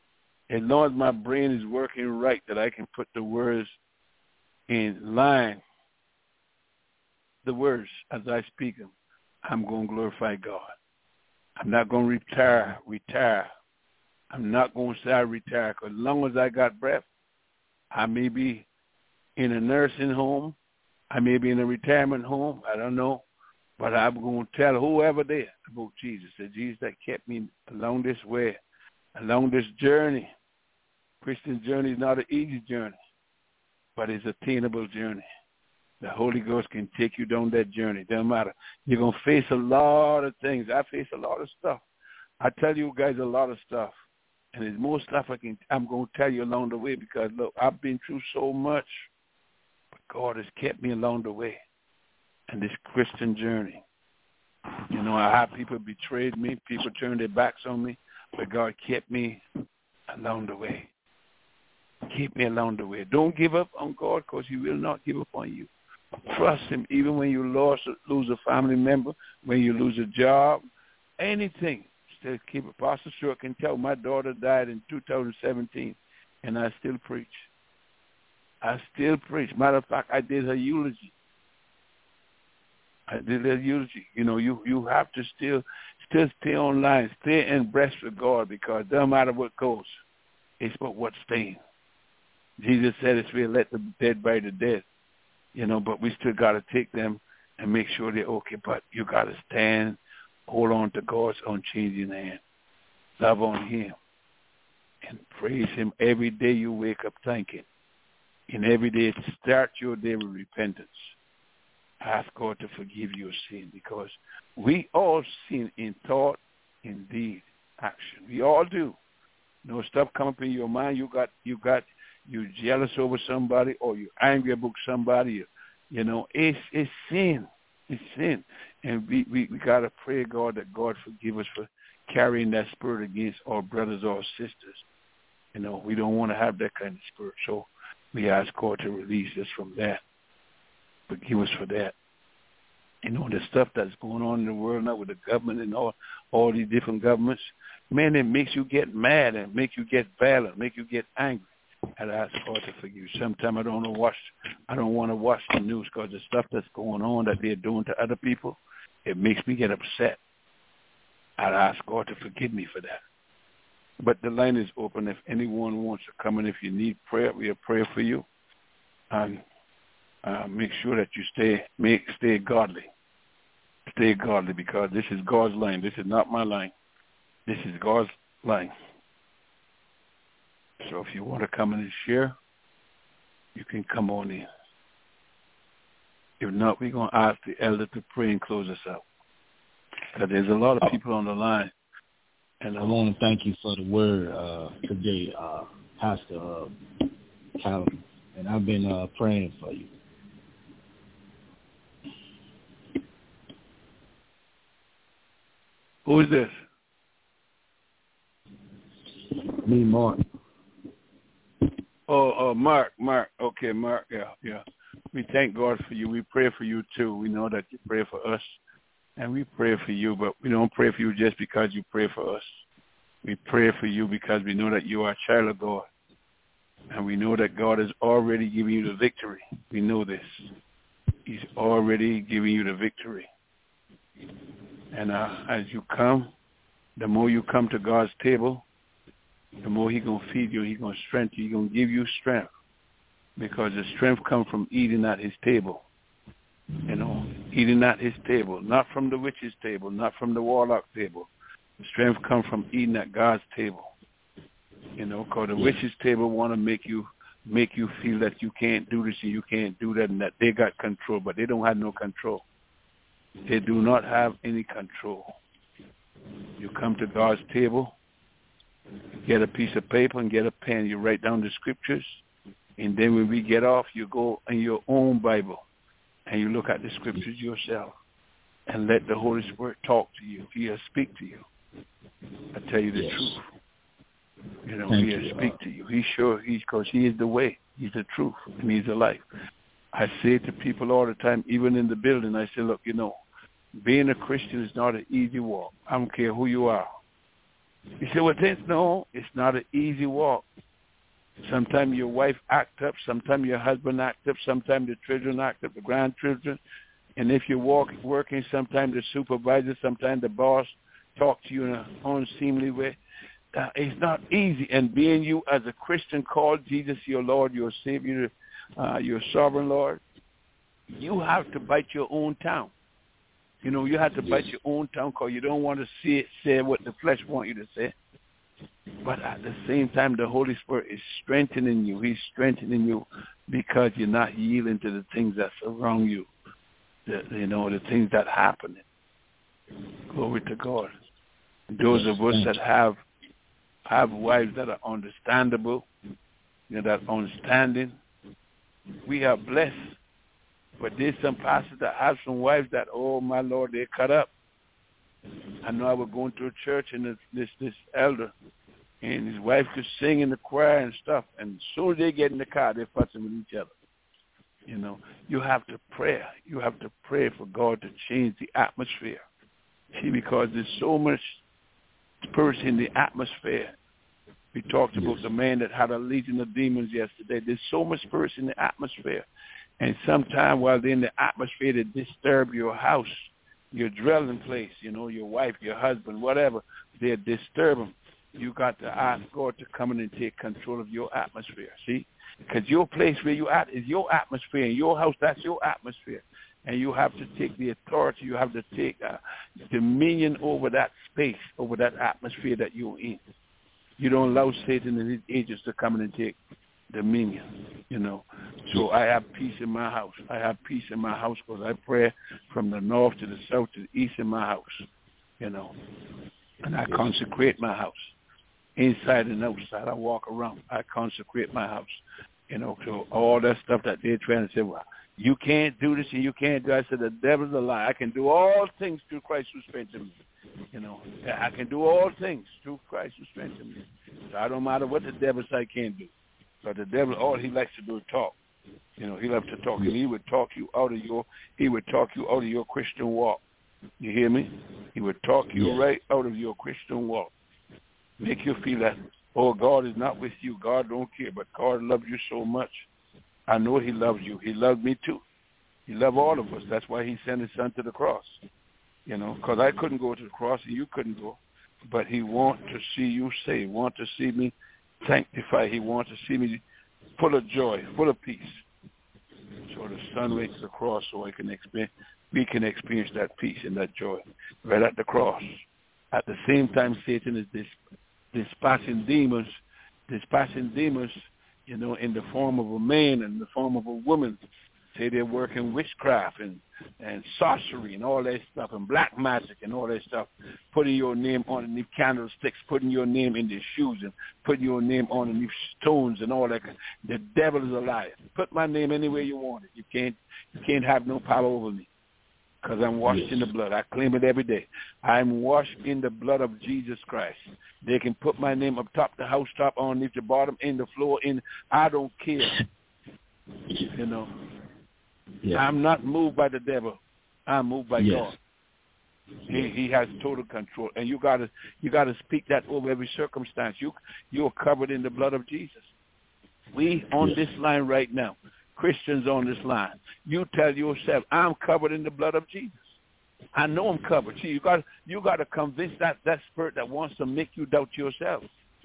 as long as my brain is working right, that I can put the words in line, the words as I speak them, I'm going to glorify God. I'm not going to retire. I'm not going to say I retire, because as long as I got breath, I may be in a nursing home. I may be in a retirement home. I don't know. But I'm going to tell whoever there about Jesus, that Jesus that kept me along this way, along this journey. Christian journey is not an easy journey, but it's an attainable journey. The Holy Ghost can take you down that journey. Doesn't matter. You're going to face a lot of things. I face a lot of stuff. I tell you guys a lot of stuff. And there's more stuff I'm going to tell you along the way, because, look, I've been through so much, but God has kept me along the way in this Christian journey. You know, I had people betrayed me, people turned their backs on me, but God kept me along the way. Keep me along the way. Don't give up on God, because he will not give up on you. Trust him, even when you lose a family member, when you lose a job, anything. Still keep it. Pastor Stewart can tell my daughter died in 2017, and I still preach. I still preach. Matter of fact, I did her eulogy. You know, you have to still stay online, stay in breast with God, because it doesn't matter what goes. It's about what's staying. Jesus said it's we'll let the dead bury the dead. You know, but we still got to take them and make sure they're okay. But you got to stand, hold on to God's unchanging hand. Love on him and praise him every day you wake up thanking. And every day start your day with repentance. Ask God to forgive your sin, because we all sin in thought, in deed, action. We all do. No stuff come up in your mind. You jealous over somebody, or you're angry about somebody. You know, it's sin. It's sin. And we got to pray, God, that God forgive us for carrying that spirit against our brothers or sisters. You know, we don't want to have that kind of spirit. So we ask God to release us from that. Forgive us for that. You know, the stuff that's going on in the world now with the government and all these different governments, man, it makes you get mad and make you get violent, make you get angry. And I ask God to forgive. Sometimes I don't want to watch the news, because the stuff that's going on that they're doing to other people, it makes me get upset. I ask God to forgive me for that. But the line is open. If anyone wants to come in, if you need prayer, we'll pray for you. And make sure that you stay godly. Stay godly, because this is God's line. This is not my line. This is God's line. So if you want to come in and share, you can come on in. If not, we're going to ask the elder to pray and close us out, because there's a lot of people on the line. And I want to thank you for the word today, Pastor Calvin. And I've been praying for you. Who is this? Me, Mark. Oh, Mark. Okay, Mark. Yeah. We thank God for you. We pray for you, too. We know that you pray for us, and we pray for you, but we don't pray for you just because you pray for us. We pray for you because we know that you are a child of God, and we know that God has already given you the victory. We know this. He's already giving you the victory. And as you come, the more you come to God's table, the more he's going to feed you, he's going to strengthen you, he's going to give you strength, because the strength comes from eating at his table. You know, eating at his table, not from the witch's table, not from the warlock table. The strength comes from eating at God's table. You know, because the witch's table want to make you feel that you can't do this and you can't do that, and that they got control, but they don't have no control. They do not have any control. You come to God's table, get a piece of paper and get a pen. You write down the scriptures, and then when we get off, you go in your own Bible and you look at the scriptures yourself and let the Holy Spirit talk to you. He'll speak to you. I tell you the truth. You know, he'll speak to you. Because he is the way, he's the truth, and he's the life. I say to people all the time, even in the building, I say, look, you know, being a Christian is not an easy walk. I don't care who you are. You say, well, no, it's not an easy walk. Sometimes your wife act up, sometimes your husband act up, sometimes the children act up, the grandchildren. And if you're working, sometimes the supervisor, sometimes the boss talk to you in an unseemly way. It's not easy. And being you as a Christian called Jesus your Lord, your Savior, your sovereign Lord, you have to bite your own tongue. You know, you have to bite your own tongue because you don't want to say what the flesh wants you to say. But at the same time, the Holy Spirit is strengthening you. He's strengthening you because you're not yielding to the things that surround you, the things that happen. Glory to God. Those of us that have wives that are understandable, that are understanding, we are blessed. But there's some pastors that have some wives that, oh, my Lord, they cut up. I know I was going to a church and this elder, and his wife could sing in the choir and stuff, and as soon as they get in the car, they're fussing with each other. You know, you have to pray. You have to pray for God to change the atmosphere. See, because there's so much spirit in the atmosphere. We talked about the man that had a legion of demons yesterday. There's so much spirit in the atmosphere. And sometimes while they're in the atmosphere, they disturb your house, your dwelling place, your wife, your husband, whatever. They disturb them. You got to ask God to come in and take control of your atmosphere, see? Because your place where you at is your atmosphere. In your house, that's your atmosphere. And you have to take the authority. You have to take dominion over that space, over that atmosphere that you're in. You don't allow Satan and his agents to come in and take dominion, So I have peace in my house. I have peace in my house because I pray from the north to the south to the east in my house, And I consecrate my house. Inside and outside, I walk around. I consecrate my house. So all that stuff that they're trying to say, well, you can't do this and you can't do that. I said, the devil's a lie. I can do all things through Christ who strengthens me. I can do all things through Christ who strengthens me. So I don't matter what the devil says I can't do. But the devil, all he likes to do is talk. He loves to talk. And he would talk you out of your Christian walk. You hear me? He would talk you right out of your Christian walk. Make you feel that, oh, God is not with you. God don't care, but God loves you so much. I know he loves you. He loved me too. He loved all of us. That's why he sent his son to the cross. Because I couldn't go to the cross and you couldn't go. But he wants to see you saved. He wants to see me sanctified. He wants to see me full of joy, full of peace. So the son went to the cross so we can experience that peace and that joy right at the cross. At the same time, Satan is dispatching demons, in the form of a man and the form of a woman. Say they're working witchcraft and sorcery and all that stuff and black magic and all that stuff, putting your name underneath candlesticks, putting your name in their shoes and putting your name underneath stones and all that. The devil is a liar. Put my name anywhere you want it. You can't have no power over me because I'm washed in the blood. I claim it every day. I'm washed in the blood of Jesus Christ. They can put my name up top, the house top, underneath the bottom, in the floor, I don't care. I'm not moved by the devil. I'm moved by God. He has total control, and you gotta speak that over every circumstance. You're covered in the blood of Jesus. We on this line right now, Christians on this line. You tell yourself, I'm covered in the blood of Jesus. I know I'm covered. See, you got to convince that spirit that wants to make you doubt yourself.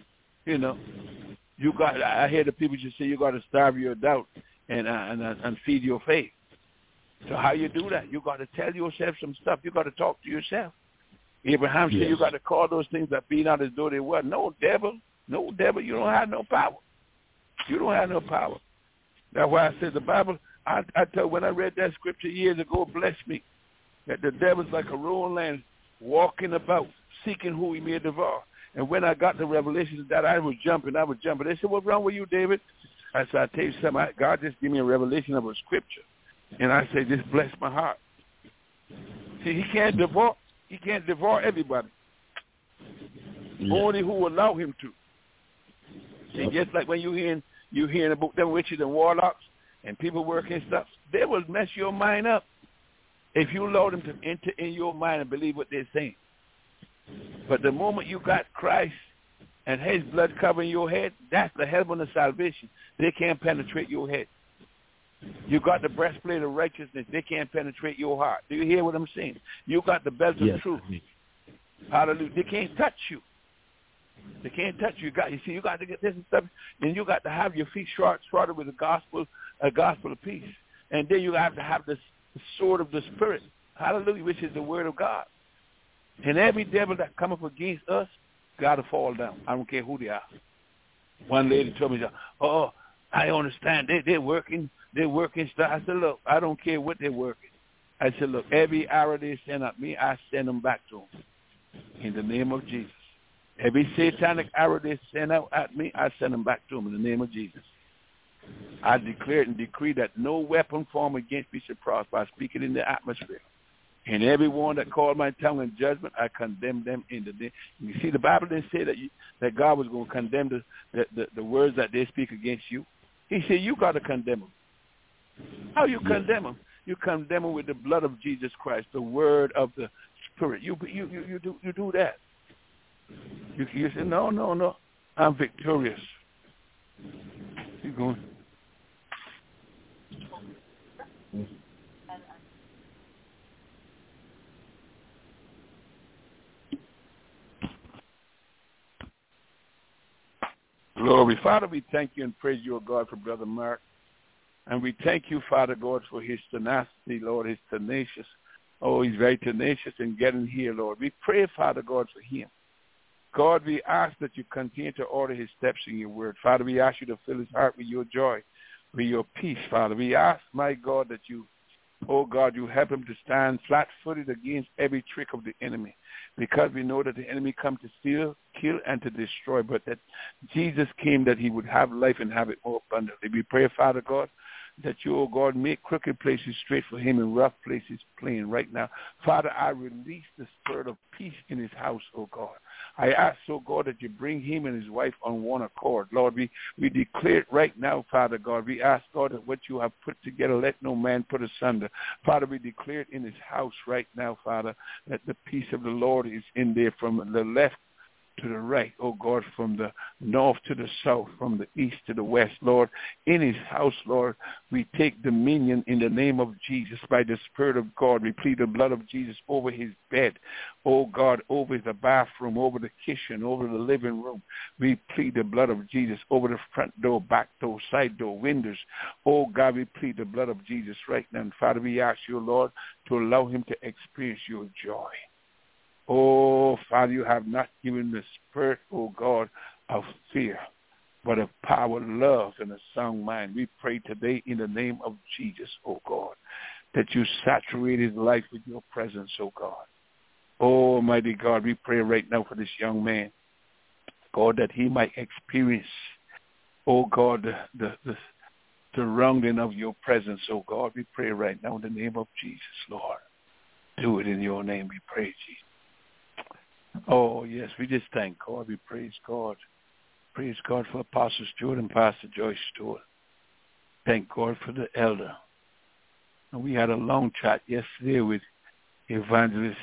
I hear the people just say you got to starve your doubt and feed your faith. So how you do that? You got to tell yourself some stuff. You got to talk to yourself. Abraham said you got to call those things that be not as though they were. No devil, you don't have no power. You don't have no power. That's why I said the Bible, I tell when I read that scripture years ago, bless me, that the devil's like a roaring lion walking about, seeking who he may devour. And when I got the revelation of that, I was jumping. They said, what's wrong with you, David? I said, I tell you something, God just gave me a revelation of a scripture. And I say, this bless my heart. See, he can't devour everybody. Only who will allow him to. See, just like when you hearing about them witches and warlocks and people working stuff, they will mess your mind up if you allow them to enter in your mind and believe what they're saying. But the moment you got Christ and his blood covering your head, that's the helmet of salvation. They can't penetrate your head. You got the breastplate of righteousness. They can't penetrate your heart. Do you hear what I'm saying? You got the belt of truth. Hallelujah. They can't touch you. They can't touch you. You got to get this and stuff. Then you got to have your feet shrouded with a gospel of peace. And then you have to have the sword of the Spirit. Hallelujah, which is the word of God. And every devil that cometh against us got to fall down. I don't care who they are. One lady told me, oh, I understand. They're working stuff. I said, look, I don't care what they're working. I said, look, every arrow they send at me, I send them back to them. In the name of Jesus. Every satanic arrow they send out at me, I send them back to them in the name of Jesus. I declare and decree that no weapon formed against me shall prosper. I speak it in the atmosphere. And everyone that called my tongue in judgment, I condemn them in the name. You see, the Bible didn't say that God was going to condemn the words that they speak against you. He said, you got to condemn them. How you condemn them? You condemn them with the blood of Jesus Christ, the word of the Spirit. You do that. You say, no, I'm victorious. Keep going. Glory. Father, we thank you and praise you, O God, for Brother Mark. And we thank you, Father God, for his tenacity, Lord, his tenacious. Oh, he's very tenacious in getting here, Lord. We pray, Father God, for him. God, we ask that you continue to order his steps in your word. Father, we ask you to fill his heart with your joy, with your peace, Father. We ask, my God, that you, oh God, you help him to stand flat-footed against every trick of the enemy, because we know that the enemy comes to steal, kill, and to destroy, but that Jesus came that he would have life and have it more abundantly. We pray, Father God, that you, oh God, make crooked places straight for him and rough places plain right now. Father, I release the spirit of peace in his house, oh God. I ask, oh God, that you bring him and his wife on one accord. Lord, we declare it right now, Father God. We ask, God, that what you have put together, let no man put asunder. Father, we declare it in his house right now, Father, that the peace of the Lord is in there from the left to the right, oh God, from the north to the south, from the east to the west, Lord. In his house, Lord, we take dominion in the name of Jesus by the Spirit of God. We plead the blood of Jesus over his bed, oh God, over the bathroom, over the kitchen, over the living room. We plead the blood of Jesus over the front door, back door, side door, windows. Oh God, we plead the blood of Jesus right now. And Father, we ask you, Lord, to allow him to experience your joy. Oh, Father, you have not given the spirit, oh God, of fear, but of power, love, and a sound mind. We pray today in the name of Jesus, oh God, that you saturate his life with your presence, oh God. Oh, mighty God, we pray right now for this young man, God, that he might experience, oh God, the surrounding of your presence, oh God. We pray right now in the name of Jesus, Lord. Do it in your name, we pray, Jesus. Oh, yes, we just thank God. We praise God. Praise God for Apostle Stewart and Pastor Joyce Stewart. Thank God for the elder. And we had a long chat yesterday with Evangelist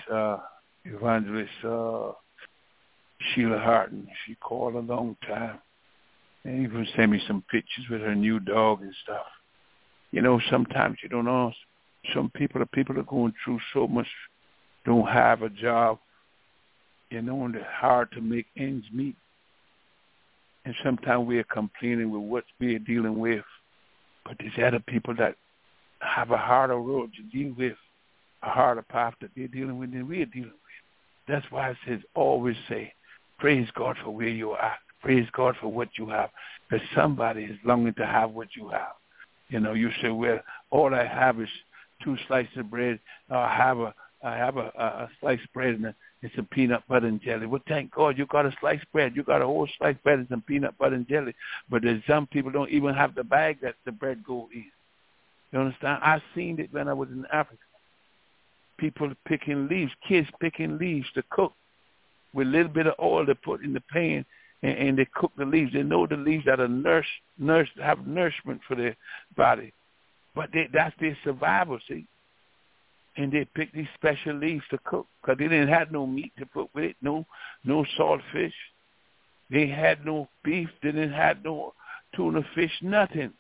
Sheila Harton. She called a long time. And even sent me some pictures with her new dog and stuff. You know, sometimes you don't know. Some people are going through so much, don't have a job. You know, and it's hard to make ends meet. And sometimes we are complaining with what we are dealing with. But there's other people that have a harder road to deal with, a harder path that they're dealing with than we are dealing with. That's why it says, always say, praise God for where you are. Praise God for what you have. Because somebody is longing to have what you have. You know, you say, well, all I have is 2 slices of bread. I have a sliced bread and it's some peanut butter and jelly. Well, thank God you got a sliced bread. You got a whole sliced bread and some peanut butter and jelly. But there's some people don't even have the bag that the bread go in. You understand? I seen it when I was in Africa. People picking leaves, kids picking leaves to cook with a little bit of oil they put in the pan, and they cook the leaves. They know the leaves that are have nourishment for their body. But that's their survival, see. And they picked these special leaves to cook because they didn't have no meat to put with it, no saltfish. They had no beef. They didn't have no tuna fish, nothing.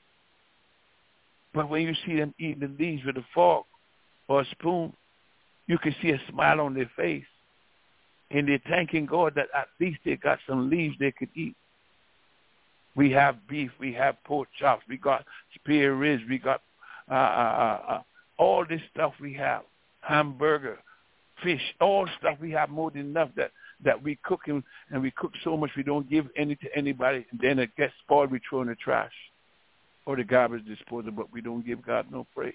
But when you see them eating the leaves with a fork or a spoon, you can see a smile on their face. And they're thanking God that at least they got some leaves they could eat. We have beef. We have pork chops. We got spare ribs. We got all this stuff we have. Hamburger, fish, all stuff we have more than enough that we cook and we cook so much we don't give any to anybody. And then it gets spoiled, we throw in the trash or the garbage disposal, but we don't give God no praise.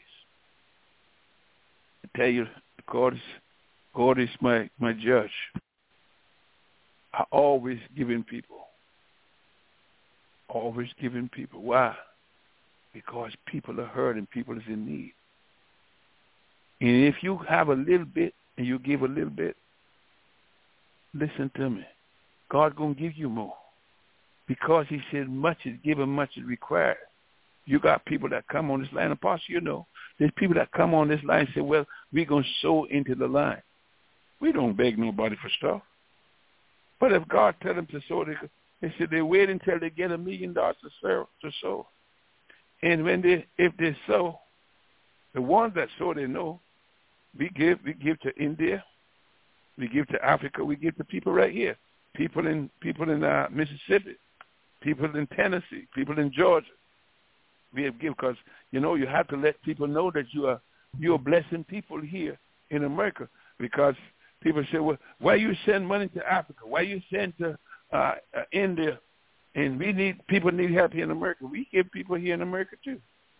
I tell you, God is my judge. I always giving people. Always giving people. Why? Because people are hurting, people is in need. And if you have a little bit and you give a little bit, listen to me. God going to give you more. Because he said much is given, much is required. You got people that come on this line. Apostle, you know, there's people that come on this line and say, well, we're going to sow into the line. We don't beg nobody for stuff. But if God tell them to sow, they said they wait until they get $1 million to sow. And if they sow, the ones that sow, they know, we give to India, we give to Africa, we give to people right here, people in Mississippi, people in Tennessee, people in Georgia. We have give because you have to let people know that you are blessing people here in America, because people say, well, why you send money to Africa? Why you send to India? And people need help here in America. We give people here in America too.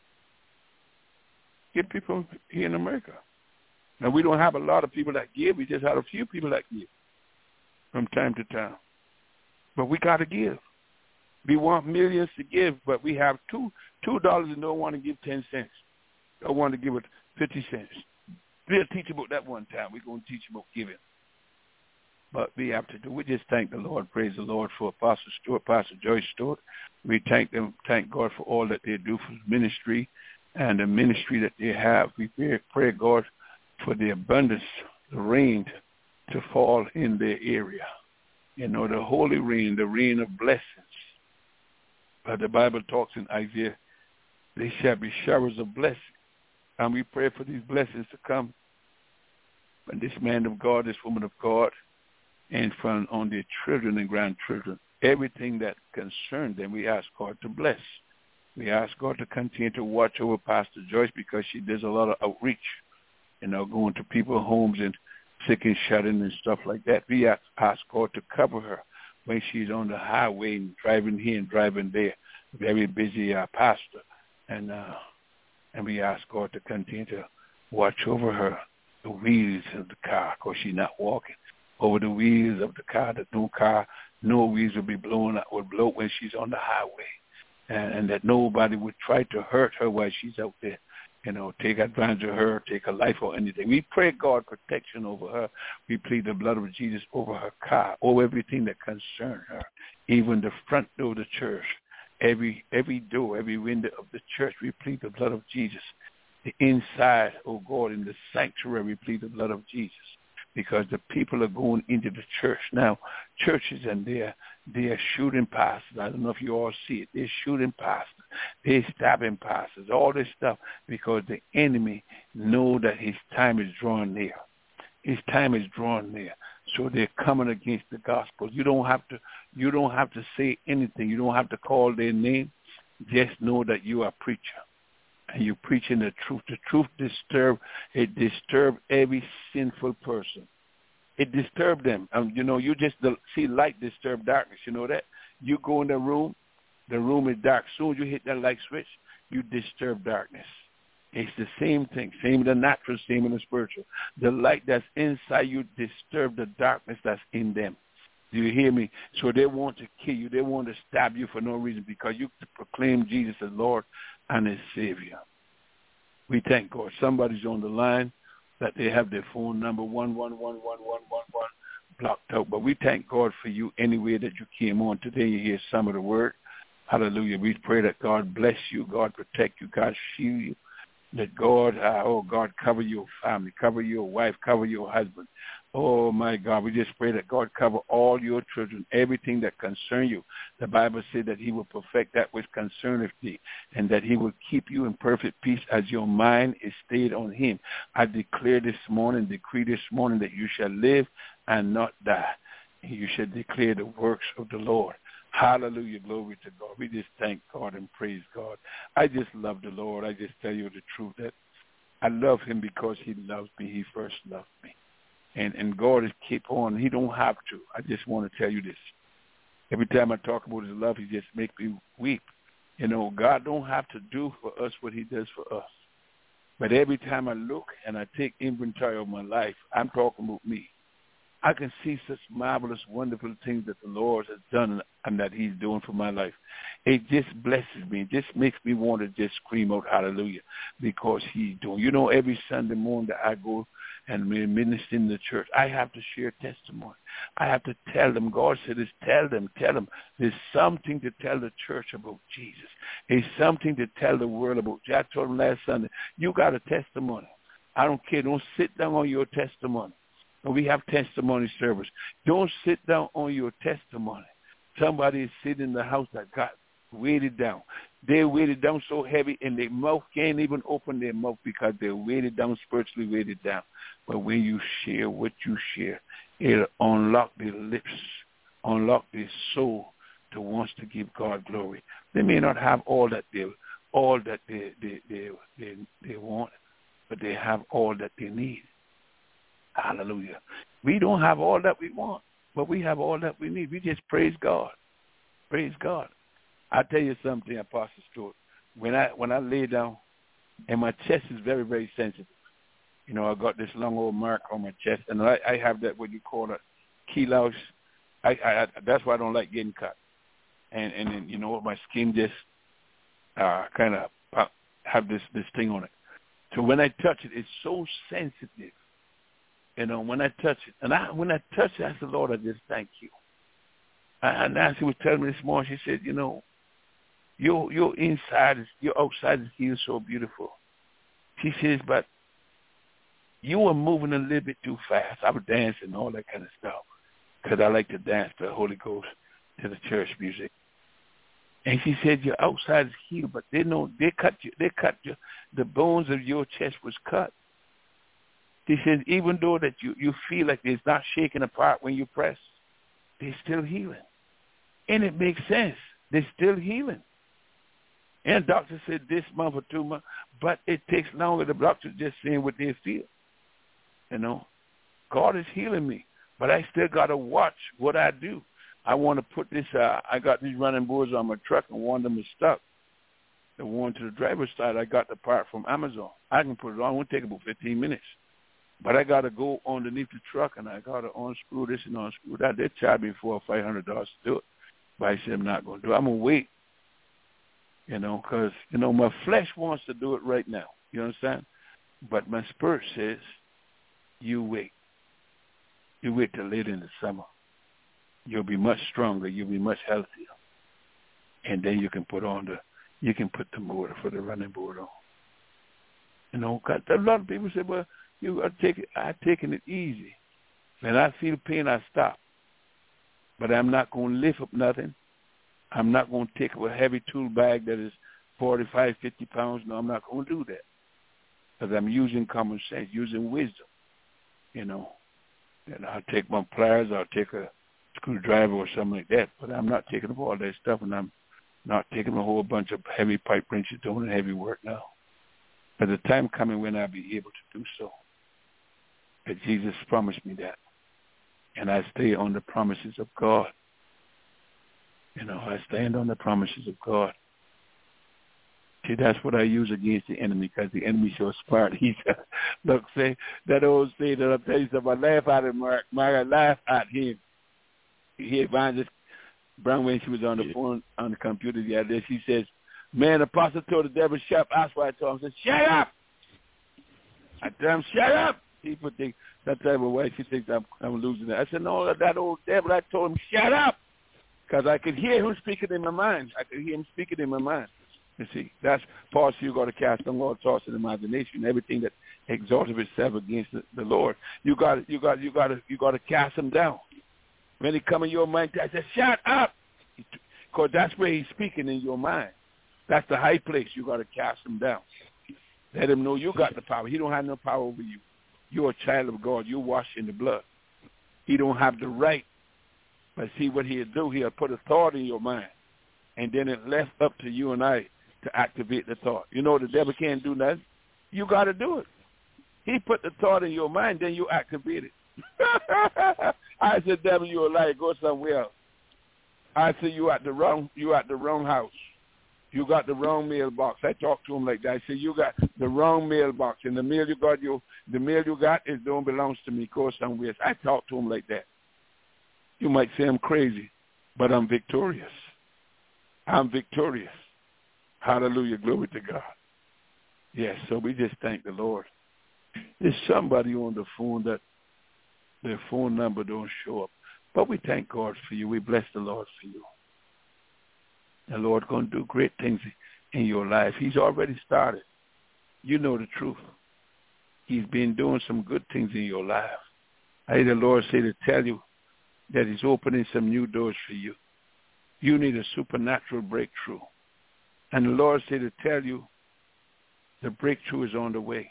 Give people here in America. Now, we don't have a lot of people that give. We just have a few people that give from time to time. But we got to give. We want millions to give, but we have $2 and don't want to give 10 cents. Don't want to give it 50 cents. We'll teach about that one time. We're going to teach about giving. But we have to do. We just thank the Lord, praise the Lord for Apostle Stewart, Pastor Joyce Stewart. We thank God for all that they do for the ministry and the ministry that they have. We pray God for the abundance, the rain to fall in their area. The holy rain, the rain of blessings. But the Bible talks in Isaiah, they shall be showers of blessing. And we pray for these blessings to come. And this man of God, this woman of God, and on their children and grandchildren, everything that concerns them, we ask God to bless. We ask God to continue to watch over Pastor Joyce, because she does a lot of outreach, going to people's homes and sick and shut-in and stuff like that. We ask God to cover her when she's on the highway and driving here and driving there. Very busy pastor. And we ask God to continue to watch over her, the wheels of the car, because she's not walking. Over the wheels of the car, no wheels will be blown out, will blow when she's on the highway. And that nobody would try to hurt her while she's out there, take advantage of her, take her life or anything. We pray God protection over her. We plead the blood of Jesus over her car, over everything that concerns her, even the front door of the church, every door, every window of the church. We plead the blood of Jesus. The inside, oh God, in the sanctuary, we plead the blood of Jesus. Because the people are going into the church now, churches, and they are shooting pastors. I don't know if you all see it. They're shooting pastors. They're stabbing pastors, all this stuff, because the enemy know that his time is drawing near. His time is drawing near. So they're coming against the gospel. You don't have to say anything. You don't have to call their name. Just know that you are a preacher. And you're preaching the truth. The truth disturbs every sinful person. It disturbs them. You just see light disturb darkness. You know that? You go in the room is dark. As soon as you hit that light switch, you disturb darkness. It's the same thing. Same in the natural, same in the spiritual. The light that's inside you disturb the darkness that's in them. Do you hear me? So they want to kill you. They want to stab you for no reason, because you proclaim Jesus as Lord and his Savior. We thank God. Somebody's on the line that they have their phone number 111111 blocked out. But we thank God for you anyway that you came on today. You hear some of the word. Hallelujah. We pray that God bless you, God protect you, God shield you, That God, God, cover your family, cover your wife, cover your husband. Oh, my God, we just pray that God cover all your children, everything that concern you. The Bible said that he will perfect that which concerneth thee, and that he will keep you in perfect peace as your mind is stayed on him. I decree this morning that you shall live and not die. You shall declare the works of the Lord. Hallelujah, glory to God. We just thank God and praise God. I just love the Lord. I just tell you the truth that I love him because he loves me. He first loved me. And God is keep on. He don't have to. I just want to tell you this. Every time I talk about his love, he just makes me weep. You know, God don't have to do for us what he does for us. But every time I look and I take inventory of my life, I'm talking about me. I can see such marvelous, wonderful things that the Lord has done and that he's doing for my life. It just blesses me. It just makes me want to just scream out hallelujah because he's doing. You know, every Sunday morning that I go and minister in the church, I have to share testimony. I have to tell them. God said, tell them. There's something to tell the church about Jesus. There's something to tell the world about Jesus. I told them last Sunday, you got a testimony. I don't care. Don't sit down on your testimony. We have testimony service. Don't sit down on your testimony. Somebody is sitting in the house that got weighted down. They're weighted down so heavy and their mouth can't even open their mouth because they're weighted down, spiritually weighted down. But when you share what you share, it'll unlock their lips, unlock their soul to wants to give God glory. They may not have all that they want, but they have all that they need. Hallelujah. We don't have all that we want, but we have all that we need. We just praise God. Praise God. I tell you something, Apostle Stewart. When I lay down, and my chest is very, very sensitive. You know, I got this long old mark on my chest, and I have that what you call a keloids. That's why I don't like getting cut. And then, you know, my skin just kind of have this thing on it. So when I touch it, it's so sensitive. You know, when I touch it, when I touch it, I said, Lord, I just thank you. And Nancy was telling me this morning, she said, you know, your outside is here so beautiful. She says, but you were moving a little bit too fast. I was dancing and all that kind of stuff because I like to dance to the Holy Ghost, to the church music. And she said, your outside is healed, but they cut you. The bones of your chest was cut. He says, even though that you feel like it's not shaking apart when you press, they're still healing. And it makes sense. They're still healing. And the doctor said this month or 2 months, but it takes longer. The doctor just saying what they feel. You know, God is healing me, but I still got to watch what I do. I want to put this, I got these running boards on my truck, and one of them is stuck. The one to the driver's side, I got the part from Amazon. I can put it on. It won't take about 15 minutes. But I got to go underneath the truck, and I got to unscrew this and unscrew that. They charge me $400 or $500 to do it. But I said I'm not going to do it. I'm going to wait, you know, because, you know, my flesh wants to do it right now. You understand? But my spirit says, you wait. You wait till later in the summer. You'll be much stronger. You'll be much healthier. And then you can put the motor for the running board on. You know, 'cause a lot of people say, well, I've taken it easy. When I feel pain, I stop. But I'm not going to lift up nothing. I'm not going to take a heavy tool bag that is 45, 50 pounds. No, I'm not going to do that. Because I'm using common sense, using wisdom, you know. And I'll take my pliers, I'll take a screwdriver or something like that. But I'm not taking up all that stuff, and I'm not taking a whole bunch of heavy pipe wrenches doing heavy work now. But the time coming when I'll be able to do so. But Jesus promised me that. And I stay on the promises of God. You know, I stand on the promises of God. See, that's what I use against the enemy, because the enemy so smart. He said, look, say, that old saying that I'll tell you something, I laugh at him, Mark. I laugh at him. He Evangelist Brown, when she was on the phone, on the computer the other day, she says, man, the apostle told the devil, shut up. That's why I told him, I said, shut up. I tell him, shut up. People think, that type of way, she thinks I'm losing it. I said, no, that old devil, I told him, shut up. Because I could hear him speaking in my mind. You see, that's part you got to cast on all thoughts and imagination, everything that exalted itself against the Lord. You got to cast them down. When he come in your mind, I say, shut up, because that's where he's speaking in your mind. That's the high place. You got to cast him down. Let him know you got the power. He don't have no power over you. You're a child of God. You're washed in the blood. He don't have the right. But see what he'll do. He'll put a thought in your mind, and then it left up to you and I to activate the thought. You know the devil can't do nothing. You got to do it. He put the thought in your mind, then you activate it. I said, devil, you're a liar. Go somewhere else. I said, you at the wrong house. You got the wrong mailbox. I talked to him like that. I said, you got the wrong mailbox, and the mail you got it don't belongs to me. Go somewhere else. I talked to him like that. You might say I'm crazy, but I'm victorious. I'm victorious. Hallelujah. Glory to God. Yes, so we just thank the Lord. There's somebody on the phone that their phone number don't show up. But we thank God for you. We bless the Lord for you. The Lord going to do great things in your life. He's already started. You know the truth. He's been doing some good things in your life. I hear the Lord say to tell you that he's opening some new doors for you. You need a supernatural breakthrough. And the Lord said to tell you the breakthrough is on the way.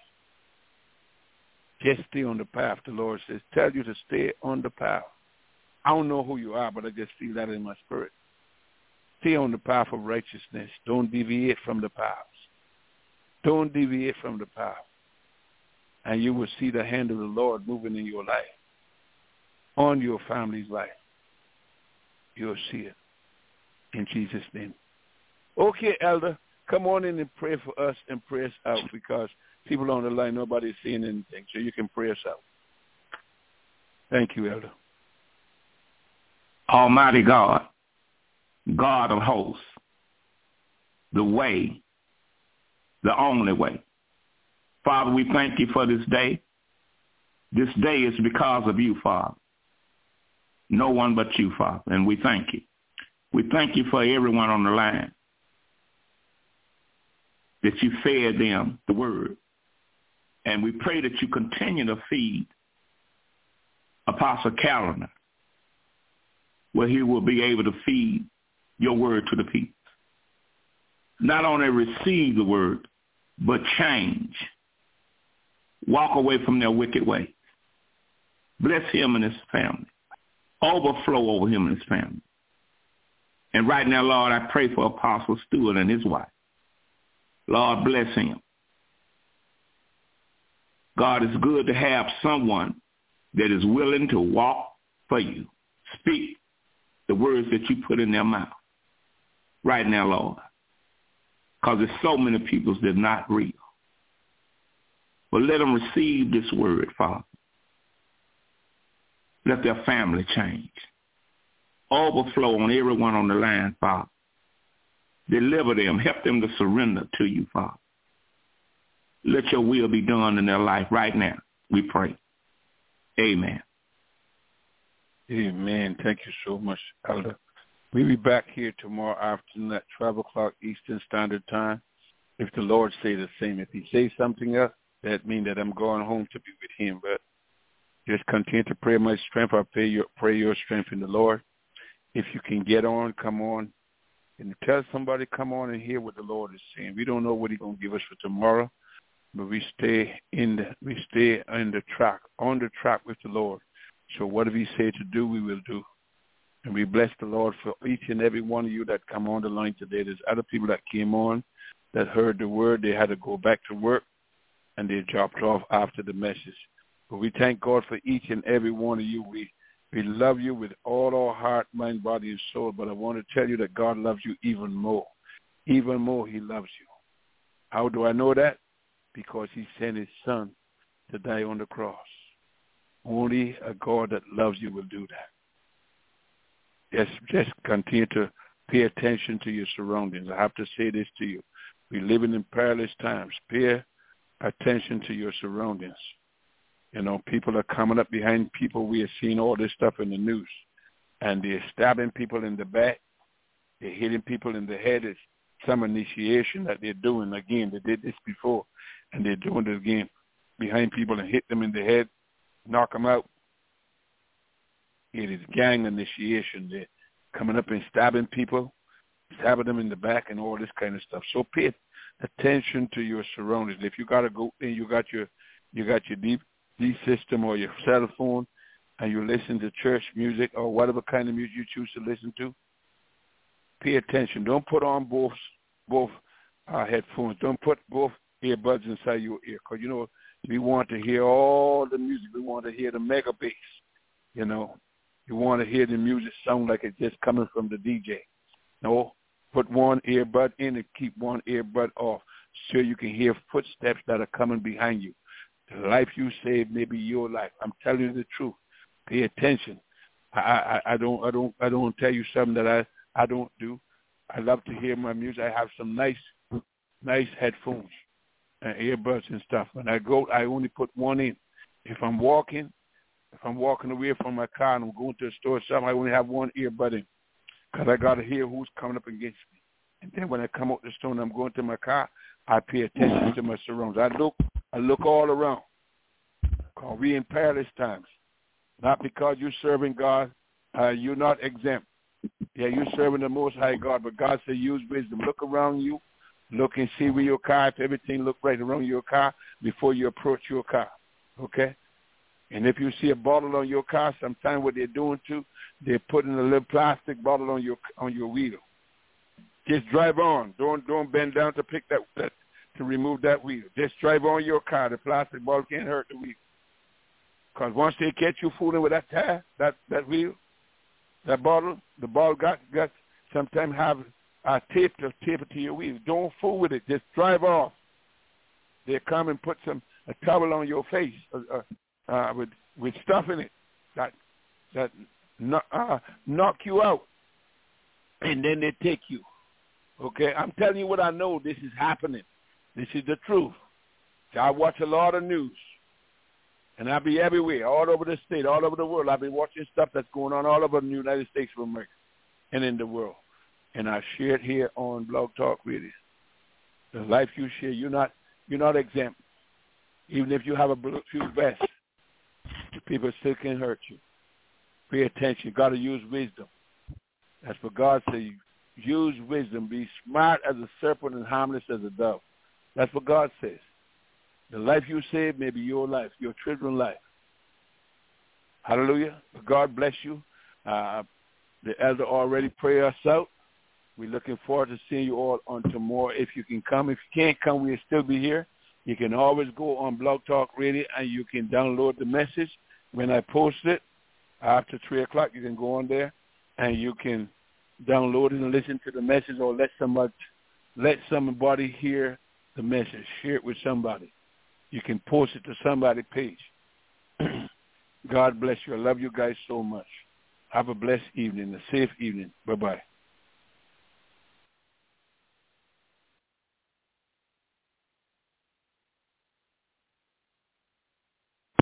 Just stay on the path, the Lord says. Tell you to stay on the path. I don't know who you are, but I just feel that in my spirit. Stay on the path of righteousness. Don't deviate from the path. Don't deviate from the path. And you will see the hand of the Lord moving in your life, on your family's life. You'll see it in Jesus' name. Okay, Elder, come on in and pray for us and pray us out, because people on the line, nobody's seeing anything, so you can pray us out. Thank you, Elder. Almighty God, God of hosts, the way, the only way. Father, we thank you for this day. This day is because of you, Father. No one but you, Father, and we thank you. We thank you for everyone on the line, that you fed them the word. And we pray that you continue to feed Apostle Calendar, where he will be able to feed your word to the people. Not only receive the word, but change. Walk away from their wicked ways. Bless him and his family. Overflow over him and his family. And right now, Lord, I pray for Apostle Stewart and his wife. Lord, bless him. God, it's good to have someone that is willing to walk for you. Speak the words that you put in their mouth. Right now, Lord. Because there's so many people that are not real. But let them receive this word, Father. Let their family change. Overflow on everyone on the line, Father. Deliver them. Help them to surrender to you, Father. Let your will be done in their life right now, we pray. Amen. Amen. Thank you so much, Elder. We'll be back here tomorrow afternoon at 12 o'clock Eastern Standard Time. If the Lord say the same. If he says something else, that means that I'm going home to be with him. But just continue to pray my strength. I pray your strength in the Lord. If you can get on, come on. And tell somebody, come on and hear what the Lord is saying. We don't know what he's going to give us for tomorrow, but we stay on the track with the Lord. So whatever he said to do, we will do. And we bless the Lord for each and every one of you that come on the line today. There's other people that came on that heard the word. They had to go back to work, and they dropped off after the message. But we thank God for each and every one of you. We love you with all our heart, mind, body, and soul. But I want to tell you that God loves you even more. Even more, he loves you. How do I know that? Because he sent his son to die on the cross. Only a God that loves you will do that. Just continue to pay attention to your surroundings. I have to say this to you. We're living in perilous times. Pay attention to your surroundings. You know, people are coming up behind people. We are seeing all this stuff in the news. And they're stabbing people in the back. They're hitting people in the head. It's some initiation that they're doing. Again, they did this before, and they're doing it again behind people and hit them in the head, knock them out. It is gang initiation. They're coming up and stabbing people, stabbing them in the back and all this kind of stuff. So pay attention to your surroundings. If you got to go in, you got your DVD system or your cell phone, and you listen to church music or whatever kind of music you choose to listen to, pay attention. Don't put on both headphones. Don't put both earbuds inside your ear, because, you know, we want to hear all the music. We want to hear the mega bass, you know. You want to hear the music sound like it's just coming from the DJ. No, put one earbud in and keep one earbud off so you can hear footsteps that are coming behind you. The life you save may be your life. I'm telling you the truth. Pay attention. I don't tell you something that I don't do. I love to hear my music. I have some nice headphones and earbuds and stuff. When I go, I only put one in. If I'm walking away from my car and I'm going to the store or something, I only have one earbud in, because I got to hear who's coming up against me. And then when I come out the store and I'm going to my car, I pay attention to my surroundings. I look all around, because we in perilous times. Not because you're serving God, you're not exempt. Yeah, you're serving the Most High God, but God said use wisdom. Look around you. Look and see where your car, if everything look right around your car before you approach your car, okay? And if you see a bottle on your car, sometimes what they're doing too, they're putting a little plastic bottle on your wheel. Just drive on. Don't bend down to pick that to remove that wheel. Just drive on your car. The plastic bottle can't hurt the wheel. Because once they catch you fooling with that tire, that wheel, that bottle, the bottle got sometimes have a tape it to your wheel. Don't fool with it. Just drive off. They come and put a towel on your face with stuff in it that knock you out, and then they take you. Okay, I'm telling you what I know. This is happening. This is the truth. I watch a lot of news. And I'll be everywhere, all over the state, all over the world. I'll be watching stuff that's going on all over the United States of America and in the world. And I share it here on Blog Talk Radio. The life you share, you're not exempt. Even if you have a bulletproof vest, the people still can hurt you. Pay attention. You got to use wisdom. That's what God says. Use wisdom. Be smart as a serpent and harmless as a dove. That's what God says. The life you save may be your life, your children's life. Hallelujah. God bless you. The elder already prayed us out. We're looking forward to seeing you all on tomorrow. If you can come. If you can't come, we'll still be here. You can always go on Blog Talk Radio, and you can download the message. When I post it, after 3 o'clock, you can go on there, and you can download it and listen to the message, or let somebody hear the message. Share it with somebody. You can post it to somebody's page. God bless you. I love you guys so much. Have a blessed evening, a safe evening. Bye-bye.